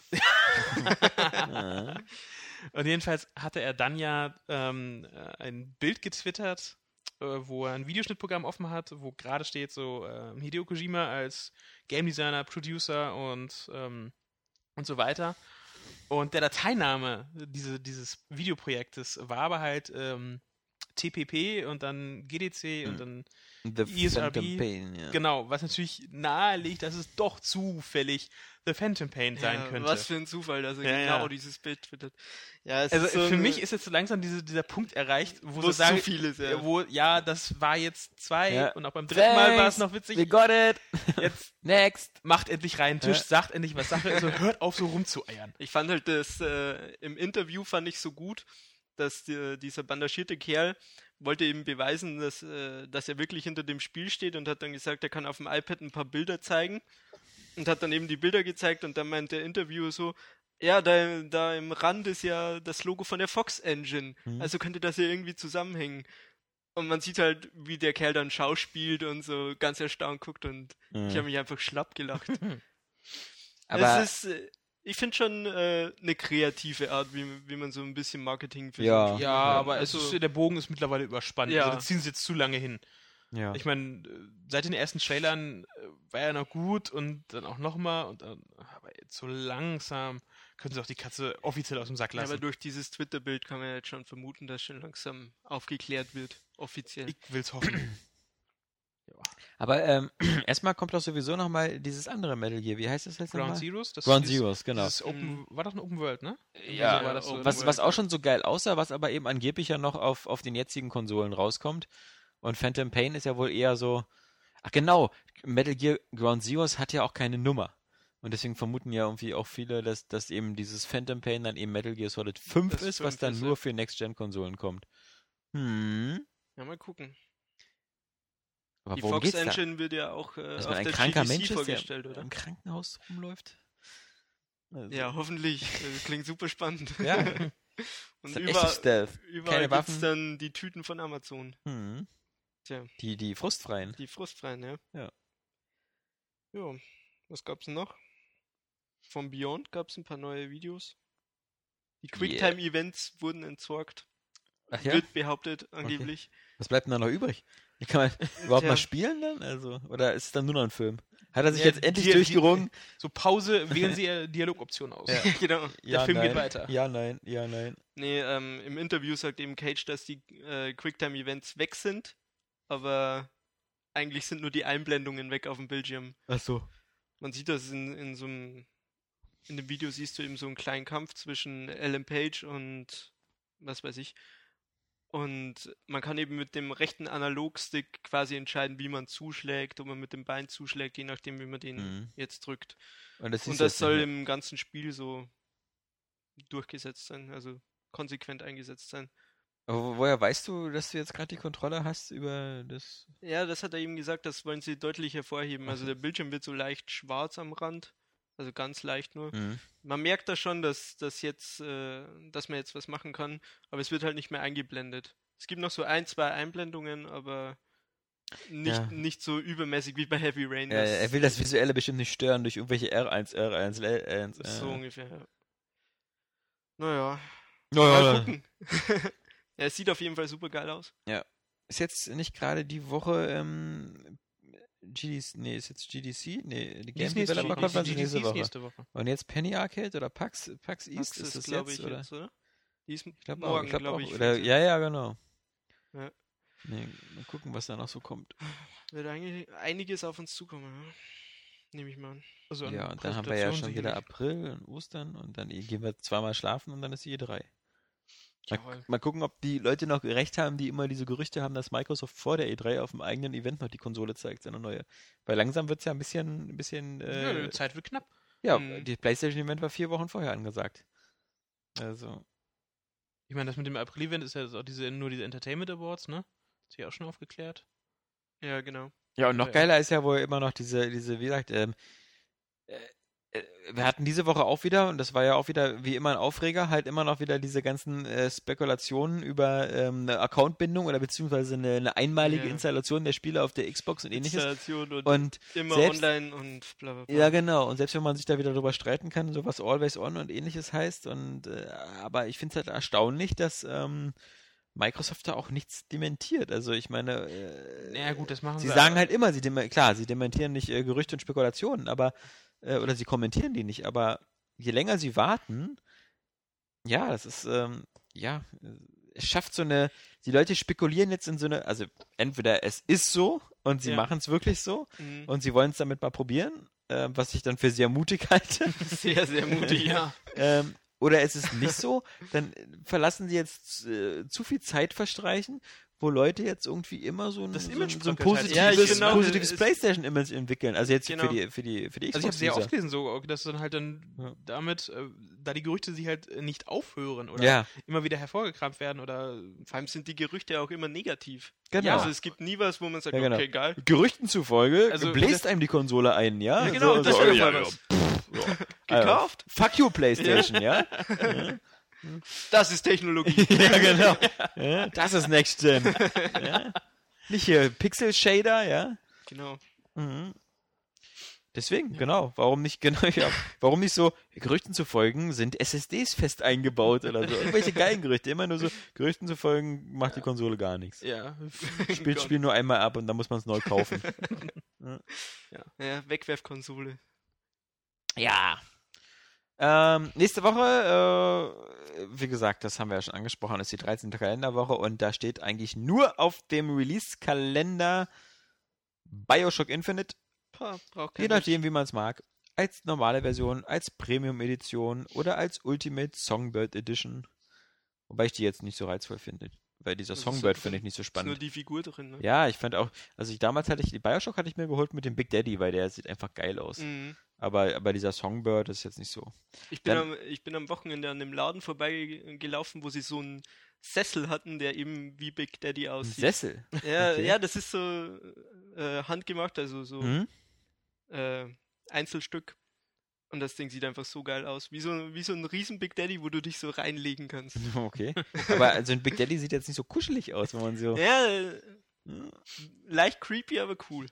Und jedenfalls hatte er dann ja ein Bild getwittert, wo er ein Videoschnittprogramm offen hat, wo gerade steht so Hideo Kojima als Game Designer, Producer und so weiter. Und der Dateiname dieses Videoprojektes war aber halt TPP und dann GDC und dann The ESRB. Phantom Pain, ja. Genau, was natürlich nahelegt, dass es doch zufällig The Phantom Pain sein könnte. Was für ein Zufall, dass er Ja, genau dieses Bild findet. Ja, es Also ist so für mich ist jetzt so langsam dieser Punkt erreicht, wo es sie sagen, zu viel ist, ja. wo, das war jetzt 2 Ja. und auch beim dritten Mal war es noch witzig. We got it. Jetzt Next. macht endlich reinen Tisch, Ja. sagt endlich, was Sache ist und hört auf, so rumzueiern. Ich fand halt das, im Interview fand ich so gut, dass dieser bandagierte Kerl wollte eben beweisen, dass er wirklich hinter dem Spiel steht und hat dann gesagt, er kann auf dem iPad ein paar Bilder zeigen und hat dann eben die Bilder gezeigt und dann meint der Interviewer so, ja, da im Rand ist ja das Logo von der Fox Engine, also könnte das ja irgendwie zusammenhängen. Und man sieht halt, wie der Kerl dann schauspielt und so ganz erstaunt guckt und ich habe mich einfach schlapp gelacht. Aber Es ist, ich finde schon eine kreative Art, wie man so ein bisschen Marketing für Ja. so ein Spiel Ja, macht. aber der Bogen ist mittlerweile überspannt. Ja. Also da ziehen sie jetzt zu lange hin. ja. Ich meine, seit den ersten Trailern war er noch gut und dann auch nochmal und dann, aber jetzt so langsam können sie auch die Katze offiziell aus dem Sack Ja, lassen. aber durch dieses Twitter-Bild kann man jetzt schon vermuten, dass schon langsam aufgeklärt wird, offiziell. Ich will's hoffen. Aber erstmal kommt doch sowieso nochmal dieses andere Metal Gear. Wie heißt das jetzt Ground nochmal? Zeroes? Das Ground ist- Zeroes, genau. Das war doch eine Open World, ne? Ja, so war das so. was auch schon so geil aussah, was aber eben angeblich ja noch auf den jetzigen Konsolen rauskommt. Und Phantom Pain ist ja wohl eher so. Ach genau, Metal Gear Ground Zeroes hat ja auch keine Nummer. Und deswegen vermuten ja irgendwie auch viele, dass eben dieses Phantom Pain dann eben Metal Gear Solid 5 Das ist, was 5 dann ist, nur ja. für Next-Gen-Konsolen kommt. Ja, mal gucken. Aber Die worum Fox geht's da? Engine wird ja auch Dass auf man ein der kranker GDC Mensch ist, vorgestellt, der oder? im Krankenhaus rumläuft? Also, Ja, hoffentlich. Das klingt super spannend. Ja. Und Das ist echte Stealth. überall Keine gibt's Waffen. dann die Tüten von Amazon. Hm. Tja, Die frustfreien. die frustfreien, ja. Ja. Ja, was gab's denn noch? Vom Beyond gab's ein paar neue Videos. Die Quicktime-Events wurden entsorgt. Ach ja? Wird behauptet, angeblich. Was bleibt denn da noch übrig? Wie kann man überhaupt Tja. mal spielen dann? Also, oder ist es dann nur noch ein Film? Hat er sich Ja, jetzt endlich die- durchgerungen? So Pause, wählen sie ihre Dialogoption aus. Ja. Genau. Ja, Film nein. geht weiter. Ja, nein, ja, nein. Nee, im Interview sagt eben Cage, dass die Quicktime-Events weg sind, aber eigentlich sind nur die Einblendungen weg auf dem Bildschirm. Ach so. Man sieht das in so einem, in dem Video siehst du eben so einen kleinen Kampf zwischen Ellen Page und was weiß ich. Und man kann eben mit dem rechten Analogstick quasi entscheiden, wie man zuschlägt, ob man mit dem Bein zuschlägt, je nachdem, wie man den Mhm. jetzt drückt. Und das, Und das soll im ganzen Spiel so durchgesetzt sein, also konsequent eingesetzt sein. Aber woher weißt du, dass du jetzt gerade die Kontrolle hast über das? Ja, das hat er eben gesagt, das wollen sie deutlich hervorheben. Also der Bildschirm wird so leicht schwarz am Rand, also ganz leicht nur. Mhm. Man merkt da schon, dass man jetzt was machen kann, aber es wird halt nicht mehr eingeblendet. Es gibt noch so 1, 2 Einblendungen, aber nicht so übermäßig wie bei Heavy Rain. Er will das Visuelle bestimmt nicht stören durch irgendwelche R1, L1. So ungefähr. Ja. Naja, Naja, mal gucken. Ja, es sieht auf jeden Fall super geil aus. ist jetzt nicht gerade die Woche ist jetzt GDC? Nee, die Game Developer Conference ist nächste Woche. nächste Woche. Und jetzt Penny Arcade oder PAX East? Pax Ist das glaube jetzt, ich, oder? jetzt, oder? Die ist Ich glaube morgen, auch. glaube ich. Oder, ja, genau. Ja. Nee, mal gucken, was da noch so kommt. Wird eigentlich einiges auf uns zukommen, ja? Nehme ich mal an. Also an Ja, und dann haben wir ja Präsentationen schon wieder sicherlich. April und Ostern und dann gehen wir zweimal schlafen und dann ist die E3. Jawohl. Mal gucken, ob die Leute noch recht haben, die immer diese Gerüchte haben, dass Microsoft vor der E3 auf dem eigenen Event noch die Konsole zeigt, seine neue. Weil langsam wird es ja ein bisschen Ja, die Zeit wird knapp. ja, Mhm. die PlayStation-Event war 4 Wochen vorher angesagt. Also, Ich meine, das mit dem April-Event ist ja auch nur diese Entertainment Awards, ne? Ist hier auch schon aufgeklärt. Ja, genau. ja, und noch Ja. geiler ist ja wohl immer noch diese, wie gesagt, wir hatten diese Woche auch wieder, und das war ja auch wieder wie immer ein Aufreger, halt immer noch wieder diese ganzen Spekulationen über eine Accountbindung oder beziehungsweise eine einmalige Ja. Installation der Spiele auf der Xbox und ähnliches. Installation und Und immer selbst- online und bla bla bla. ja, genau. Und selbst wenn man sich da wieder drüber streiten kann, so was Always On und ähnliches heißt, aber ich finde es halt erstaunlich, dass Microsoft da auch nichts dementiert. Also ich meine, Naja, gut, das machen sie sie. sagen halt immer, sie dementieren nicht Gerüchte und Spekulationen, aber oder sie kommentieren die nicht, aber je länger sie warten, Ja, das ist, es schafft so eine, die Leute spekulieren jetzt in so eine, also entweder es ist so und sie Ja. machen es wirklich so Mhm. und sie wollen es damit mal probieren, was ich dann für sehr mutig halte. Sehr, sehr mutig, ja. Oder es ist nicht so, dann verlassen sie jetzt zu viel Zeit verstreichen, wo Leute jetzt irgendwie immer so ein, Das so Image ein, so ein bröckelt halt. positives, Ja, genau, positives es- PlayStation-Image entwickeln. Also jetzt Genau. für die Xbox. Also ich habe sehr User. oft gelesen, so, dass dann halt dann Ja. damit, da die Gerüchte sich halt nicht aufhören oder Ja, immer wieder hervorgekramt werden oder Vor allem sind die Gerüchte auch immer negativ. genau. Also es gibt nie was, wo man sagt, Ja, genau. okay, geil. Gerüchten zufolge Also, bläst einem die Konsole ein, ja? Ja, genau, das wäre mal was. Gekauft? Fuck you, PlayStation, ja? Das ist Technologie. Ja, genau. Ja, das ist Next Gen. Ja? Nicht hier Pixel Shader, ja? Genau. Mhm. Deswegen, genau. Warum nicht, genau, ja. Warum nicht so, Gerüchten zu folgen, sind SSDs fest eingebaut oder so. Irgendwelche geilen Gerüchte. Immer nur so, Gerüchten zu folgen, macht die Konsole gar nichts. ja. Spielt Spiel nur einmal ab und dann muss man es neu kaufen. Ja, Wegwerfkonsole. Ja. Nächste Woche, wie gesagt, das haben wir ja schon angesprochen, ist die 13. Kalenderwoche und da steht eigentlich nur auf dem Release-Kalender Bioshock Infinite, Braucht je kein nachdem, wie man es mag, als normale Version, als Premium-Edition oder als Ultimate Songbird Edition. Wobei ich die jetzt nicht so reizvoll finde, weil dieser Das ist Songbird so- finde ich nicht so Ist nur spannend. die Figur drin, ne? Ja, ich fand auch, also damals die Bioshock hatte ich mir geholt mit dem Big Daddy, weil der sieht einfach geil aus. Mhm. Aber dieser Songbird ist jetzt nicht so. Ich bin, Dann- ich bin am Wochenende an einem Laden vorbeigelaufen, wo sie so einen Sessel hatten, der eben wie Big Daddy Ein aussieht. Sessel. Ja, Okay. ja, das ist so handgemacht, also so Mhm. Einzelstück. Und das Ding sieht einfach so geil aus. Wie so ein riesen Big Daddy, wo du dich so reinlegen kannst. Okay. Aber also ein Big Daddy sieht jetzt nicht so kuschelig aus, wenn man so. Ja, leicht creepy, aber cool.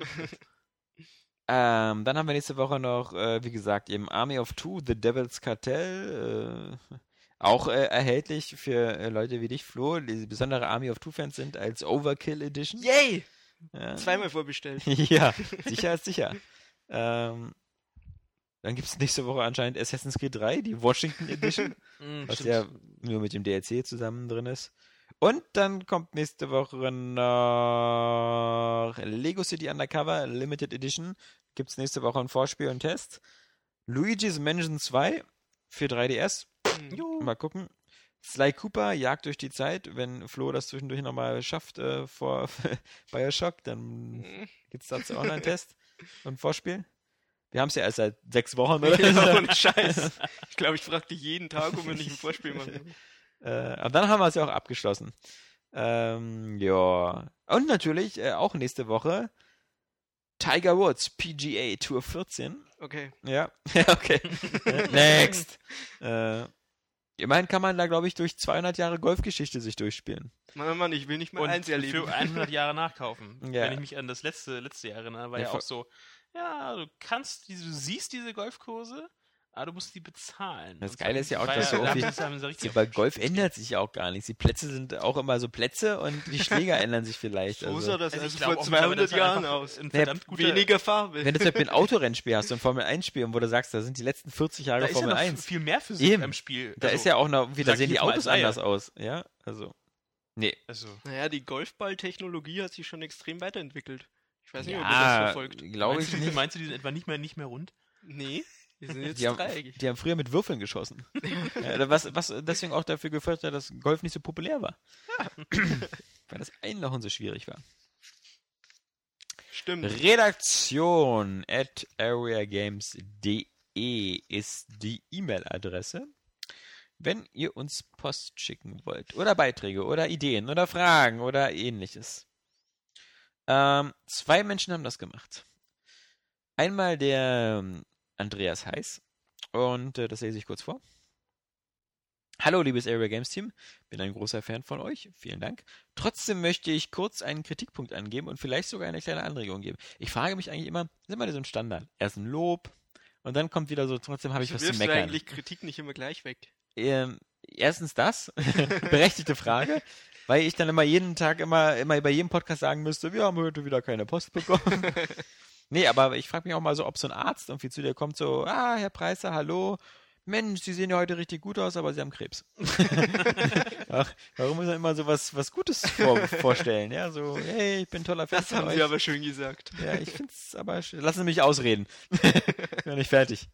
Dann haben wir nächste Woche noch, wie gesagt, eben Army of Two, The Devil's Cartel. Auch erhältlich für Leute wie dich, Flo, die besondere Army of Two-Fans sind, als Overkill Edition. Yay! Ja. Zweimal vorbestellt. Ja, sicher ist sicher. Dann gibt es nächste Woche anscheinend Assassin's Creed 3, die Washington Edition, was ja nur mit dem DLC zusammen drin ist. Und dann kommt nächste Woche noch Lego City Undercover Limited Edition. Gibt es nächste Woche ein Vorspiel und Test. Luigi's Mansion 2 für 3DS. Mal gucken. Sly Cooper, Jagd durch die Zeit. Wenn Flo das zwischendurch nochmal schafft vor Bioshock, dann gibt es dazu auch noch einen Test und ein Vorspiel. Wir haben es ja erst seit 6 Wochen, oder? Ja, ohne Scheiß. Ich glaube, ich frage dich jeden Tag, ob wir nicht ein Vorspiel machen. Aber dann haben wir es ja auch abgeschlossen. Ja. Und natürlich auch nächste Woche Tiger Woods PGA Tour 14. Okay. Ja, okay. Next. Immerhin kann man da, glaube ich, durch 200 Jahre Golfgeschichte sich durchspielen. Mann, ich will nicht mal Und eins erleben. für 100 Jahre nachkaufen. Ja. Wenn ich mich an das letzte Jahr erinnere, war Ja, ja voll- auch so, ja, du siehst diese Golfkurse, aber du musst die bezahlen. Das Und Geile zwar- ist ja auch, war dass so da haben irgendwie- sie- haben sie richtig Bei Golf ändert sich ja auch gar nichts. Die Plätze sind auch immer so Plätze und die Schläger ändern sich vielleicht. So Also, sah das Also also ich glaube vor auch mittlerweile, 200 dass er Jahren einfach aus. ein verdammt guter, Weniger Farbe. wenn du zum Beispiel ein Autorennspiel hast, so ein Formel-1-Spiel, wo du sagst, da sind die letzten 40 Jahre da ist ja Formel noch 1. viel mehr Physik Eben. im Spiel. Da Also, ist ja auch noch, wie da sag sehen ich die jetzt mal Autos als Laie. anders aus. Ja, also. Nee. also, Naja, die Golfball-Technologie hat sich schon extrem weiterentwickelt. Ich weiß nicht, ob ihr das Ja, verfolgt. glaube ich nicht. meinst du, die sind etwa nicht mehr rund? Nee, die sind jetzt Die haben, dreieckig. die haben früher mit Würfeln geschossen. Ja, was deswegen auch dafür geführt hat, dass Golf nicht so populär war. Weil das Einlochen so schwierig war. Stimmt. Redaktion at areagames.de ist die E-Mail-Adresse. Wenn ihr uns Post schicken wollt oder Beiträge oder Ideen oder Fragen oder ähnliches. 2 Menschen haben das gemacht. Einmal der Andreas Heiß und das lese ich kurz vor. Hallo, liebes Area Games Team. Bin ein großer Fan von euch. Vielen Dank. Trotzdem möchte ich kurz einen Kritikpunkt angeben und vielleicht sogar eine kleine Anregung geben. Ich frage mich eigentlich immer, das ist immer so ein Standard. Erst ein Lob und dann kommt wieder so, trotzdem habe ich was zu Wirfst du meckern. eigentlich Kritik nicht immer gleich weg? Erstens das, berechtigte Frage, weil ich dann immer jeden Tag immer bei jedem Podcast sagen müsste, wir haben heute wieder keine Post bekommen. Nee, aber ich frage mich auch mal so, ob so ein Arzt irgendwie zu dir kommt, so, Herr Preiser, hallo, Mensch, Sie sehen ja heute richtig gut aus, aber Sie haben Krebs. Ach, warum muss man immer so was Gutes vorstellen? Ja, so, hey, ich bin ein toller Fan Das von haben euch. Sie aber schön gesagt. Ja, ich finde es aber schön. Lassen Sie mich ausreden. Ich bin noch nicht fertig.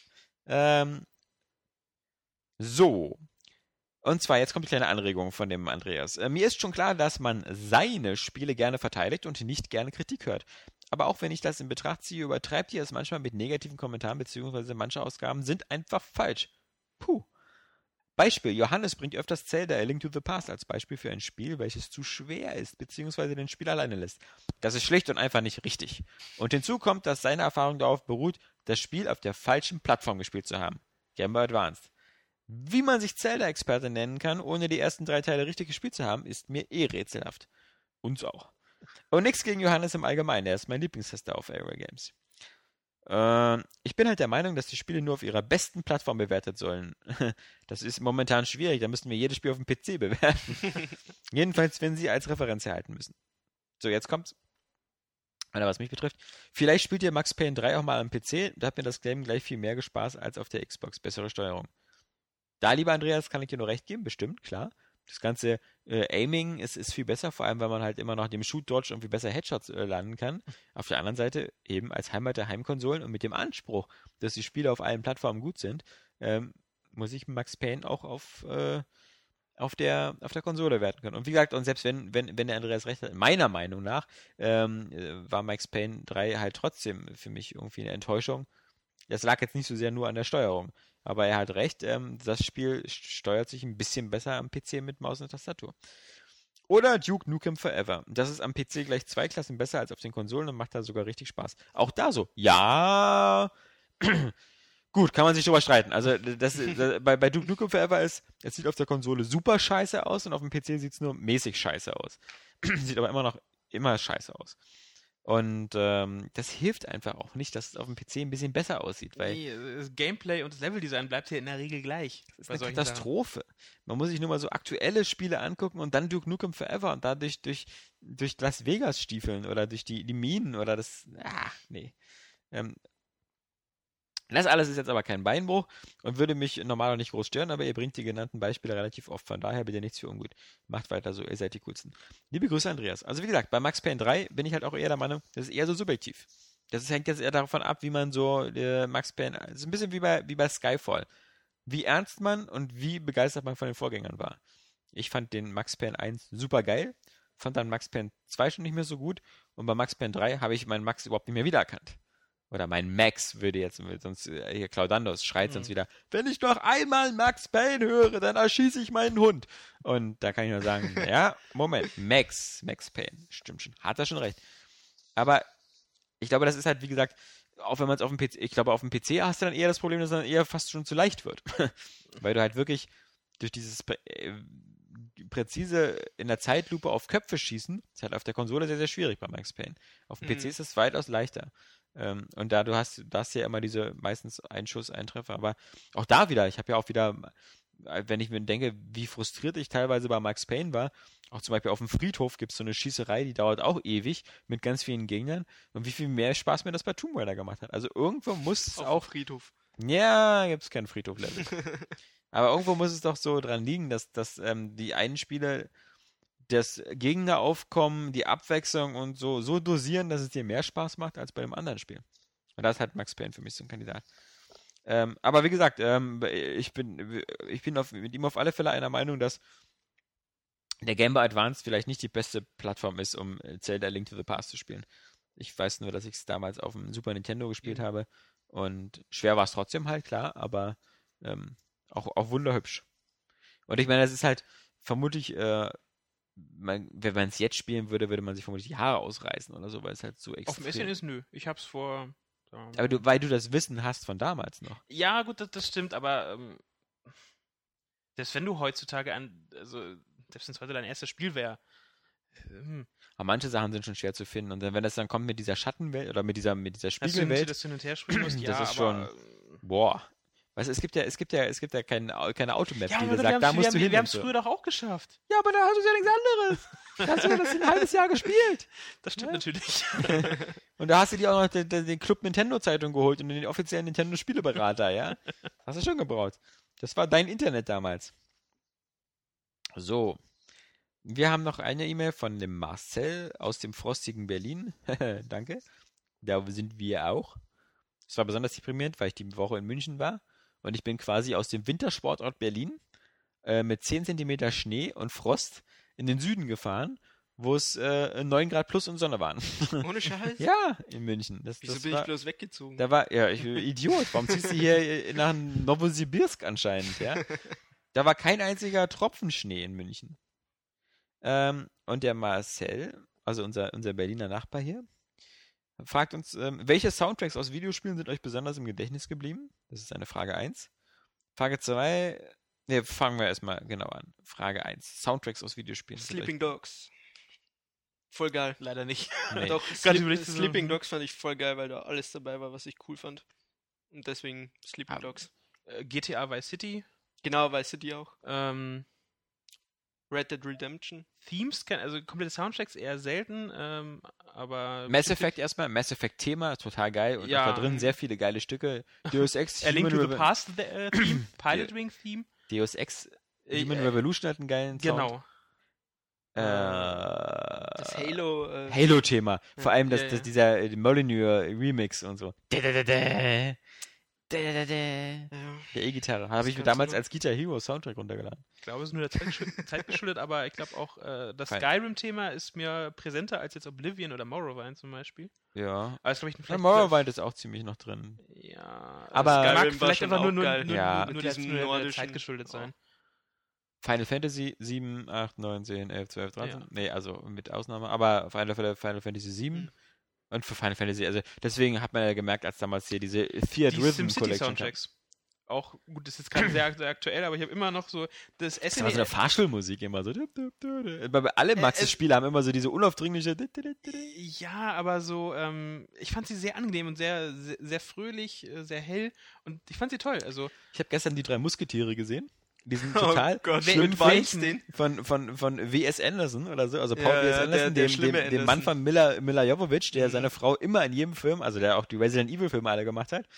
So. Und zwar, jetzt kommt die kleine Anregung von dem Andreas. Mir ist schon klar, dass man seine Spiele gerne verteidigt und nicht gerne Kritik hört. Aber auch wenn ich das in Betracht ziehe, übertreibt ihr es manchmal mit negativen Kommentaren, beziehungsweise manche Ausgaben sind einfach falsch. Puh. Beispiel, Johannes bringt öfters Zelda A Link to the Past als Beispiel für ein Spiel, welches zu schwer ist, beziehungsweise den Spieler alleine lässt. Das ist schlicht und einfach nicht richtig. Und hinzu kommt, dass seine Erfahrung darauf beruht, das Spiel auf der falschen Plattform gespielt zu haben. Game Boy Advance. Wie man sich Zelda-Experte nennen kann, ohne die ersten 3 Teile richtig gespielt zu haben, ist mir rätselhaft. Uns auch. Und nichts gegen Johannes im Allgemeinen, er ist mein Lieblingstester auf Area Games. Ich bin halt der Meinung, dass die Spiele nur auf ihrer besten Plattform bewertet sollen. Das ist momentan schwierig, da müssten wir jedes Spiel auf dem PC bewerten. Jedenfalls, wenn sie als Referenz erhalten müssen. So, jetzt kommt's. Oder was mich betrifft. Vielleicht spielt ihr Max Payne 3 auch mal am PC, da hat mir das Game gleich viel mehr Spaß als auf der Xbox. Bessere Steuerung. Da, lieber Andreas, kann ich dir nur recht geben, bestimmt, klar. Das ganze Aiming ist viel besser, vor allem, weil man halt immer noch dem Shoot-Dodge irgendwie besser Headshots landen kann. Auf der anderen Seite, eben als Heimat der Heimkonsolen und mit dem Anspruch, dass die Spiele auf allen Plattformen gut sind, muss ich Max Payne auch auf der Konsole werten können. Und wie gesagt, und selbst wenn der Andreas recht hat, meiner Meinung nach, war Max Payne 3 halt trotzdem für mich irgendwie eine Enttäuschung. Das lag jetzt nicht so sehr nur an der Steuerung. Aber er hat recht, das Spiel steuert sich ein bisschen besser am PC mit Maus und Tastatur. Oder Duke Nukem Forever. Das ist am PC gleich 2 Klassen besser als auf den Konsolen und macht da sogar richtig Spaß. Auch da so. Ja. Gut, kann man sich drüber streiten. Also bei Duke Nukem Forever es sieht auf der Konsole super scheiße aus und auf dem PC sieht es nur mäßig scheiße aus. Sieht aber immer scheiße aus. Und das hilft einfach auch nicht, dass es auf dem PC ein bisschen besser aussieht. Weil das Gameplay und das Leveldesign bleibt hier in der Regel gleich. Das ist eine Katastrophe. Man muss sich nur mal so aktuelle Spiele angucken und dann Duke Nukem Forever und dadurch durch Las Vegas stiefeln oder durch die Minen oder das. Nee. Das alles ist jetzt aber kein Beinbruch und würde mich normal auch nicht groß stören, aber ihr bringt die genannten Beispiele relativ oft, von daher bitte nichts für ungut. Macht weiter so, ihr seid die Coolsten. Liebe Grüße, Andreas. Also wie gesagt, bei Max Payne 3 bin ich halt auch eher der Meinung, das ist eher so subjektiv. Das hängt jetzt eher davon ab, wie man so Max Payne, das ist ein bisschen wie bei Skyfall. Wie ernst man und wie begeistert man von den Vorgängern war. Ich fand den Max Payne 1 super geil, fand dann Max Payne 2 schon nicht mehr so gut und bei Max Payne 3 habe ich meinen Max überhaupt nicht mehr wiedererkannt. Oder mein Max würde jetzt, sonst hier Claudandos schreit sonst wieder, wenn ich noch einmal Max Payne höre, dann erschieße ich meinen Hund. Und da kann ich nur sagen, ja, Moment, Max Payne, stimmt schon, hat er schon recht. Aber ich glaube, das ist halt, wie gesagt, auch wenn man es auf dem PC, ich glaube, auf dem PC hast du dann eher das Problem, dass es dann eher fast schon zu leicht wird. Weil du halt wirklich durch dieses präzise in der Zeitlupe auf Köpfe schießen, ist halt auf der Konsole sehr, sehr schwierig bei Max Payne. Auf dem PC ist es weitaus leichter. Und da du hast ja immer diese meistens ein Schuss, ein Treffer, aber auch da wieder, ich habe ja auch wieder, wenn ich mir denke, wie frustriert ich teilweise bei Max Payne war, auch zum Beispiel auf dem Friedhof gibt es so eine Schießerei, die dauert auch ewig mit ganz vielen Gegnern und wie viel mehr Spaß mir das bei Tomb Raider gemacht hat. Also irgendwo muss es auch Friedhof. Ja, gibt es keinen Friedhof-Level. Aber irgendwo muss es doch so dran liegen, dass die einen Spiele das Gegneraufkommen, die Abwechslung und so dosieren, dass es dir mehr Spaß macht als bei dem anderen Spiel. Und das ist halt Max Payne für mich so ein Kandidat. Aber wie gesagt, ich bin mit ihm auf alle Fälle einer Meinung, dass der Game Boy Advance vielleicht nicht die beste Plattform ist, um Zelda Link to the Past zu spielen. Ich weiß nur, dass ich es damals auf dem Super Nintendo gespielt habe und schwer war es trotzdem halt, klar, aber auch wunderhübsch. Und ich meine, das ist halt vermutlich wenn man es jetzt spielen würde, würde man sich vermutlich die Haare ausreißen oder so, weil es halt so extrem... Auf dem SNES nö. Ich hab's vor... Aber weil du das Wissen hast von damals noch. Ja, gut, das stimmt, aber selbst wenn du heutzutage selbst wenn es heute dein erstes Spiel wäre... Aber manche Sachen sind schon schwer zu finden und wenn das dann kommt mit dieser Schattenwelt oder mit dieser Spiegelwelt... Das hin und her springen musst, das ist schon... Boah... Weißt du, es gibt ja keine Automap, Ja, die aber dir sagt, da musst du hin. wir haben und es so. früher doch auch geschafft. Ja, aber da hast du ja nichts anderes. Da hast du ja das ein halbes Jahr gespielt. Das stimmt natürlich. Und da hast du dir auch noch den Club Nintendo Zeitung geholt und den offiziellen Nintendo Spieleberater, ja? Hast du schon gebraucht. Das war dein Internet damals. So. Wir haben noch eine E-Mail von dem Marcel aus dem frostigen Berlin. Danke. Da sind wir auch. Es war besonders deprimierend, weil ich die Woche in München war. Und ich bin quasi aus dem Wintersportort Berlin mit 10 Zentimeter Schnee und Frost in den Süden gefahren, wo es 9 Grad plus und Sonne waren. Ohne Scheiß? Ja, in München. Wieso bin ich bloß weggezogen? Da war, ja, ich Idiot. Warum ziehst du hier nach Novosibirsk anscheinend, ja? Da war kein einziger Tropfen Schnee in München. Und der Marcel, also unser Berliner Nachbar hier, fragt uns, welche Soundtracks aus Videospielen sind euch besonders im Gedächtnis geblieben? Das ist eine Frage 1. Frage 2, fangen wir erstmal genau an. Frage 1, Soundtracks aus Videospielen. Sleeping Dogs. Voll geil. Leider nicht. Nee. Doch, Gerade überlegt, so- Sleeping Dogs fand ich voll geil, weil da alles dabei war, was ich cool fand. Und deswegen Sleeping Dogs. GTA Vice City. Genau, weißt du die auch? Ähm, Red Dead Redemption. Themes, also komplette Soundtracks eher selten, aber... Mass Effect erstmal, Mass Effect Thema, total geil. Und Ja. auch da drin sehr viele geile Stücke. Deus Ex, A Link to Human the Revo- Past Theme, Pilot Wing Theme. Deus Ex, Äh, Human äh, Revolution hat einen geilen Sound. Genau. Das Halo. Halo-Thema. Vor allem ja. dieser Molyneux Remix und so. Ja. Der E-Gitarre. Habe ich mir kannst damals du- als Guitar Hero Soundtrack runtergeladen. Ich glaube, es ist nur der Zeit geschuldet, aber ich glaube auch, das Fein. Skyrim-Thema ist mir präsenter als jetzt Oblivion oder Morrowind zum Beispiel. Ja. Aber ist, glaube ich, Ja, vielleicht... Morrowind ist auch ziemlich noch drin. Ja, Aber- es mag Skyrim war vielleicht schon einfach auch geil. Ja. nur Mit der, diesem nur der nordischen- Zeit geschuldet sein. Final Fantasy 7, 8, 9, 10, 11, 12, 13. Ja. Nee, also mit Ausnahme. Aber auf alle Fälle Final Fantasy 7. Mhm. Und für Final Fantasy, also deswegen hat man ja gemerkt, als damals hier diese Fiat Die Rhythm Collection kam. SimCity-Soundtracks. Auch, gut, das ist jetzt gerade sehr aktuell, aber ich habe immer noch so das Das war so eine Fahrstuhlmusik immer so. Alle Maxis-Spiele haben immer so diese unaufdringliche. Ja, aber so, ich fand sie sehr angenehm und sehr, sehr, sehr fröhlich, sehr hell und ich fand sie toll. Also, Ich habe gestern die 3 Musketiere gesehen. Die sind Oh total Gott, schlimm mit Weinstein. von W.S. Anderson oder so, also Paul Ja, W.S. ja, Anderson, der dem schlimme Mann Anderson. von Mila Jovovich, der seine Frau immer in jedem Film, also der auch die Resident Evil Filme alle gemacht hat.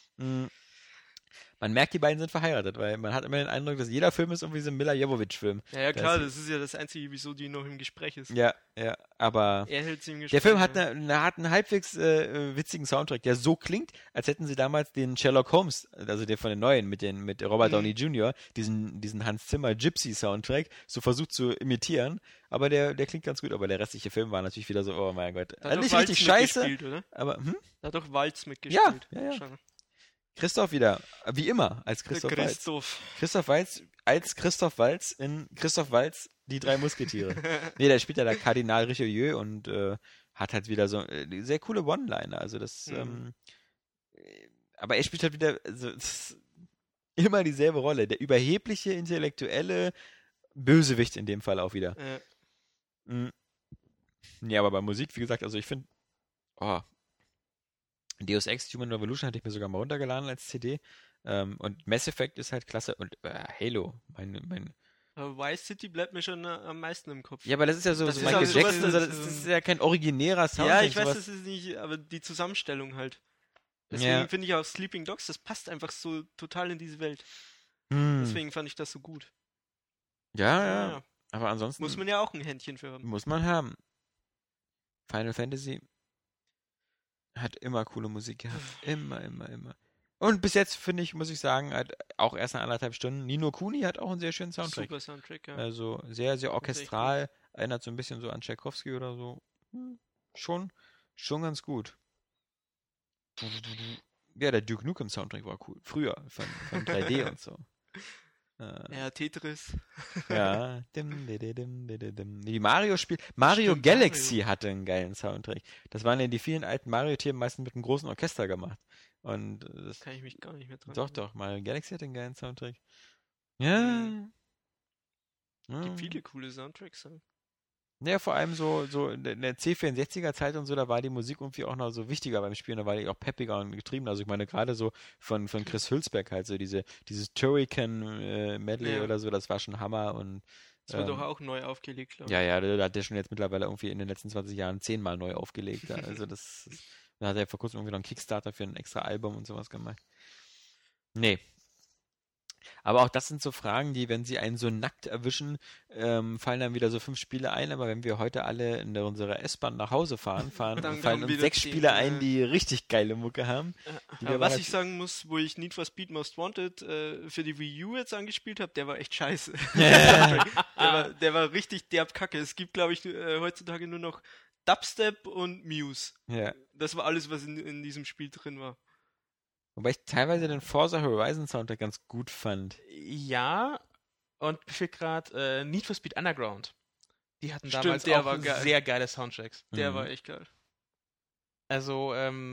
Man merkt, die beiden sind verheiratet, weil man hat immer den Eindruck, dass jeder Film ist irgendwie so ein Mila Jovovich-Film. Ja, klar, das ist ja das Einzige, wieso die noch im Gespräch ist. Ja, aber Er hält sie im Gespräch. der Film hat, ja. hat einen halbwegs witzigen Soundtrack, der so klingt, als hätten sie damals den Sherlock Holmes, also den von den neuen, mit Robert Downey Jr., diesen Hans Zimmer Gypsy Soundtrack, so versucht zu imitieren. Aber der klingt ganz gut, aber der restliche Film war natürlich wieder so, oh mein Gott. Da hat Nicht doch richtig Walz scheiße, mitgespielt, oder? aber Da hat doch Walz mitgespielt. Ja. Schon. Christoph wieder, wie immer, als Christoph Waltz. Christoph. Christoph Waltz als Christoph Waltz in Christoph Waltz, die 3 Musketiere. Nee, der spielt ja der Kardinal Richelieu und hat halt wieder so sehr coole One-Liner. Also das, aber er spielt halt wieder immer dieselbe Rolle. Der überhebliche, intellektuelle Bösewicht in dem Fall auch wieder. Ja, aber bei Musik, wie gesagt, also ich finde, Deus Ex Human Revolution hatte ich mir sogar mal runtergeladen als CD. Und Mass Effect ist halt klasse. Und Halo, mein Aber Vice City bleibt mir schon am meisten im Kopf. Ja, aber das ist ja so, Das so ist Michael auch sowas, Jackson, das das ist ist ja kein originärer Sound. Ja, ich weiß, das ist nicht, aber die Zusammenstellung halt. Deswegen Ja. finde ich auch Sleeping Dogs, das passt einfach so total in diese Welt. Deswegen fand ich das so gut. Ja. Aber ansonsten Muss man ja auch ein Händchen für haben. muss man haben. Final Fantasy hat immer coole Musik gehabt. Immer. Und bis jetzt, finde ich, muss ich sagen, hat auch erst nach 1,5 Stunden. Nino Kuni hat auch einen sehr schönen Soundtrack. Super Soundtrack, ja. Also sehr, sehr orchestral. Erinnert so ein bisschen so an Tchaikovsky oder so. Schon ganz gut. Ja, der Duke Nukem Soundtrack war cool. Früher, von 3D und so. Ja, Tetris. Ja. Die Mario-Spiel. Mario Stimmt, Galaxy hatte einen geilen Soundtrack. Das waren ja die vielen alten Mario-Themen meistens mit einem großen Orchester gemacht. Und das Kann ich mich gar nicht mehr dran doch, Mario Galaxy hatte einen geilen Soundtrack. Ja. Es gibt viele coole Soundtracks. Ja. Ja, vor allem so in der C64er-Zeit und so, da war die Musik irgendwie auch noch so wichtiger beim Spielen, da war die auch peppiger und getrieben. Also ich meine, gerade so von Chris Hülsbeck halt so dieses Turrican-Medley Ja. oder so, das war schon Hammer und Das wird doch auch neu aufgelegt, glaube ich. ja, da hat der schon jetzt mittlerweile irgendwie in den letzten 20 Jahren 10-mal neu aufgelegt. Ja. Also da hat er vor kurzem irgendwie noch einen Kickstarter für ein extra Album und sowas gemacht. Nee. Aber auch das sind so Fragen, die, wenn sie einen so nackt erwischen, fallen dann wieder so 5 Spiele ein. Aber wenn wir heute alle in unserer S-Bahn nach Hause fahren, Dann fallen kommen uns wieder 6 10, Spiele ein, die richtig geile Mucke haben. Die wir Aber was aber- ich sagen muss, wo ich Need for Speed Most Wanted für die Wii U jetzt angespielt habe, der war echt scheiße. der war richtig derb kacke. Es gibt, glaube ich, heutzutage nur noch Dubstep und Muse. Ja. Das war alles, was in diesem Spiel drin war. Wobei ich teilweise den Forza Horizon Soundtrack ganz gut fand. Ja, und mir fehlt gerade Need for Speed Underground. Die hatten Stimmt, damals der auch war geil. sehr geile Soundtracks. Der Mhm. war echt geil. Also,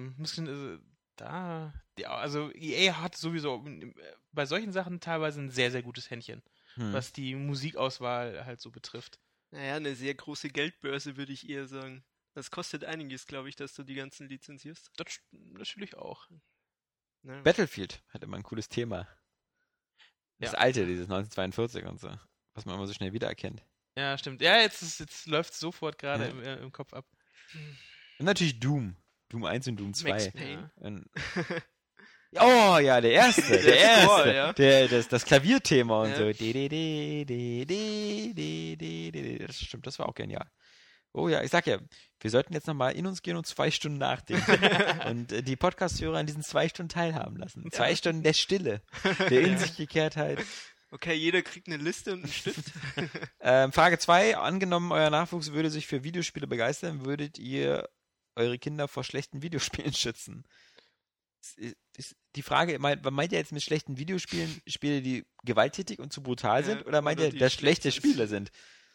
also EA hat sowieso bei solchen Sachen teilweise ein sehr, sehr gutes Händchen, was die Musikauswahl halt so betrifft. Naja, eine sehr große Geldbörse, würde ich eher sagen. Das kostet einiges, glaube ich, dass du die ganzen lizenzierst. Das natürlich auch. Ne? Battlefield hat immer ein cooles Thema. Das Ja. alte, dieses 1942 und so. Was man immer so schnell wiedererkennt. Ja, stimmt. Ja, jetzt läuft es sofort gerade Ja. im Kopf ab. Und natürlich Doom. Doom 1 und Doom 2. Max Payne. Und oh ja, der erste. Der Der erste. Score, ja. Das Klavierthema und Ja. so. Das stimmt, das war auch genial. Oh ja, ich sag ja, wir sollten jetzt nochmal in uns gehen und 2 Stunden nachdenken. Und die Podcast-Hörer an diesen 2 Stunden teilhaben lassen. 2 Stunden der Stille, der in sich Gekehrtheit. Okay, jeder kriegt eine Liste und einen Stift. Frage 2. Angenommen, euer Nachwuchs würde sich für Videospiele begeistern, würdet ihr eure Kinder vor schlechten Videospielen schützen? Ist die Frage, meint ihr jetzt mit schlechten Videospielen Spiele, die gewalttätig und zu brutal Ja, sind? Oder meint oder ihr, die dass schlechte schlecht sind? Spiele sind?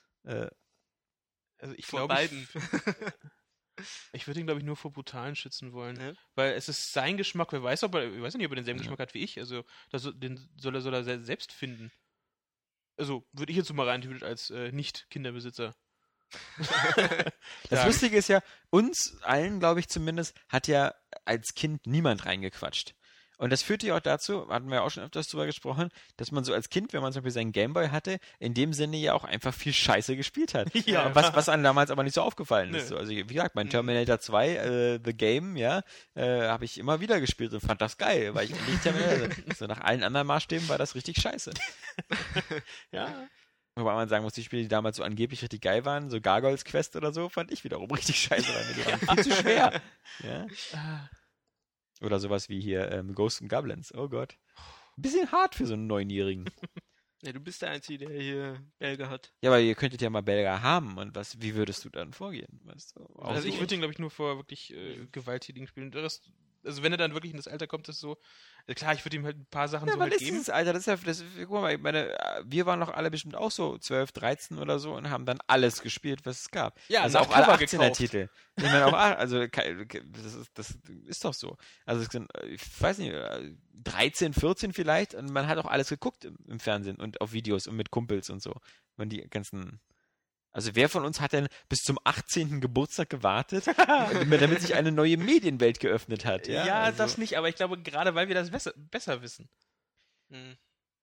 Also ich Vor glaube, beiden. ich würde ihn, glaube ich, nur vor brutalen schützen wollen. Ja. Weil es ist sein Geschmack, ich weiß nicht, ob er denselben Geschmack hat wie ich. Also den soll er selbst finden. Also würde ich jetzt so mal rein theoretisch als Nicht-Kinderbesitzer. Das sagen. Lustige ist ja, uns allen, glaube ich zumindest, hat ja als Kind niemand reingequatscht. Und das führte ja auch dazu, hatten wir ja auch schon öfters drüber gesprochen, dass man so als Kind, wenn man zum Beispiel seinen Gameboy hatte, in dem Sinne ja auch einfach viel Scheiße gespielt hat. Ja. Was einem damals aber nicht so aufgefallen ist. Nö. So, also wie gesagt, mein Terminator 2, The Game, ja, habe ich immer wieder gespielt und fand das geil, weil ich endlich Terminator so nach allen anderen Maßstäben war das richtig scheiße. Ja. Wobei man sagen muss, die Spiele, die damals so angeblich richtig geil waren, so Gargoyles Quest oder so, fand ich wiederum richtig scheiße, weil mir die waren viel zu schwer. Ja? Oder sowas wie hier Ghosts and Goblins. Oh Gott. Ein bisschen hart für so einen Neunjährigen. Ja, du bist der Einzige, der hier Belge hat. Ja, aber ihr könntet ja mal Belger haben. Und wie würdest du dann vorgehen? Weißt du? Auch Also so. ich würde ihn, glaube ich, nur vor wirklich gewalttätigen Spielen. Also wenn er dann wirklich in das Alter kommt, ist so. Klar, ich würde ihm halt ein paar Sachen Ja, so wann halt ist geben. dieses Alter? Guck mal, ich meine, wir waren doch alle bestimmt auch so 12, 13 oder so und haben dann alles gespielt, was es gab. Ja, also nach auch alle Cover 18er gekauft. Titel. Ich meine auch, also das ist doch so. Also es sind, ich weiß nicht, 13, 14 vielleicht und man hat auch alles geguckt im Fernsehen und auf Videos und mit Kumpels und so. Man die ganzen. Also wer von uns hat denn bis zum 18. Geburtstag gewartet, damit sich eine neue Medienwelt geöffnet hat? Ja, Ja, also, das nicht, aber ich glaube, gerade weil wir das besser wissen. Hm.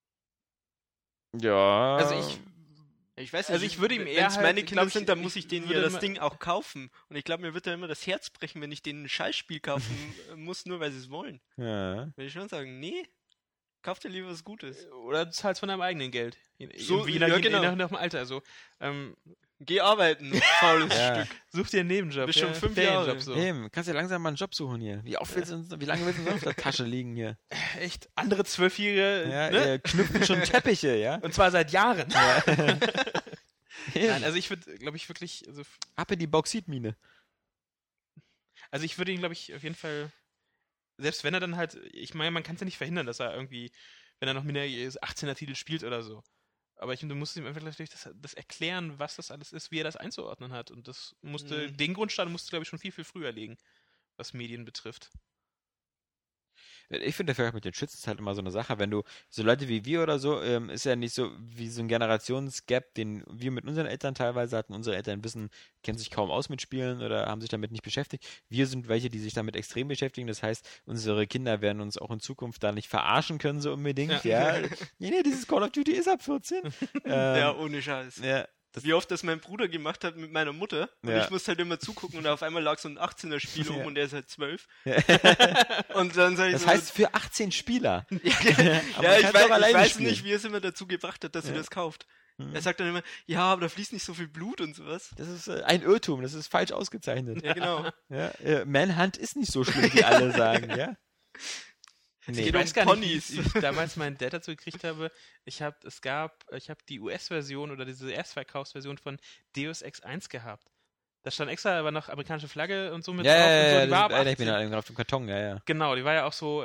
Ja. Also Ich weiß nicht, Also ich würde ihm eher wenn es halt, meine Kinder glaub ich, sind, dann ich muss ich denen würde ja das immer- Ding auch kaufen. Und ich glaube, mir wird da immer das Herz brechen, wenn ich denen ein Scheißspiel kaufen muss, nur weil sie es wollen. ja. Würde ich schon sagen, nee, kauf dir lieber was Gutes. Oder du zahlst von deinem eigenen Geld. So, je ja, nach, genau. je nach dem Alter. Also, Geh arbeiten, faules Ja. Stück. such dir einen Nebenjob. Bist schon 5 Ferienjob, Jahre. So. Eben, kannst ja langsam mal einen Job suchen hier. Wie lange willst du noch auf der Tasche liegen hier? Echt, andere 12-Jährige, Ja, ne? ihr knüpfen schon Teppiche, ja? Und zwar seit Jahren. Nein, Eben. also ich würde, glaube ich, wirklich, Ab in die Bauxitmine. also ich würde ihn, glaube ich, auf jeden Fall, selbst wenn er dann halt, ich meine, man kann es ja nicht verhindern, dass er irgendwie, wenn er noch minderjährig ist, 18er Titel spielt oder so. Aber du musst ihm einfach natürlich das erklären, was das alles ist, wie er das einzuordnen hat. Und das den Grundstein musste, glaube ich, schon viel, viel früher legen, was Medien betrifft. Ich finde, der Vergleich mit den Schützen ist halt immer so eine Sache. Wenn du so Leute wie wir oder so, ist ja nicht so wie so ein Generationsgap, den wir mit unseren Eltern teilweise hatten. Unsere Eltern kennen sich kaum aus mit Spielen oder haben sich damit nicht beschäftigt. Wir sind welche, die sich damit extrem beschäftigen. Das heißt, unsere Kinder werden uns auch in Zukunft da nicht verarschen können, so unbedingt. Ja, nee, dieses Call of Duty ist ab 14. Ja, ohne Scheiß. Ja. Wie oft das mein Bruder gemacht hat mit meiner Mutter. Und ich musste halt immer zugucken und auf einmal lag so ein 18er-Spiel um und er ist halt 12. Und dann sag ich das so, heißt für 18 Spieler. Ja, ich weiß nicht, wie er es immer dazu gebracht hat, dass er das kauft. Er sagt dann immer, ja, aber da fließt nicht so viel Blut und sowas. Das ist ein Irrtum, das ist falsch ausgezeichnet. Ja, genau. Ja, Manhunt ist nicht so schlimm, wie alle sagen, ja? Nee, ich weiß gar nicht, wie ich damals meinen Dad dazu gekriegt habe. Ich habe die US-Version oder diese Erstverkaufsversion von Deus Ex 1 gehabt. Da stand extra aber noch amerikanische Flagge und so mit drauf. Und so. Die war ab 18. Ich bin da auf dem Karton, ja. Genau, die war ja auch so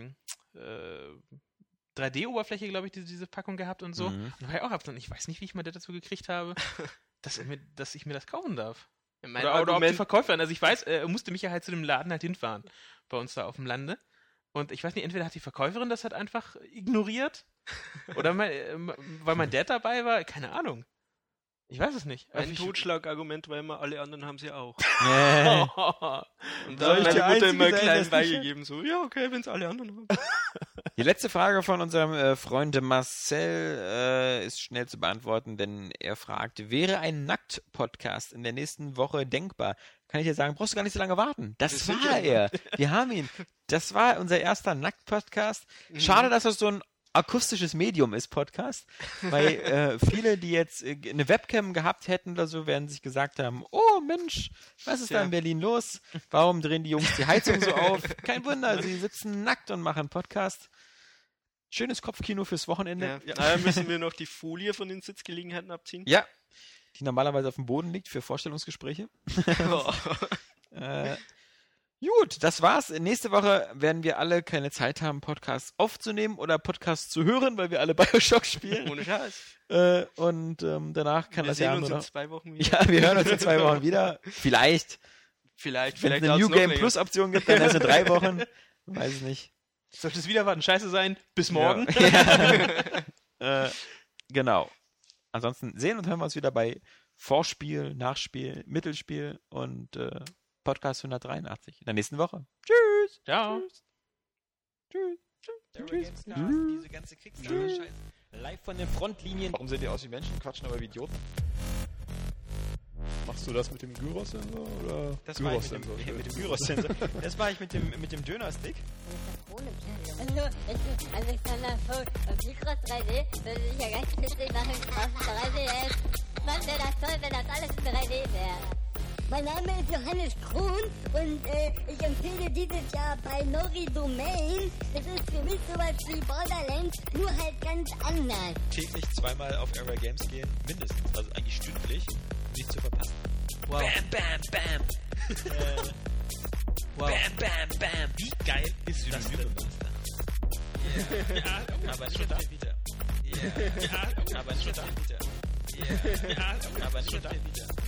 3D-Oberfläche, glaube ich, diese Packung gehabt und so. Und da war ja auch ab. Ich weiß nicht, wie ich meinen Dad dazu gekriegt habe, dass ich mir das kaufen darf. Oder ob den Verkäufer. Also ich weiß, er musste mich ja halt zu dem Laden halt hinfahren. Bei uns da auf dem Lande. Und ich weiß nicht, entweder hat die Verkäuferin das halt einfach ignoriert oder weil mein Dad dabei war, keine Ahnung. Ich weiß es nicht. Ein Totschlagargument war immer, alle anderen haben sie auch. Und Soll da ich hat meine Mutter immer sein, klein das beigegeben, so, ja, okay, wenn es alle anderen haben. Die letzte Frage von unserem Freund Marcel ist schnell zu beantworten, denn er fragt, wäre ein Nackt-Podcast in der nächsten Woche denkbar? Kann ich dir sagen, brauchst du gar nicht so lange warten. Das war er. Wir haben ihn. Das war unser erster Nackt-Podcast. Schade, dass das so ein akustisches Medium ist, Podcast, weil viele, die jetzt eine Webcam gehabt hätten oder so, werden sich gesagt haben, oh Mensch, was ist da in Berlin los? Warum drehen die Jungs die Heizung so auf? Kein Wunder, sie sitzen nackt und machen Podcast. Schönes Kopfkino fürs Wochenende. Ja. Daher müssen wir noch die Folie von den Sitzgelegenheiten abziehen. Ja, die normalerweise auf dem Boden liegt für Vorstellungsgespräche. Gut, das war's. Nächste Woche werden wir alle keine Zeit haben, Podcasts aufzunehmen oder Podcasts zu hören, weil wir alle BioShock spielen. Ohne Scheiß. Und danach kann das ja nur noch... Wir sehen uns in 2 Wochen wieder. Ja, wir hören uns in 2 Wochen wieder. Vielleicht. Wenn es eine New Game Plus Option gibt, dann erst in 3 Wochen. Weiß ich nicht. Sollte es wieder warten, scheiße sein. Bis morgen. Ja. Genau. Ansonsten sehen und hören wir uns wieder bei Vorspiel, Nachspiel, Mittelspiel und Podcast 183 in der nächsten Woche. Tschüss. Ciao. Tschüss. Tschüss. Diese ganze Kickstarter-Scheiße live von den Frontlinien. Warum sehen die aus wie Menschen, quatschen aber wie Idioten? Machst du das mit dem Gyros-Sensor oder? Das war ich mit dem Gyros-Sensor. Das war ich mit dem Döner-Stick. Alexander Vogt und Mikros 3D würde sich ja ganz witzig machen auf 3DS. Mann, wäre das toll, wenn das alles in 3D wäre. Mein Name ist Johannes Krohn und ich empfehle dieses Jahr Binary Domain. Das ist für mich sowas wie Borderlands, nur halt ganz anders. Täglich 2-mal auf Area Games gehen, mindestens, also eigentlich stündlich, um nicht zu verpassen. Wow. Bam, bam, bam. Wow. Bam, bam, bam. Wie geil ist das denn? Ja, aber schon da wieder. Ja, aber schon da wieder. Ja, aber schon da wieder.